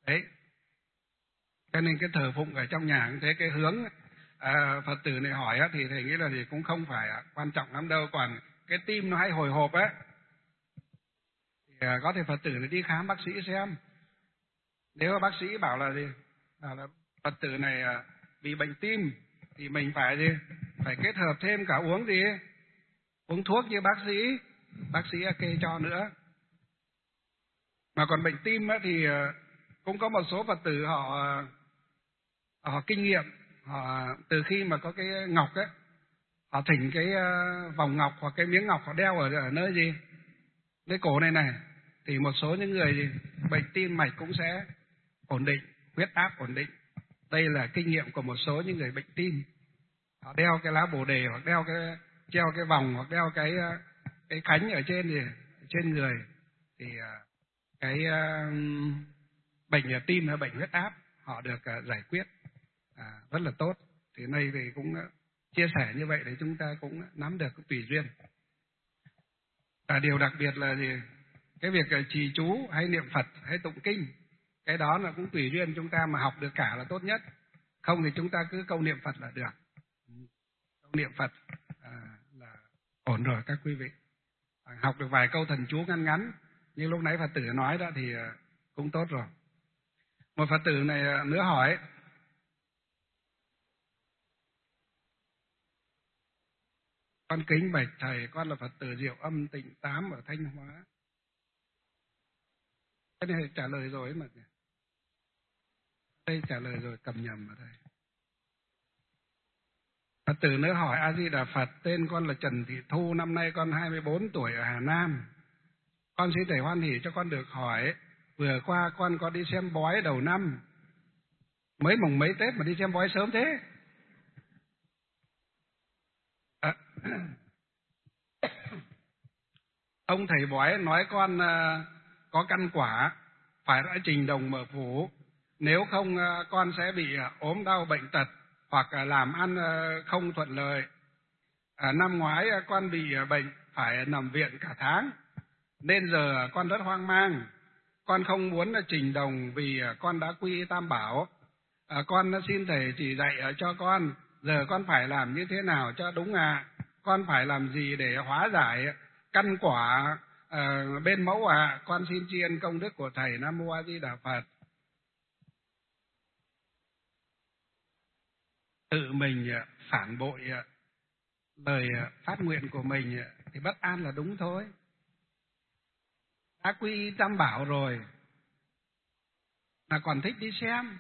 Speaker 1: Đấy, cho nên cái thờ phụng ở trong nhà cũng thế, cái hướng à, Phật tử này hỏi á, thì thầy nghĩ là thì cũng không phải quan trọng lắm đâu. Còn cái tim nó hay hồi hộp á, thì à, có thể Phật tử này đi khám bác sĩ xem. Nếu bác sĩ bảo là gì, bảo là Phật tử này à, bị bệnh tim, thì mình phải gì, phải kết hợp thêm cả uống gì, uống thuốc như bác sĩ bác sĩ kê cho nữa. Mà còn bệnh tim á, thì à, cũng có một số Phật tử họ họ kinh nghiệm, họ từ khi mà có cái ngọc ấy, họ thỉnh cái vòng ngọc hoặc cái miếng ngọc họ đeo ở, ở nơi gì, cái cổ này này, thì một số những người gì, bệnh tim mạch cũng sẽ ổn định, huyết áp ổn định. Đây là kinh nghiệm của một số những người bệnh tim, họ đeo cái lá bồ đề hoặc đeo cái treo cái vòng hoặc đeo cái cái khánh ở trên gì, trên người, thì cái uh, bệnh tim hay bệnh huyết áp họ được uh, giải quyết à, rất là tốt. Thì nay thì cũng uh, chia sẻ như vậy để chúng ta cũng nắm được cái tùy duyên. À, điều đặc biệt là gì, cái việc uh, trì chú hay niệm Phật hay tụng kinh, cái đó là cũng tùy duyên, chúng ta mà học được cả là tốt nhất. Không thì chúng ta cứ câu niệm Phật là được. Câu niệm Phật à, là ổn rồi các quý vị. À, học được vài câu thần chú ngắn ngắn như lúc nãy Phật tử nói đó thì cũng tốt rồi. Một Phật tử này nữa hỏi: con kính bạch thầy, con là Phật tử Diệu Âm Tịnh Tám ở Thanh Hóa. Cái này trả lời rồi mà. Đây trả lời rồi, cầm nhầm ở đây. Phật tử nữa hỏi: A Di Đà Phật, tên con là Trần Thị Thu, năm nay con hai mươi bốn tuổi ở Hà Nam. Con xin thầy hoan hỉ cho con được hỏi, vừa qua con có đi xem bói đầu năm, mới mùng mấy Tết mà đi xem bói sớm thế? À, ông thầy bói nói con uh, có căn quả, phải đã trình đồng mở phủ, nếu không uh, con sẽ bị uh, ốm đau bệnh tật hoặc uh, làm ăn uh, không thuận lợi. À, năm ngoái uh, con bị uh, bệnh phải nằm viện cả tháng, nên giờ con rất hoang mang. Con không muốn trình đồng vì con đã quy Tam Bảo. À, con xin thầy chỉ dạy cho con, giờ con phải làm như thế nào cho đúng ạ? À? Con phải làm gì để hóa giải căn quả à, bên mẫu ạ? À? Con xin tri ân công đức của thầy. Nam Mô A Di Đà Phật. Tự mình phản bội lời phát nguyện của mình thì bất an là đúng thôi. Đã quy Tam Bảo rồi mà còn thích đi xem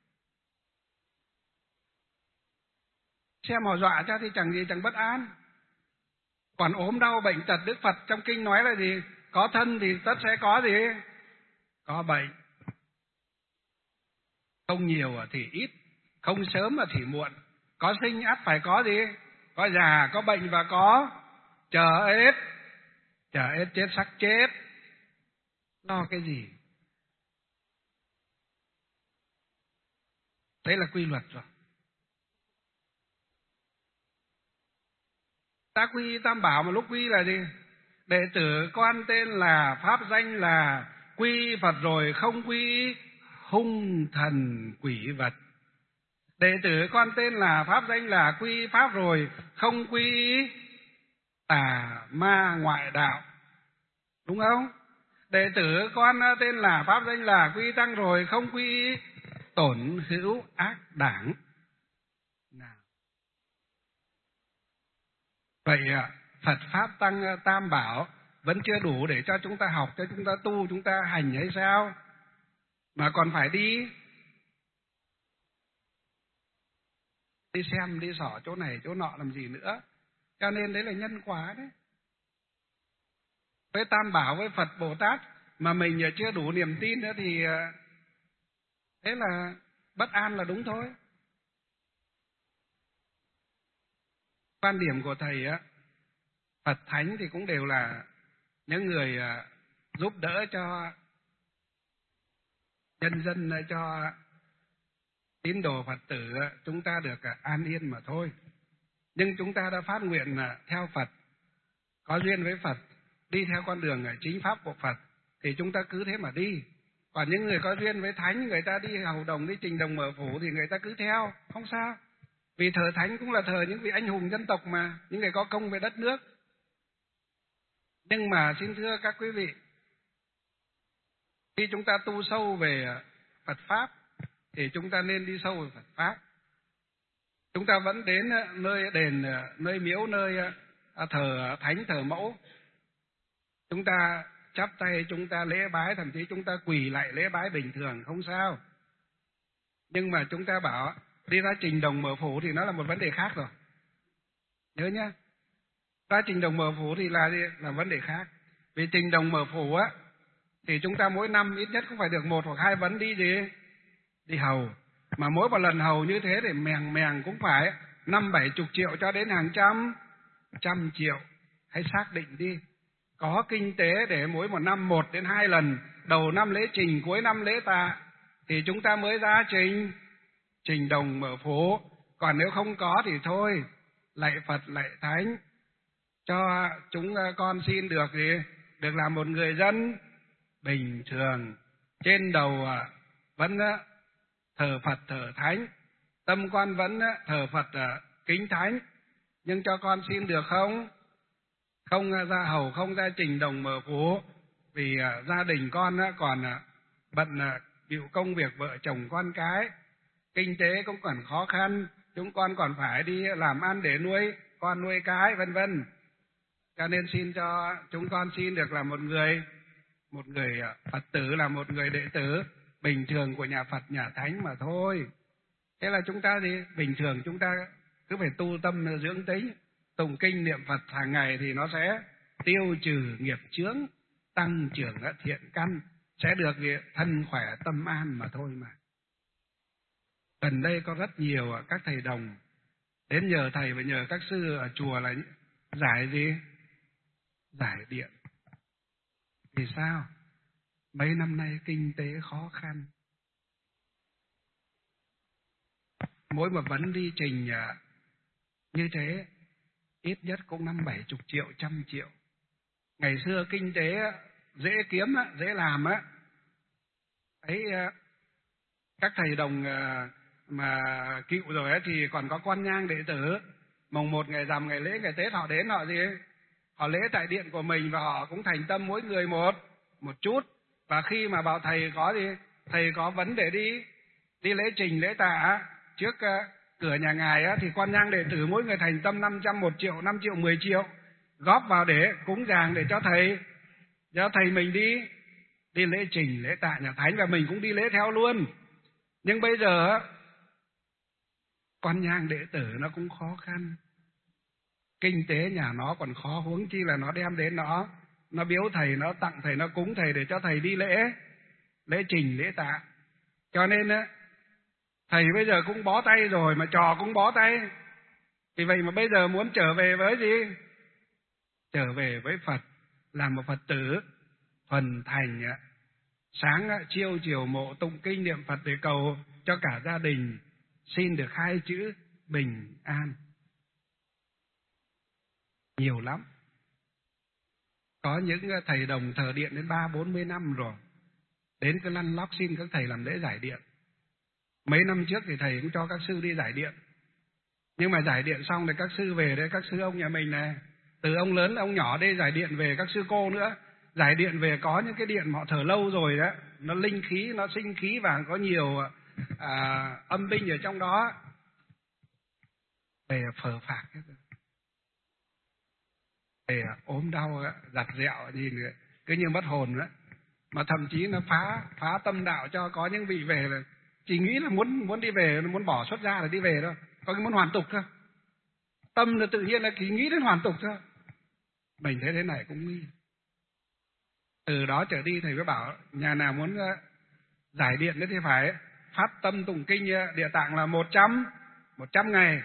Speaker 1: xem họ dọa cho thì chẳng gì chẳng bất an. Còn ốm đau bệnh tật, Đức Phật trong kinh nói là gì? Có thân thì tất sẽ có gì? Có bệnh. Không nhiều thì ít, không sớm thì muộn. Có sinh ắt phải có gì? Có già, có bệnh và có chờ ết. Chờ ết chết sắc chết. Lo cái gì? Đấy là quy luật rồi. Ta quy Tam Bảo mà lúc quy là gì? Đệ tử con tên là, pháp danh là, quy Phật rồi không quy hung thần quỷ vật. Đệ tử con tên là, pháp danh là, quy Pháp rồi không quy tà ma ngoại đạo. Đúng không? Đệ tử con tên là, pháp danh là, quy Tăng rồi không quy tổn hữu ác đảng. Nào. Vậy Phật Pháp Tăng Tam Bảo vẫn chưa đủ để cho chúng ta học, cho chúng ta tu, chúng ta hành hay sao? Mà còn phải đi đi xem, đi xỏ chỗ này, chỗ nọ làm gì nữa. Cho nên đấy là nhân quả đấy. Với Tam Bảo, với Phật Bồ Tát mà mình chưa đủ niềm tin nữa thì thế là bất an là đúng thôi. Quan điểm của thầy á, Phật Thánh thì cũng đều là những người giúp đỡ cho nhân dân, cho tín đồ Phật tử chúng ta được an yên mà thôi. Nhưng chúng ta đã phát nguyện theo Phật, có duyên với Phật, đi theo con đường chính pháp của Phật, thì chúng ta cứ thế mà đi. Còn những người có duyên với thánh, người ta đi hầu đồng, đi trình đồng mở phủ thì người ta cứ theo, không sao. Vì thờ thánh cũng là thờ những vị anh hùng dân tộc mà, những người có công về đất nước. Nhưng mà xin thưa các quý vị, khi chúng ta tu sâu về Phật Pháp thì chúng ta nên đi sâu về Phật Pháp. Chúng ta vẫn đến nơi đền, nơi miếu, nơi thờ thánh, thờ mẫu. Chúng ta chắp tay, chúng ta lễ bái, thậm chí chúng ta quỳ lại lễ bái bình thường, không sao. Nhưng mà chúng ta bảo đi ra trình đồng mở phủ thì nó là một vấn đề khác rồi. Nhớ nhá, ra trình đồng mở phủ thì là là vấn đề khác. Vì trình đồng mở phủ á thì chúng ta mỗi năm ít nhất cũng phải được một hoặc hai vấn đi gì đi hầu. Mà mỗi một lần hầu như thế thì mèng mèng cũng phải năm bảy chục triệu cho đến hàng trăm trăm triệu. Hãy xác định đi, có kinh tế để mỗi một năm một đến hai lần, đầu năm lễ trình, cuối năm lễ tạ, thì chúng ta mới ra trình trình đồng mở phủ. Còn nếu không có thì thôi, lạy Phật lạy Thánh, cho chúng con xin được gì được làm một người dân bình thường, trên đầu vẫn thờ Phật thờ Thánh, tâm con vẫn thờ Phật kính Thánh, nhưng cho con xin được không? Không ra hầu, không ra trình đồng mở phủ, vì gia đình con còn bận bịu công việc vợ chồng con cái, kinh tế cũng còn khó khăn, chúng con còn phải đi làm ăn để nuôi con nuôi cái, vân vân. Cho nên xin cho chúng con xin được là một người một người Phật tử, là một người đệ tử bình thường của nhà Phật nhà Thánh mà thôi. Thế là chúng ta gì bình thường chúng ta cứ phải tu tâm dưỡng tính, tụng kinh niệm Phật hàng ngày thì nó sẽ tiêu trừ nghiệp chướng, tăng trưởng thiện căn, sẽ được thân khỏe tâm an mà thôi mà. Gần đây có rất nhiều các thầy đồng đến nhờ thầy và nhờ các sư ở chùa là giải gì? Giải điện. Vì sao? Mấy năm nay kinh tế khó khăn. Mỗi một vấn đi trình như thế ít nhất cũng năm bảy chục triệu, trăm triệu. Ngày xưa kinh tế dễ kiếm, dễ làm á. Ấy các thầy đồng mà cựu rồi ấy thì còn có quan nhang đệ tử, mồng một ngày rằm, ngày lễ, ngày Tết họ đến họ gì? Họ lễ tại điện của mình và họ cũng thành tâm mỗi người một một chút. Và khi mà bảo thầy có gì, thầy có vấn đề đi đi lễ trình lễ tạ trước uh, cửa nhà ngài á, thì quan nhang đệ tử mỗi người thành tâm năm trăm, một triệu, năm triệu, mười triệu góp vào để cúng dường để cho thầy cho thầy mình đi đi lễ trình lễ tạ nhà Thánh, và mình cũng đi lễ theo luôn. Nhưng bây giờ quan nhang đệ tử nó cũng khó khăn, kinh tế nhà nó còn khó, huống chi là nó đem đến nó nó biếu thầy, nó tặng thầy, nó cúng thầy để cho thầy đi lễ lễ trình lễ tạ. Cho nên á, thầy bây giờ cũng bó tay rồi mà trò cũng bó tay. Vì vậy mà bây giờ muốn trở về với gì? Trở về với Phật, làm một Phật tử thuần thành, sáng chiêu chiều mộ tụng kinh niệm Phật để cầu cho cả gia đình xin được hai chữ bình an. Nhiều lắm. Có những thầy đồng thờ điện đến ba bốn mươi năm rồi, đến cái lăn lóc xin các thầy làm lễ giải điện. Mấy năm trước thì thầy cũng cho các sư đi giải điện, nhưng mà giải điện xong thì các sư về đây, các sư ông nhà mình này, từ ông lớn ông nhỏ đây giải điện về, các sư cô nữa giải điện về, có những cái điện mà họ thờ lâu rồi đó, nó linh khí, nó sinh khí và có nhiều à, âm binh ở trong đó, về phờ phạc hết rồi. Về ốm đau giặt dẹo gì nữa, cứ như mất hồn đó. Mà thậm chí nó phá phá tâm đạo cho có những vị về là chỉ nghĩ là muốn muốn đi về, muốn bỏ xuất gia là đi về thôi, có cái muốn hoàn tục thôi. Tâm là tự nhiên là chỉ nghĩ đến hoàn tục thôi. Mình thấy thế này cũng nghi. Từ đó trở đi thầy mới bảo nhà nào muốn giải điện thì phải phát tâm tụng kinh Địa Tạng là một trăm một trăm ngày.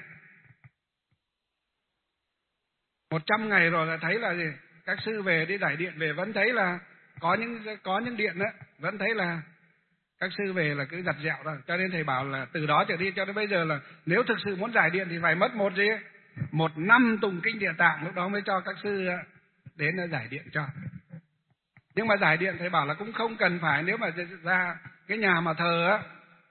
Speaker 1: Một trăm ngày rồi là thấy là gì? Các sư về đi giải điện về vẫn thấy là có những có những điện đó, vẫn thấy là các sư về là cứ giặt dẹo thôi. Cho nên thầy bảo là từ đó trở đi cho đến bây giờ là nếu thực sự muốn giải điện thì phải mất một gì? Một năm tụng kinh Địa Tạng, lúc đó mới cho các sư đến giải điện cho. Nhưng mà giải điện thầy bảo là cũng không cần phải, nếu mà ra cái nhà mà thờ á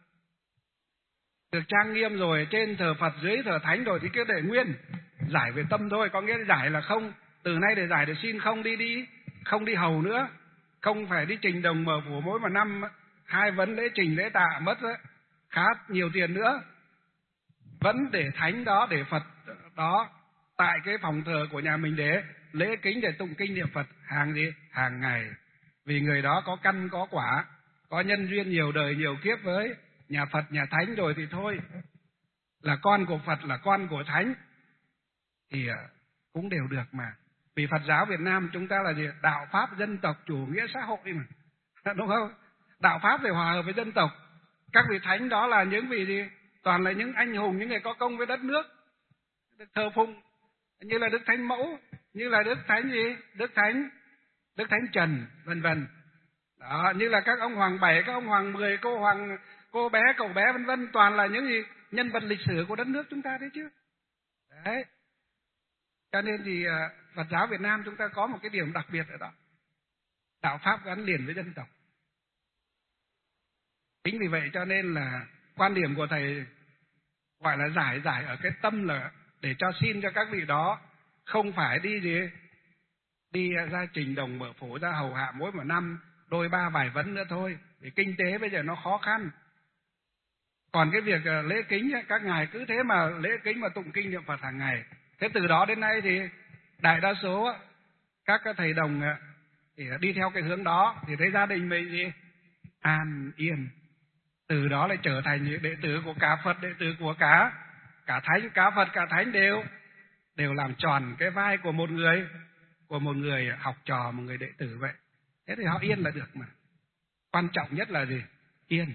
Speaker 1: được trang nghiêm rồi, trên thờ Phật dưới thờ Thánh rồi thì cứ để nguyên, giải về tâm thôi. Có nghĩa là giải là không, từ nay để giải để xin không đi đi không đi hầu nữa, không phải đi trình đồng mở phủ mỗi một năm hai vấn lễ trình lễ tạ mất đó, khá nhiều tiền nữa. Vẫn để Thánh đó, để Phật đó tại cái phòng thờ của nhà mình, để lễ kính, để tụng kinh niệm Phật hàng gì hàng ngày. Vì người đó có căn có quả, có nhân duyên nhiều đời nhiều kiếp với nhà Phật nhà Thánh rồi thì thôi, là con của Phật, là con của Thánh thì cũng đều được mà. Vì Phật giáo Việt Nam chúng ta là gì? Đạo Pháp dân tộc chủ nghĩa xã hội mà, đúng không? Đạo Pháp để hòa hợp với dân tộc. Các vị Thánh đó là những vị gì? Toàn là những anh hùng, những người có công với đất nước, được thờ phụng, như là Đức Thánh Mẫu, như là Đức Thánh gì? Đức Thánh Đức Thánh Trần, vân vân. Đó, như là các ông Hoàng Bảy, các ông Hoàng Mười, cô Hoàng, cô bé, cậu bé, vân vân, toàn là những gì? Nhân vật lịch sử của đất nước chúng ta đấy chứ. Đấy. Cho nên thì Phật giáo Việt Nam chúng ta có một cái điểm đặc biệt ở đó. Đạo Pháp gắn liền với dân tộc. Chính vì vậy cho nên là quan điểm của thầy gọi là giải giải ở cái tâm, là để cho xin cho các vị đó không phải đi gì đi ra trình đồng mở phủ, ra hầu hạ mỗi một năm đôi ba vài vấn nữa thôi, vì kinh tế bây giờ nó khó khăn. Còn cái việc lễ kính các ngài cứ thế mà lễ kính mà tụng kinh niệm Phật hàng ngày. Thế từ đó đến nay thì đại đa số các thầy đồng thì đi theo cái hướng đó, thì thấy gia đình mình gì an yên, từ đó lại trở thành đệ tử của cả Phật, đệ tử của cả cả Thánh, cả Phật cả Thánh đều đều làm tròn cái vai của một người của một người học trò, một người đệ tử vậy. Thế thì họ yên là được mà. Quan trọng nhất là gì? Yên.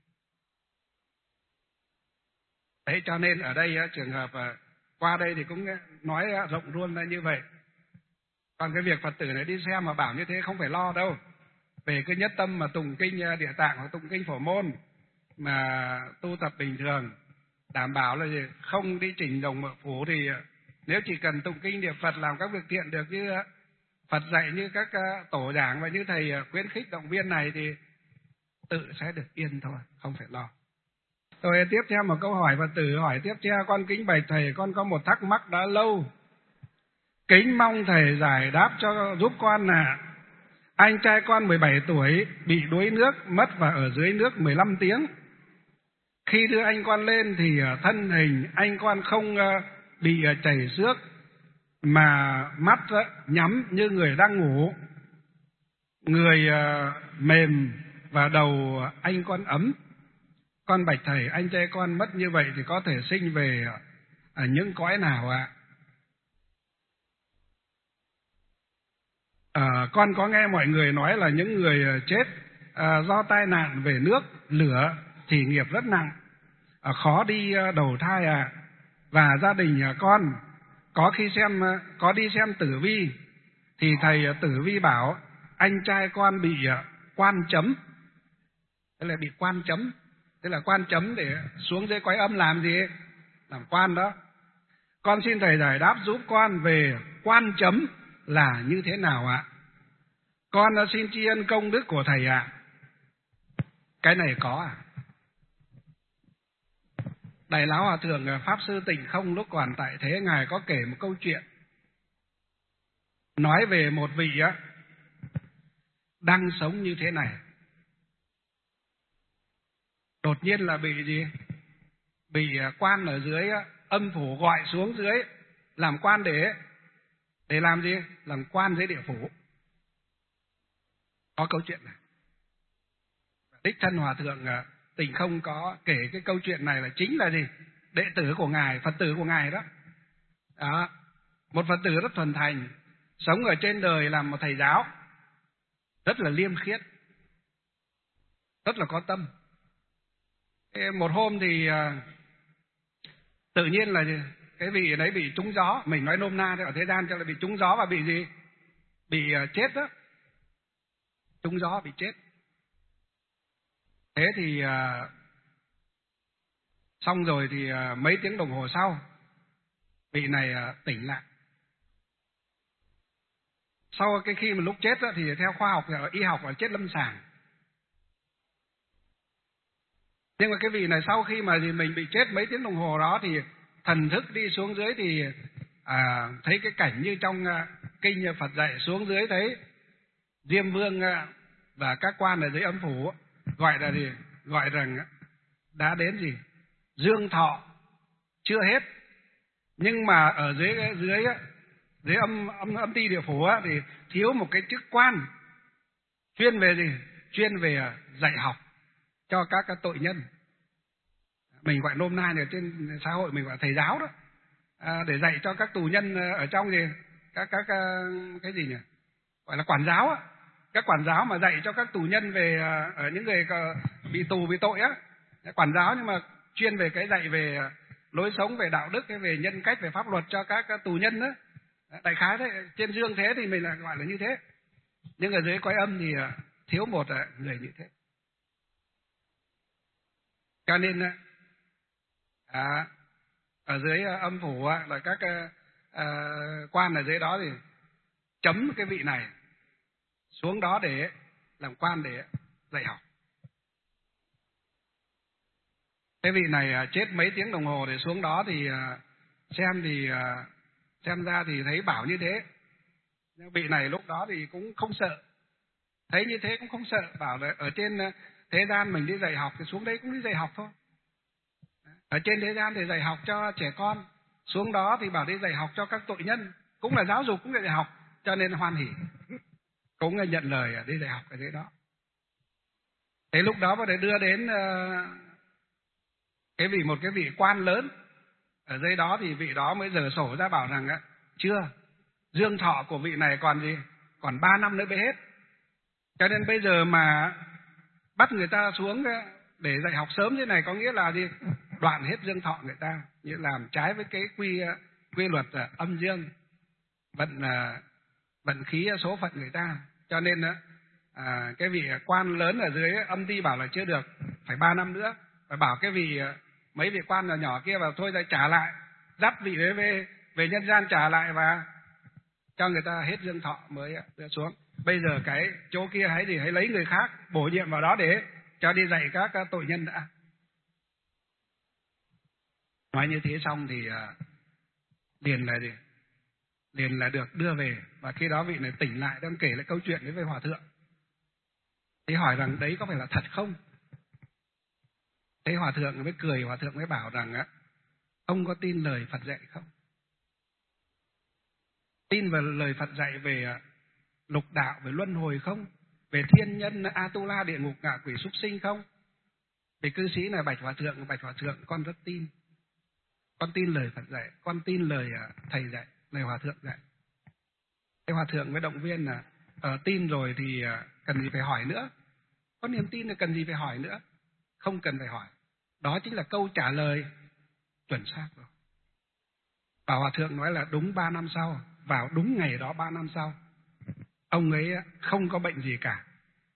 Speaker 1: Đấy, cho nên ở đây trường hợp qua đây thì cũng nói rộng luôn là như vậy. Còn cái việc Phật tử này đi xem mà bảo như thế không phải lo đâu. Về cái nhất tâm mà tụng kinh Địa Tạng hoặc tụng kinh Phổ Môn mà tu tập bình thường, đảm bảo là gì? Không đi trình đồng mở phủ, thì nếu chỉ cần tụng kinh niệm Phật làm các việc thiện được như Phật dạy, như các tổ giảng và như thầy khuyến khích động viên này, thì tự sẽ được yên thôi, không phải lo. Rồi tiếp theo một câu hỏi Phật tử hỏi tiếp theo: con kính bạch thầy, con có một thắc mắc đã lâu, kính mong thầy giải đáp cho giúp con là anh trai con mười bảy tuổi bị đuối nước mất và ở dưới nước mười lăm tiếng. Khi đưa anh con lên thì thân hình anh con không bị chảy xước, mà mắt nhắm như người đang ngủ, người mềm và đầu anh con ấm. Con bạch thầy, anh trai con mất như vậy thì có thể sinh về ở những cõi nào ạ? À, con có nghe mọi người nói là những người chết à, do tai nạn về nước, lửa thì nghiệp rất nặng, à, khó đi đầu thai à. Và gia đình nhà con có khi xem có đi xem tử vi thì thầy tử vi bảo anh trai con bị quan chấm. Tức là bị quan chấm, tức là quan chấm để xuống dưới cõi âm làm gì? Làm quan đó. Con xin thầy giải đáp giúp con về quan chấm là như thế nào ạ? Con xin tri ân công đức của thầy ạ. Cái này có à? Đại Lão Hòa Thượng Pháp Sư Tịnh Không lúc còn tại thế, ngài có kể một câu chuyện nói về một vị á đang sống như thế này, đột nhiên là bị gì? Bị quan ở dưới âm phủ gọi xuống dưới làm quan để để làm gì? Làm quan dưới địa phủ. Có câu chuyện này. Đích thân Hòa Thượng Tịnh Không có kể cái câu chuyện này, là chính là gì? Đệ tử của ngài, Phật tử của ngài đó. Đó, một Phật tử rất thuần thành, sống ở trên đời làm một thầy giáo, rất là liêm khiết, rất là có tâm. Một hôm thì tự nhiên là cái vị đấy bị trúng gió, mình nói nôm na ở thế gian cho là bị trúng gió và bị gì? Bị chết đó. Trúng gió bị chết. Thế thì xong rồi thì mấy tiếng đồng hồ sau vị này tỉnh lại. sau cái khi mà lúc chết đó, thì theo khoa học y học là chết lâm sàng. Nhưng mà cái vị này sau khi mà thì mình bị chết mấy tiếng đồng hồ đó thì thần thức đi xuống dưới thì à, thấy cái cảnh như trong uh, kinh Phật dạy, xuống dưới thấy Diêm Vương uh, và các quan ở dưới âm phủ gọi là gì? Gọi rằng đã đến gì? Dương thọ chưa hết. Nhưng mà ở dưới dưới dưới âm âm âm ti địa phủ á, thì thiếu một cái chức quan chuyên về gì? Chuyên về dạy học cho các cái tội nhân. Mình gọi nôm na ở trên xã hội mình gọi thầy giáo đó, à, để dạy cho các tù nhân ở trong gì các các cái gì nhỉ, gọi là quản giáo á, các quản giáo mà dạy cho các tù nhân về ở những người bị tù bị tội á, quản giáo nhưng mà chuyên về cái dạy về lối sống, về đạo đức, về nhân cách, về pháp luật cho các tù nhân đó. Đại khái thế, trên dương thế thì mình là gọi là như thế, nhưng ở dưới cõi âm thì thiếu một người như thế. Cho nên à, ở dưới âm phủ là các à, quan ở dưới đó thì chấm cái vị này xuống đó để làm quan, để dạy học. Cái vị này chết mấy tiếng đồng hồ để xuống đó thì xem thì xem ra thì thấy bảo như thế. Nhưng vị này lúc đó thì cũng không sợ, thấy như thế cũng không sợ, bảo là ở trên thế gian mình đi dạy học thì xuống đấy cũng đi dạy học thôi. Ở trên thế gian thì dạy học cho trẻ con, xuống đó thì bảo đi dạy học cho các tội nhân, cũng là giáo dục, cũng là dạy học, cho nên hoan hỉ, cũng là nhận lời đi dạy học ở dưới đó. Thế lúc đó bắt đầu đưa đến cái vị một cái vị quan lớn ở dưới đó, thì vị đó mới dở sổ ra bảo rằng chưa, dương thọ của vị này còn gì, còn ba năm nữa mới hết. Cho nên bây giờ mà bắt người ta xuống để dạy học sớm thế này có nghĩa là gì, đoạn hết dương thọ người ta, như làm trái với cái quy quy luật âm dương vận vận khí số phận người ta. Cho nên à, cái vị quan lớn ở dưới âm ti bảo là chưa được, phải ba năm nữa, và bảo cái vị mấy vị quan nhỏ nhỏ kia vào thôi, lại trả lại, dắt vị đấy về về nhân gian trả lại và cho người ta hết dương thọ mới đưa xuống. Bây giờ cái chỗ kia hãy gì hãy lấy người khác bổ nhiệm vào đó để cho đi dạy các tội nhân đã. Nói như thế xong thì liền là gì liền là được đưa về, và khi đó vị này tỉnh lại đang kể lại câu chuyện đấy với hòa thượng. Thì hỏi rằng đấy có phải là thật không? Thế hòa thượng mới cười, hòa thượng mới bảo rằng á, ông có tin lời Phật dạy không? Tin vào lời Phật dạy về lục đạo, về luân hồi không? Về thiên nhân, Atula, địa ngục, ngạ quỷ, súc sinh không? Thì cư sĩ này bạch hòa thượng, bạch hòa thượng con rất tin. Con tin lời Phật dạy, con tin lời thầy dạy, lời hòa thượng dạy. Thế hòa thượng mới động viên là ở tin rồi thì cần gì phải hỏi nữa. Có niềm tin thì cần gì phải hỏi nữa. Không cần phải hỏi. Đó chính là câu trả lời chuẩn xác rồi. Và hòa thượng nói là đúng ba năm sau, vào đúng ngày đó ba năm sau, ông ấy không có bệnh gì cả.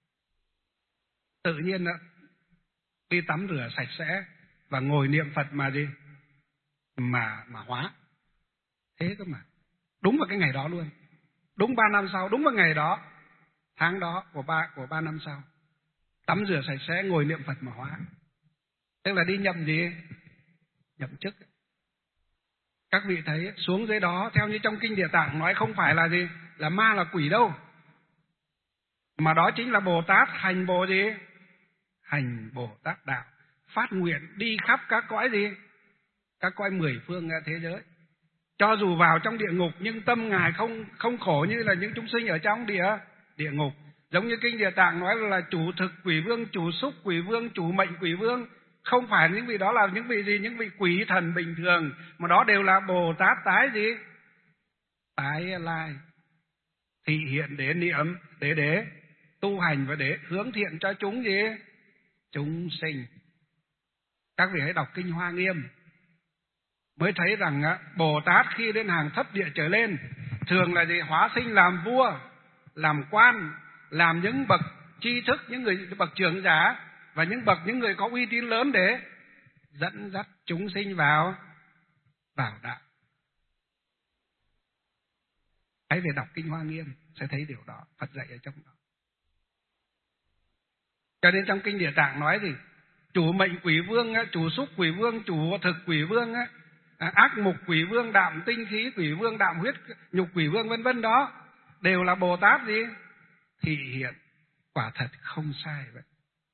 Speaker 1: Tự nhiên đi tắm rửa sạch sẽ và ngồi niệm Phật mà gì? Mà mà hóa. Thế cơ mà. Đúng vào cái ngày đó luôn. Đúng ba năm sau, đúng vào ngày đó, tháng đó của ba của ba năm sau. Tắm rửa sạch sẽ, ngồi niệm Phật mà hóa. Tức là đi nhậm gì? Nhậm chức. Các vị thấy xuống dưới đó, theo như trong kinh Địa Tạng nói, không phải là gì? Là ma là quỷ đâu. Mà đó chính là Bồ Tát hành Bồ gì? Hành Bồ Tát đạo. Phát nguyện đi khắp các cõi gì? Các cõi mười phương thế giới. Cho dù vào trong địa ngục nhưng tâm Ngài không không khổ như là những chúng sinh ở trong địa địa ngục. Giống như kinh Địa Tạng nói là chủ thực quỷ vương, chủ xúc quỷ vương, chủ mệnh quỷ vương. Không phải những vị đó là những vị gì? Những vị quỷ thần bình thường, mà đó đều là Bồ Tát tái gì? Tái lai. Thị hiện để niệm, để để tu hành và để hướng thiện cho chúng gì? Chúng sinh. Các vị hãy đọc kinh Hoa Nghiêm mới thấy rằng Bồ Tát khi đến hàng thất địa trở lên thường là gì? Hóa sinh làm vua, làm quan, làm những bậc tri thức, những người bậc trưởng giả và những bậc những người có uy tín lớn để dẫn dắt chúng sinh vào vào đạo. Hãy về đọc Kinh Hoa Nghiêm sẽ thấy điều đó, Phật dạy ở trong đó. Cho nên trong Kinh Địa Tạng nói gì? Chủ mệnh quỷ vương, chủ xúc quỷ vương, chủ thực quỷ vương, ác mục quỷ vương, đạm tinh khí quỷ vương, đạm huyết nhục quỷ vương, vân vân đó đều là Bồ Tát gì? Thị hiện. Quả thật không sai vậy.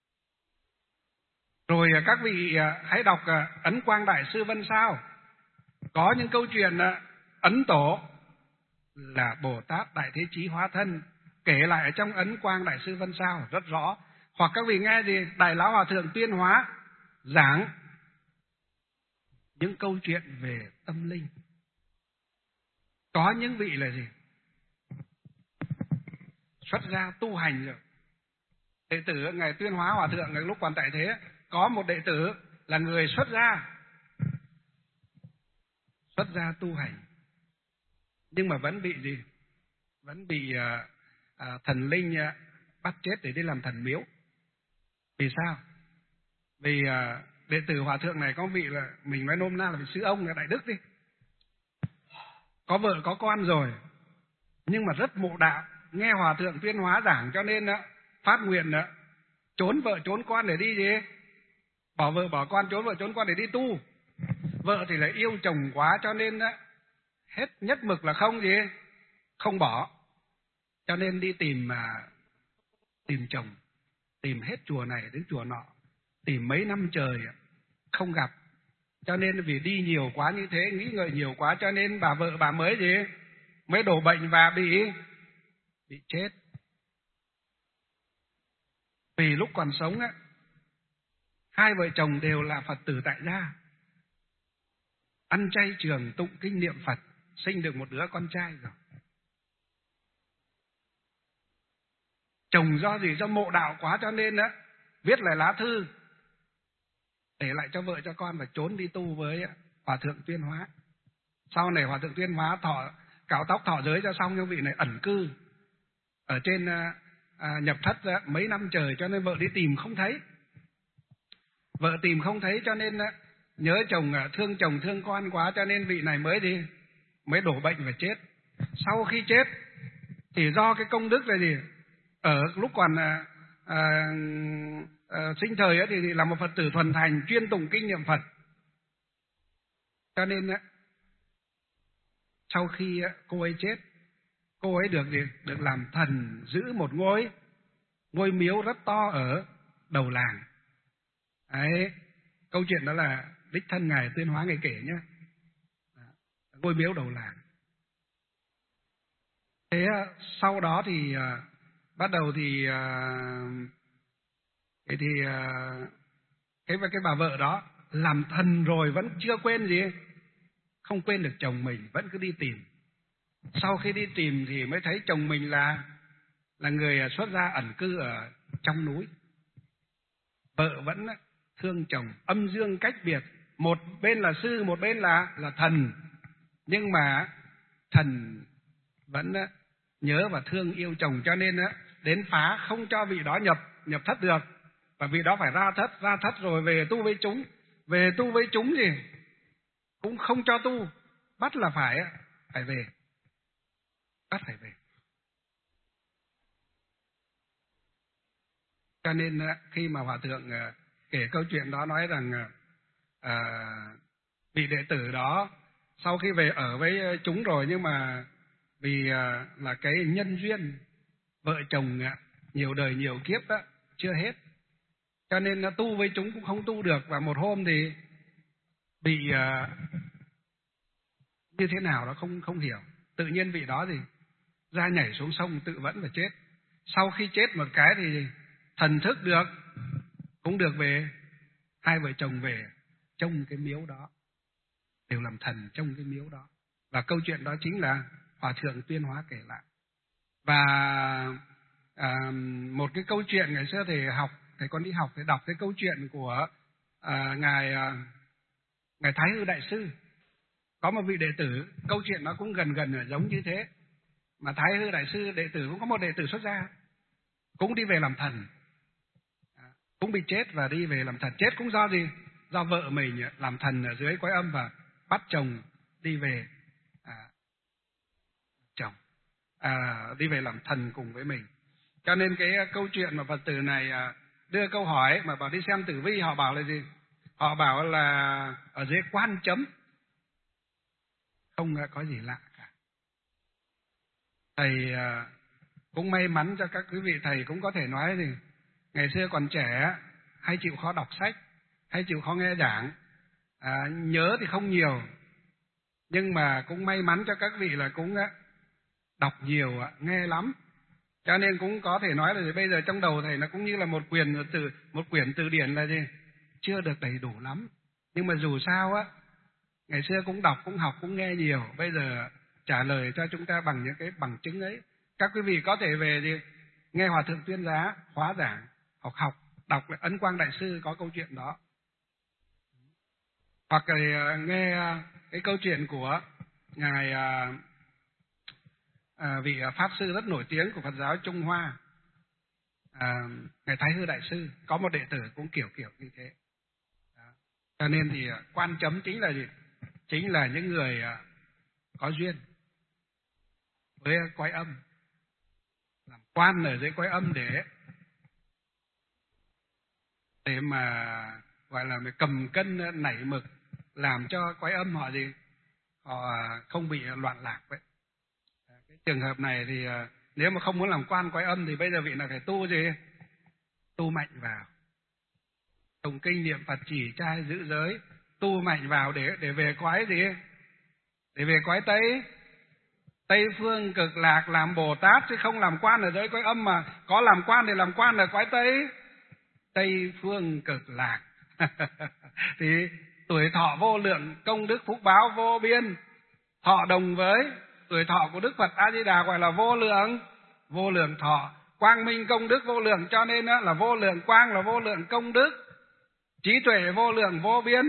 Speaker 1: Rồi các vị hãy đọc Ấn Quang Đại Sư Vân Sao. Có những câu chuyện Ấn Tổ là Bồ Tát Đại Thế Chí hóa thân, kể lại ở trong Ấn Quang Đại Sư Vân Sao rất rõ. Hoặc các vị nghe gì Đại Lão Hòa Thượng Tuyên Hóa giảng những câu chuyện về tâm linh. Có những vị là gì? Xuất gia tu hành rồi. Đệ tử Ngài Tuyên Hóa Hòa Thượng ngày lúc còn tại thế, có một đệ tử là người xuất gia. Xuất gia tu hành. Nhưng mà vẫn bị gì? Vẫn bị à, à, thần linh à, bắt chết để đi làm thần miếu. Vì sao? Vì à, đệ tử Hòa Thượng này có vị là, mình nói nôm na là vị sư ông, là Đại Đức đi. Có vợ có con rồi, nhưng mà rất mộ đạo. Nghe Hòa Thượng Tuyên Hóa giảng cho nên á, phát nguyện á, trốn vợ trốn con để đi gì? Bỏ vợ bỏ con, trốn vợ trốn con để đi tu. Vợ thì lại yêu chồng quá cho nên á, hết nhất mực là không gì? Không bỏ. Cho nên đi tìm mà tìm chồng, tìm hết chùa này đến chùa nọ, tìm mấy năm trời không gặp. Cho nên vì đi nhiều quá như thế, nghĩ ngợi nhiều quá, cho nên bà vợ bà mới gì? Mới đổ bệnh và bị bị chết. Vì lúc còn sống á, hai vợ chồng đều là Phật tử tại gia, ăn chay trường tụng kinh niệm Phật, sinh được một đứa con trai rồi. Chồng do gì? Do mộ đạo quá cho nên á, viết lại lá thư để lại cho vợ cho con và trốn đi tu với Hòa Thượng Tuyên Hóa. Sau này Hòa Thượng Tuyên Hóa thọ cạo tóc thọ giới cho xong, nhưng vị này ẩn cư ở trên à, nhập thất á, mấy năm trời, cho nên vợ đi tìm không thấy. Vợ tìm không thấy cho nên á, nhớ chồng, thương chồng thương con quá, cho nên vị này mới đi mới đổ bệnh và chết. Sau khi chết thì do cái công đức là gì? Ở lúc còn à, à, à, sinh thời ấy, thì, thì là một Phật tử thuần thành, chuyên tụng kinh niệm Phật. Cho nên á, sau khi á, cô ấy chết, cô ấy được gì? Được làm thần, giữ một ngôi ngôi miếu rất to ở đầu làng. Đấy, câu chuyện đó là đích thân Ngài Tuyên Hóa Ngài kể nhé. Ngôi miếu đầu làng. Thế sau đó thì à, bắt đầu thì à, thì, thì à, cái cái bà vợ đó làm thần rồi vẫn chưa quên gì, không quên được chồng mình, vẫn cứ đi tìm. Sau khi đi tìm thì mới thấy chồng mình là là người xuất gia ẩn cư ở trong núi. Vợ vẫn thương chồng, âm dương cách biệt, một bên là sư, một bên là là thần, nhưng mà thần vẫn nhớ và thương yêu chồng, cho nên đến phá không cho vị đó nhập nhập thất được, và vị đó phải ra thất, ra thất rồi về tu với chúng, về tu với chúng gì cũng không cho tu, bắt là phải phải về, bắt phải về. Cho nên khi mà Hòa Thượng kể câu chuyện đó, nói rằng à, vị đệ tử đó sau khi về ở với chúng rồi, nhưng mà vì à, là cái nhân duyên vợ chồng nhiều đời nhiều kiếp đó, chưa hết, cho nên tu với chúng cũng không tu được. Và một hôm thì bị à, như thế nào đó không không hiểu, tự nhiên vị đó thì ra nhảy xuống sông tự vẫn và chết. Sau khi chết một cái thì thần thức được, cũng được về, hai vợ chồng về trong cái miếu đó, đều làm thần trong cái miếu đó. Và câu chuyện đó chính là Hòa Thượng Tuyên Hóa kể lại. Và à, một cái câu chuyện ngày xưa thầy học, thầy còn đi học, thầy đọc cái câu chuyện của à, ngài à, ngài Thái Hư Đại Sư. Có một vị đệ tử, câu chuyện nó cũng gần gần giống như thế, mà Thái Hư Đại Sư đệ tử cũng có một đệ tử xuất gia, cũng đi về làm thần, cũng bị chết và đi về làm thần. Chết cũng do gì? Do vợ mình làm thần ở dưới cõi âm và bắt chồng đi về à, chồng. à, đi về làm thần cùng với mình. Cho nên cái câu chuyện mà Phật tử này à, đưa câu hỏi mà bảo đi xem tử vi, họ bảo là gì? Họ bảo là ở dưới quan chấm, không có gì lạ cả. Thầy à, cũng may mắn cho các quý vị thầy cũng có thể nói gì, ngày xưa còn trẻ hay chịu khó đọc sách, hay chịu khó nghe giảng, à, nhớ thì không nhiều, nhưng mà cũng may mắn cho các vị là cũng đọc nhiều, nghe lắm, cho nên cũng có thể nói là bây giờ trong đầu thầy nó cũng như là một quyển từ một quyển từ điển là gì, chưa được đầy đủ lắm, nhưng mà dù sao á, ngày xưa cũng đọc cũng học cũng nghe nhiều, bây giờ trả lời cho chúng ta bằng những cái bằng chứng ấy. Các quý vị có thể về gì nghe Hòa Thượng tuyên giá khóa giảng, học học đọc lại Ấn Quang Đại Sư có câu chuyện đó, hoặc là nghe cái câu chuyện của ngài à, à, vị pháp sư rất nổi tiếng của Phật giáo Trung Hoa, à, ngài Thái Hư Đại Sư, có một đệ tử cũng kiểu kiểu như thế. Đó. Cho nên thì quan chấm chính là gì? Chính là những người à, có duyên với cõi âm, làm quan ở dưới cõi âm để để mà gọi là cầm cân nảy mực, làm cho cõi âm họ gì họ không bị loạn lạc vậy. Cái trường hợp này thì nếu mà không muốn làm quan cõi âm thì bây giờ vị này phải tu gì, tu mạnh vào, tụng kinh niệm Phật chỉ trai giữ giới, tu mạnh vào để để về cõi gì, để về cõi tây Tây phương cực lạc làm Bồ Tát, chứ không làm quan ở dưới cõi âm, mà có làm quan thì làm quan ở cõi tây Tây phương cực lạc. Thì tuổi thọ vô lượng, công đức phúc báo vô biên, thọ đồng với tuổi thọ của Đức Phật A Di Đà gọi là vô lượng, vô lượng thọ, quang minh công đức vô lượng, cho nên là vô lượng quang là vô lượng công đức, trí tuệ vô lượng vô biên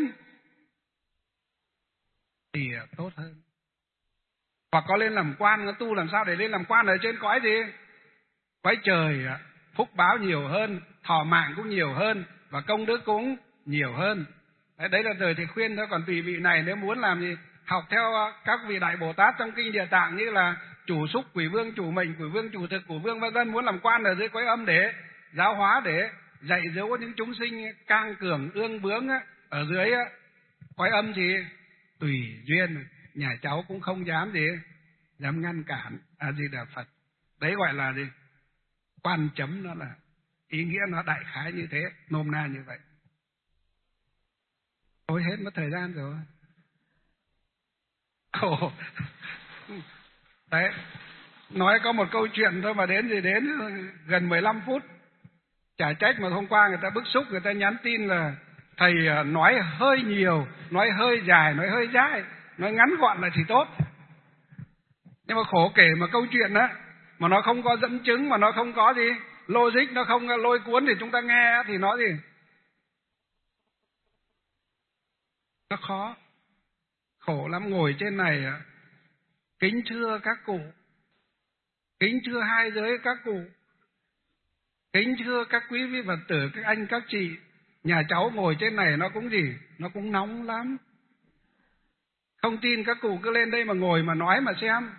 Speaker 1: thì tốt hơn. Hoặc có lên làm quan, nó tu làm sao để lên làm quan ở trên cõi gì, cõi trời, phúc báo nhiều hơn, thọ mạng cũng nhiều hơn và công đức cũng nhiều hơn. Đấy, đấy là đời thì khuyên thôi. Còn tùy vị này nếu muốn làm gì, học theo các vị đại Bồ Tát trong kinh Địa Tạng như là chủ xúc, quỷ vương, chủ mệnh, quỷ vương, chủ thực, quỷ vương vân vân, muốn làm quan ở dưới cõi âm để giáo hóa, để dạy dỗ những chúng sinh cang cường ương bướng ở dưới cõi âm thì tùy duyên, nhà cháu cũng không dám gì, dám ngăn cản. A Di Đà Phật. Đấy gọi là gì, quan chấm, nó là ý nghĩa nó đại khái như thế, nôm na như vậy. Ôi hết mất thời gian rồi. Ồ, đấy, nói có một câu chuyện thôi mà đến gì đến gần mười lăm phút. Chả trách mà hôm qua người ta bức xúc, người ta nhắn tin là thầy nói hơi nhiều, nói hơi dài, nói hơi dai, nói ngắn gọn là thì tốt. Nhưng mà khổ kể mà câu chuyện á, mà nó không có dẫn chứng, mà nó không có gì logic, nó không lôi cuốn thì chúng ta nghe thì nó gì, nó khó. Khổ lắm. Ngồi trên này, kính thưa các cụ, kính thưa hai giới các cụ, kính thưa các quý vị Phật tử, các anh các chị, nhà cháu ngồi trên này nó cũng gì, nó cũng nóng lắm. Không tin các cụ cứ lên đây mà ngồi mà nói mà xem.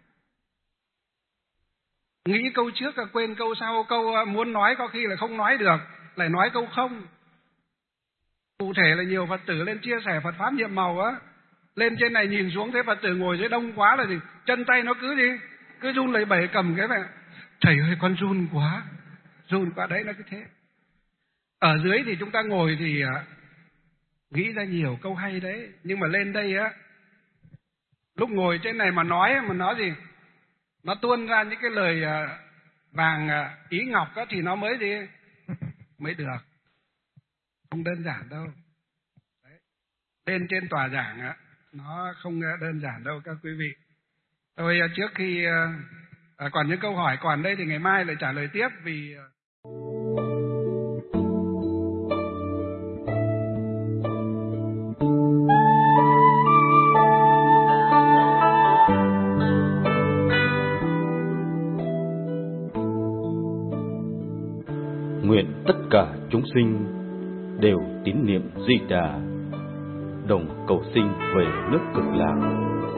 Speaker 1: Nghĩ câu trước là quên câu sau, câu muốn nói có khi là không nói được, lại nói câu không. Cụ thể là nhiều Phật tử lên chia sẻ Phật Pháp nhiệm màu á, lên trên này nhìn xuống thấy Phật tử ngồi dưới đông quá là gì, chân tay nó cứ gì, cứ run lẩy bẩy cầm cái này. Thầy ơi con run quá, run quá, đấy nó cứ thế. Ở dưới thì chúng ta ngồi thì nghĩ ra nhiều câu hay đấy, nhưng mà lên đây á, lúc ngồi trên này mà nói mà nói gì, nó tuôn ra những cái lời vàng ý ngọc đó thì nó mới gì, mới được. Không đơn giản đâu. Đấy. Lên trên tòa giảng á, nó không đơn giản đâu các quý vị. Tôi trước khi à, còn những câu hỏi còn đây thì ngày mai lại trả lời tiếp, vì
Speaker 2: nguyện tất cả chúng sinh đều tín niệm Di Đà, đồng cầu sinh về nước Cực Lạc.